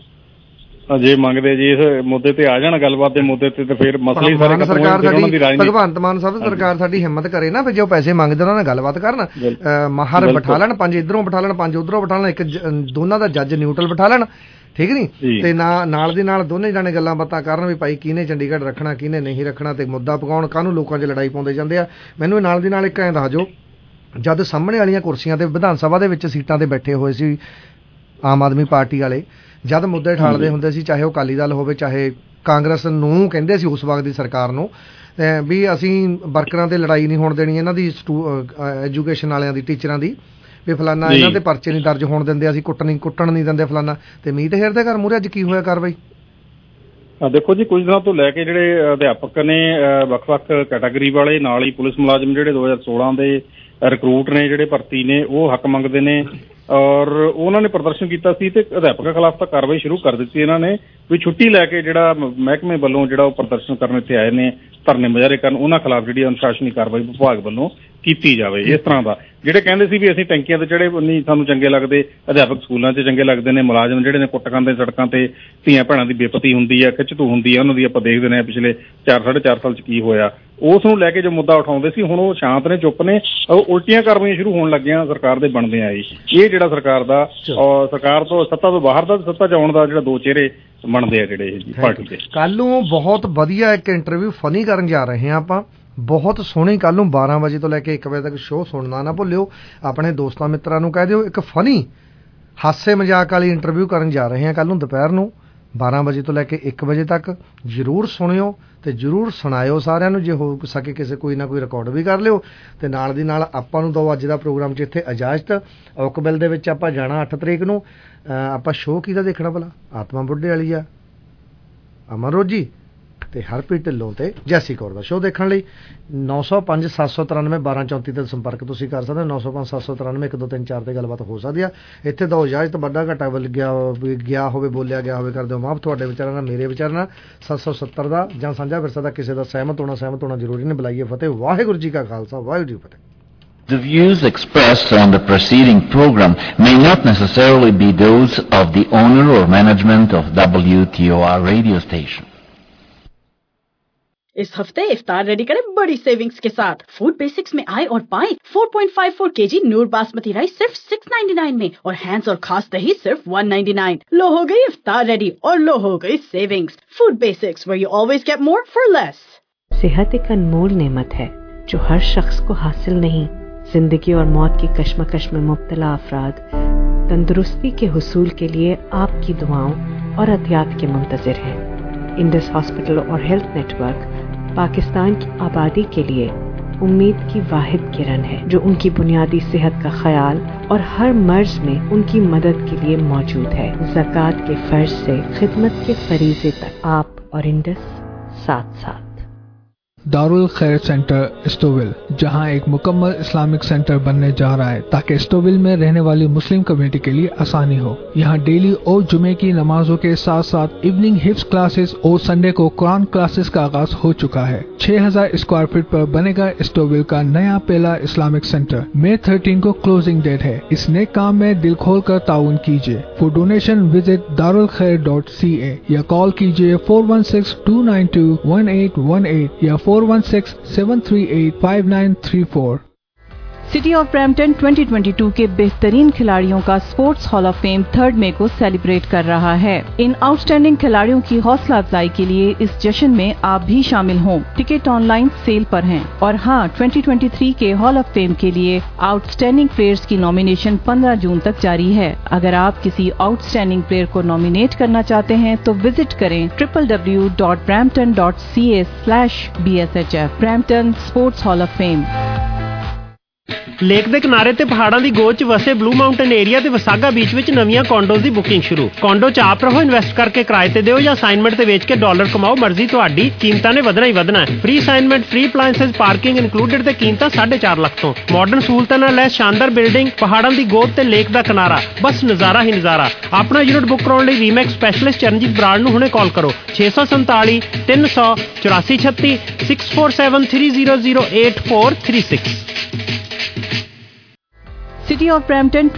ਜੇ ਮੰਗਦੇ ਜੀ ਇਸ ਮੁੱਦੇ ਤੇ ਆ ਜਾਣ, ਗੱਲਬਾਤ ਦੇ ਮੁੱਦੇ ਤੇ ਫਿਰ ਮਸਲੇ ਸਾਰੇ ਸਰਕਾਰ ਸਾਡੀ, ਭਗਵੰਤ ਮਾਨ ਸਾਹਿਬ ਸਰਕਾਰ ਸਾਡੀ ਹਿੰਮਤ ਕਰੇ ਨਾ, ਵੀ ਜੋ ਪੈਸੇ ਮੰਗਦੇ ਉਹਨਾਂ ਨਾਲ ਗੱਲਬਾਤ ਕਰਨ, ਮਾਹਰ ਬਿਠਾ ਲੈਣ, 5 ਇੱਧਰੋਂ ਬਿਠਾ ਲੈਣ, 5 ਉੱਧਰੋਂ ਬਿਠਾ ਲੈਣ, ਇੱਕ ਦੋਨਾਂ ਦਾ ਜੱਜ ਨਿਊਟਰਲ ਬਿਠਾ ਲੈਣ, ਠੀਕ ਨਹੀਂ, ਤੇ ਨਾਲ ਦੀ ਨਾਲ ਦੋਨੇ ਜਾਣੇ ਗੱਲਾਂ ਬਾਤਾਂ ਕਰਨ ਵੀ ਭਾਈ ਕਿਹਨੇ ਚੰਡੀਗੜ੍ਹ ਰੱਖਣਾ, ਕਿਹਨੇ ਨਹੀਂ ਰੱਖਣਾ, ਤੇ ਮੁੱਦਾ ਪਕਾਉਣ, ਕਾਹਨੂੰ ਲੋਕਾਂ 'ਚ ਲੜਾਈ ਪਾਉਂਦੇ ਜਾਂਦੇ ਆ। ਮੈਨੂੰ ਨਾਲ ਦੀ ਨਾਲ ਇੱਕ ਐਂ ਦੱਸ ਜੋ, ਜਦ ਸਾਹਮਣੇ ਵਾਲੀਆਂ ਕੁਰਸੀਆਂ ਤੇ ਵਿਧਾਨ ਸਭਾ ਦੇ ਵਿੱਚ ਸੀਟਾਂ ਤੇ ਬੈਠੇ ਹੋਏ ਸੀ ਆਮ ਆਦਮੀ ਪਾਰਟੀ ਵਾਲੇ, ਜਦ ਮੁੱਦੇ ਠਾਲਦੇ ਹੁੰਦੇ ਸੀ, ਚਾਹੇ ਉਹ ਅਕਾਲੀ ਦਲ ਹੋਵੇ ਚਾਹੇ ਕਾਂਗਰਸ ਨੂੰ ਕਹਿੰਦੇ ਸੀ ਉਸ ਵਕਤ ਦੀ ਸਰਕਾਰ ਨੂੰ, ਵੀ ਅਸੀਂ ਵਰਕਰਾਂ ਤੇ ਲੜਾਈ ਨਹੀਂ ਹੋਣ ਦੇਣੀ, ਇਹਨਾਂ ਦੀ ਐਜੂਕੇਸ਼ਨ ਵਾਲਿਆਂ ਦੀ, ਟੀਚਰਾਂ ਦੀ, ਵੀ ਫਲਾਨਾ ਇਹਨਾਂ ਦੇ ਪਰਚੇ ਨਹੀਂ ਦਰਜ ਹੋਣ ਦਿੰਦੇ, ਅਸੀਂ ਕੁੱਟਣ ਨਹੀਂ ਦਿੰਦੇ ਫਲਾਨਾ। ਤੇ ਮੀਤ ਹੇਰ ਦੇ ਘਰ ਮੂਹਰੇ ਅੱਜ ਕੀ ਹੋਇਆ ਕਾਰਵਾਈ? ਦੇਖੋ ਜੀ, ਕੁਝ ਦਿਨਾਂ ਤੋਂ ਲੈ ਕੇ ਜਿਹੜੇ ਅਧਿਆਪਕ ਨੇ ਵੱਖ-ਵੱਖ ਕੈਟਾਗਰੀ ਵਾਲੇ, ਨਾਲ ਹੀ ਪੁਲਿਸ ਮੁਲਾਜ਼ਮ ਜਿਹੜੇ 2016 ਦੇ ਰਿਕਰੂਟ ਨੇ, ਜਿਹੜੇ ਭਰਤੀ ਨੇ, ਉਹ ਹੱਕ ਮੰਗਦੇ ਨੇ, ਔਰ ਉਹਨਾਂ ਨੇ ਪ੍ਰਦਰਸ਼ਨ ਕੀਤਾ ਸੀ ਤੇ ਅਧਿਆਪਕਾਂ ਖਿਲਾਫ ਤਾਂ ਕਾਰਵਾਈ ਸ਼ੁਰੂ ਕਰ ਦਿੱਤੀ ਇਹਨਾਂ ਨੇ, ਵੀ ਛੁੱਟੀ ਲੈ ਕੇ ਜਿਹੜਾ ਮਹਿਕਮੇ ਵੱਲੋਂ ਜਿਹੜਾ ਉਹ ਪ੍ਰਦਰਸ਼ਨ ਕਰਨ ਇੱਥੇ ਆਏ ਨੇ, ਧਰਨੇ ਮੁਜ਼ਾਹਰੇ ਕਰਨ, ਉਹਨਾਂ ਖਿਲਾਫ ਜਿਹੜੀ ਅਨੁਸ਼ਾਸਨੀ ਕਾਰਵਾਈ ਵਿਭਾਗ ਵੱਲੋਂ ਕੀਤੀ ਜਾਵੇ। ਇਸ ਤਰ੍ਹਾਂ ਦਾ ਜਿਹੜੇ ਕਹਿੰਦੇ ਸੀ ਵੀ ਅਸੀਂ ਟੈਂਕੀਆਂ ਤੇ ਚੜੇ ਨਹੀਂ ਸਾਨੂੰ ਚੰਗੇ ਲੱਗਦੇ, ਅਧਿਆਪਕ ਸਕੂਲਾਂ 'ਚ ਚੰਗੇ ਲੱਗਦੇ ਨੇ, ਮੁਲਾਜ਼ਮ ਜਿਹੜੇ ਨੇ ਕੁੱਟ ਖਾਂਦੇ ਸੜਕਾਂ ਤੇ, ਧੀਆਂ ਭੈਣਾਂ ਦੀ ਬੇਪਤੀ ਹੁੰਦੀ ਹੈ, ਖਿੱਚਤੂ ਹੁੰਦੀ ਹੈ, ਉਹਨਾਂ ਦੀ ਆਪਾਂ ਦੇਖਦੇ ਨੇ ਪਿਛਲੇ 4-4.5 ਸਾਲ 'ਚ ਕੀ ਹੋਇਆ, ਉਸ ਨੂੰ ਲੈ ਕੇ ਜੋ ਮੁੱਦਾ ਉਠਾਉਂਦੇ ਸੀ, ਹੁਣ ਉਹ ਸ਼ਾਂਤ ਨੇ, ਚੁੱਪ ਨੇ, ਉਲਟੀਆਂ ਕਾਰਵਾਈਆਂ ਸ਼ੁਰੂ ਹੋਣ ਲੱਗੀਆਂ ਸਰਕਾਰ ਦੇ ਬਣਦੇ ਆਏ। ਇਹ ਜਿਹੜਾ ਸਰਕਾਰ ਦਾ ਔਰ ਸਰਕਾਰ ਤੋਂ ਸੱਤਾ ਤੋਂ ਬਾਹਰ ਦਾ ਸੱਤਾ 'ਚ ਆਉਣ ਦਾ ਜਿਹੜਾ ਦੋ ਚਿਹਰੇ ਬਣਦੇ ਆ ਜਿਹੜੇ ਪਾਰਟੀ ਦੇ। ਕੱਲ ਨੂੰ ਬਹੁਤ ਵਧੀਆ ਇੱਕ ਇੰਟਰਵਿਊ ਫਨੀ ਕਰਨ ਜਾ ਰਹੇ ਹਾਂ ਆਪਾਂ, ਬਹੁਤ ਸੋਹਣੀ, ਕੱਲ ਨੂੰ 12 ਵਜੇ ਤੋਂ ਲੈ ਕੇ 1 ਵਜੇ ਤੱਕ ਸ਼ੋਅ ਸੁਣਨਾ ਨਾ ਭੁੱਲਿਓ, ਆਪਣੇ ਦੋਸਤਾਂ ਮਿੱਤਰਾਂ ਨੂੰ ਕਹਿ ਦਿਓ, ਇੱਕ ਫਨੀ ਹਾਸੇ ਮਜ਼ਾਕ ਵਾਲੀ ਇੰਟਰਵਿਊ ਕਰਨ ਜਾ ਰਹੇ ਹਾਂ ਕੱਲ ਨੂੰ ਦੁਪਹਿਰ ਨੂੰ 12 ਵਜੇ ਤੋਂ ਲੈ ਕੇ 1 ਵਜੇ ਤੱਕ। ਜ਼ਰੂਰ ਸੁਣਿਓ ਤੇ ਜ਼ਰੂਰ ਸੁਣਾਇਓ ਸਾਰਿਆਂ ਨੂੰ, ਜੇ ਹੋ ਸਕੇ ਕਿਸੇ ਕੋਈ ਨਾ ਕੋਈ ਰਿਕਾਰਡ ਵੀ ਕਰ ਲਿਓ। ਤੇ ਨਾਲ ਦੀ ਨਾਲ ਆਪਾਂ ਨੂੰ ਦਿਓ ਅੱਜ ਦਾ ਪ੍ਰੋਗਰਾਮ 'ਚ ਇੱਥੇ ਇਜਾਜ਼ਤ। ਓਕਬਿਲ ਦੇ ਵਿੱਚ ਆਪਾਂ ਜਾਣਾ 8 ਤਰੀਕ ਨੂੰ। ਆਪਾਂ ਸ਼ੋਅ ਕਿਹਦਾ ਦੇਖਣਾ ਭਲਾ? ਆਤਮਾ ਬੁੱਢੇ ਵਾਲੀ ਆ, ਅਮਨ ਰੋਜੀ ਤੇ ਹਰਪ੍ਰੀਤ ਢਿੱਲੋਂ ਤੇ ਜੈਸੀ ਕੌਰ ਦਾ ਸ਼ੋਅ ਦੇਖਣ ਲਈ 905-793-1234 ਤੇ ਸੰਪਰਕ ਤੁਸੀਂ ਕਰ ਸਕਦੇ ਹੋ। 905-793-1234 ਤੇ ਗੱਲਬਾਤ ਹੋ ਸਕਦੀ ਆ। ਇੱਥੇ ਦਿਓ ਇਜਾਜ਼ਤ, ਵੱਡਾ ਘਾਟਾ ਵੱਲ ਗਿਆ ਹੋਵੇ, ਬੋਲਿਆ ਗਿਆ ਹੋਵੇ, ਕਰ ਦਿਓ ਮਾਫ। ਤੁਹਾਡੇ ਵਿਚਾਰਾਂ ਨਾਲ, ਮੇਰੇ ਵਿਚਾਰਾਂ ਨਾਲ 770 ਦਾ ਜਾਂ ਸਾਂਝਾ ਵਿਰਸਾ ਦਾ ਕਿਸੇ ਦਾ ਸਹਿਮਤ ਹੋਣਾ ਜ਼ਰੂਰੀ ਨਹੀਂ। ਬੁਲਾਈਏ ਫਤਿਹ। ਵਾਹਿਗੁਰੂ ਜੀ ਕਾ ਖਾਲਸਾ, ਵਾਹਿਗੁਰੂ ਜੀ ਕੀ ਫਤਿਹ। The views expressed on the preceding program may not necessarily be those of the owner or management of WTOR radio station. इस हफ्ते इफ्तार रेडी करें बड़ी सेविंग्स के साथ। फूड बेसिक्स में आए और पाएं 4.54 केजी नूर बासमती राइस सिर्फ 699 में और हैंड्स और खास दही सिर्फ 199। लो हो गई इफ्तार रेडी और लो हो गई savings. Food basics, where you always get more for less। सेहत एक अनमोल नेमत है जो हर शख्स को हासिल नहीं। जिंदगी और मौत की कश्मकश में मुब्तला अफराद तंदुरुस्ती के हुसूल के लिए आपकी दुआओं और अतियात के मुंतज़िर हैं। इंडस हॉस्पिटल और हेल्थ नेटवर्क पाकिस्तान की आबादी के लिए उम्मीद की वाहिद किरण है, जो उनकी बुनियादी सेहत का ख्याल और हर मर्ज में उनकी मदद के लिए मौजूद है। ज़कात के फर्ज से खिदमत के फरीज़े तक आप और इंडस साथ साथ। दारुल खैर सेंटर स्टोविल, जहां एक मुकम्मल इस्लामिक सेंटर बनने जा रहा है ताकि स्टोविल में रहने वाली मुस्लिम कम्युनिटी के लिए आसानी हो। यहां डेली और जुमे की नमाजों के साथ साथ इवनिंग हिफ्ज क्लासेस और संडे को कुरान क्लासेस का आगाज हो चुका है। 6000 स्क्वायर फीट पर बनेगा स्टोविल का नया पहला इस्लामिक सेंटर। मई 13 को क्लोजिंग डेट है। इस नए काम में दिल खोल कर ताउन कीजिए। फॉर डोनेशन विजिट darulkhair.ca या कॉल कीजिए 416-292-1818 या 416-738-5934। सिटी ऑफ ब्रैम्पटन 2022 के बेहतरीन खिलाड़ियों का स्पोर्ट्स हॉल ऑफ फेम 3 मई को सेलिब्रेट कर रहा है। इन आउटस्टैंडिंग खिलाड़ियों की हौसला अफजाई के लिए इस जश्न में आप भी शामिल हों। टिकट ऑनलाइन सेल पर हैं। और हाँ, 2023 के हॉल ऑफ फेम के लिए आउटस्टैंडिंग प्लेयर्स की नॉमिनेशन 15 जून तक जारी है। अगर आप किसी आउटस्टैंडिंग प्लेयर को नॉमिनेट करना चाहते हैं तो विजिट करें www.brampton.ca/BSHF। Brampton sports hall of fame. Lake ਦੇ ਕਿਨਾਰੇ ਤੇ ਪਹਾੜਾਂ ਦੀ ਗੋਦ 'ਚ ਵਸੇ ਬਲੂ ਮਾਊਂਟਨ ਏਰੀਆ ਤੇ ਵਸਾਗਾ ਬੀਚ ਵਿੱਚ ਨਵੀਆਂ ਕੌਂਡੋਜ਼ ਦੀ ਬੁਕਿੰਗ ਸ਼ੁਰੂ। ਕੌਂਡੋ 'ਚ ਆਪ ਰਹੋ, ਇਨਵੈਸਟ ਕਰਕੇ ਕਿਰਾਏ ਤੇ ਦਿਓ ਜਾਂ ਅਸਾਈਨਮੈਂਟ ਤੇ ਵੇਚ ਕੇ ਡਾਲਰ ਕਮਾਓ। ਮਰਜ਼ੀ ਤੁਹਾਡੀ, ਕੀਮਤਾਂ ਨੇ ਵਧਣਾ ਹੀ ਵਧਣਾ ਹੈ। Free assignment, free appliances, parking included ਤੇ ਕੀਮਤਾਂ 4.5 ਲੱਖ ਤੋਂ। ਮਾਡਰਨ ਸਹੂਲਤਾਂ ਨਾਲ ਲੈਸ ਸ਼ਾਨਦਾਰ ਬਿਲਡਿੰਗ, ਪਹਾੜਾਂ ਦੀ ਗੋਦ ਤੇ ਲੇਕ ਦਾ ਕਿਨਾਰਾ, ਬਸ ਨਜ਼ਾਰਾ ਹੀ ਨਜ਼ਾਰਾ। ਆਪਣਾ ਯੂਨਿਟ ਬੁੱਕ ਕਰਾਉਣ ਲਈ ਰੀਮੈਕਸ ਸਪੈਸ਼ਲਿਸਟ ਚਰਨਜੀਤ ਬਰਾੜ ਨੂੰ ਹੁਣੇ ਕਾਲ ਕਰੋ 647 300 8436 6473008436। City of Brampton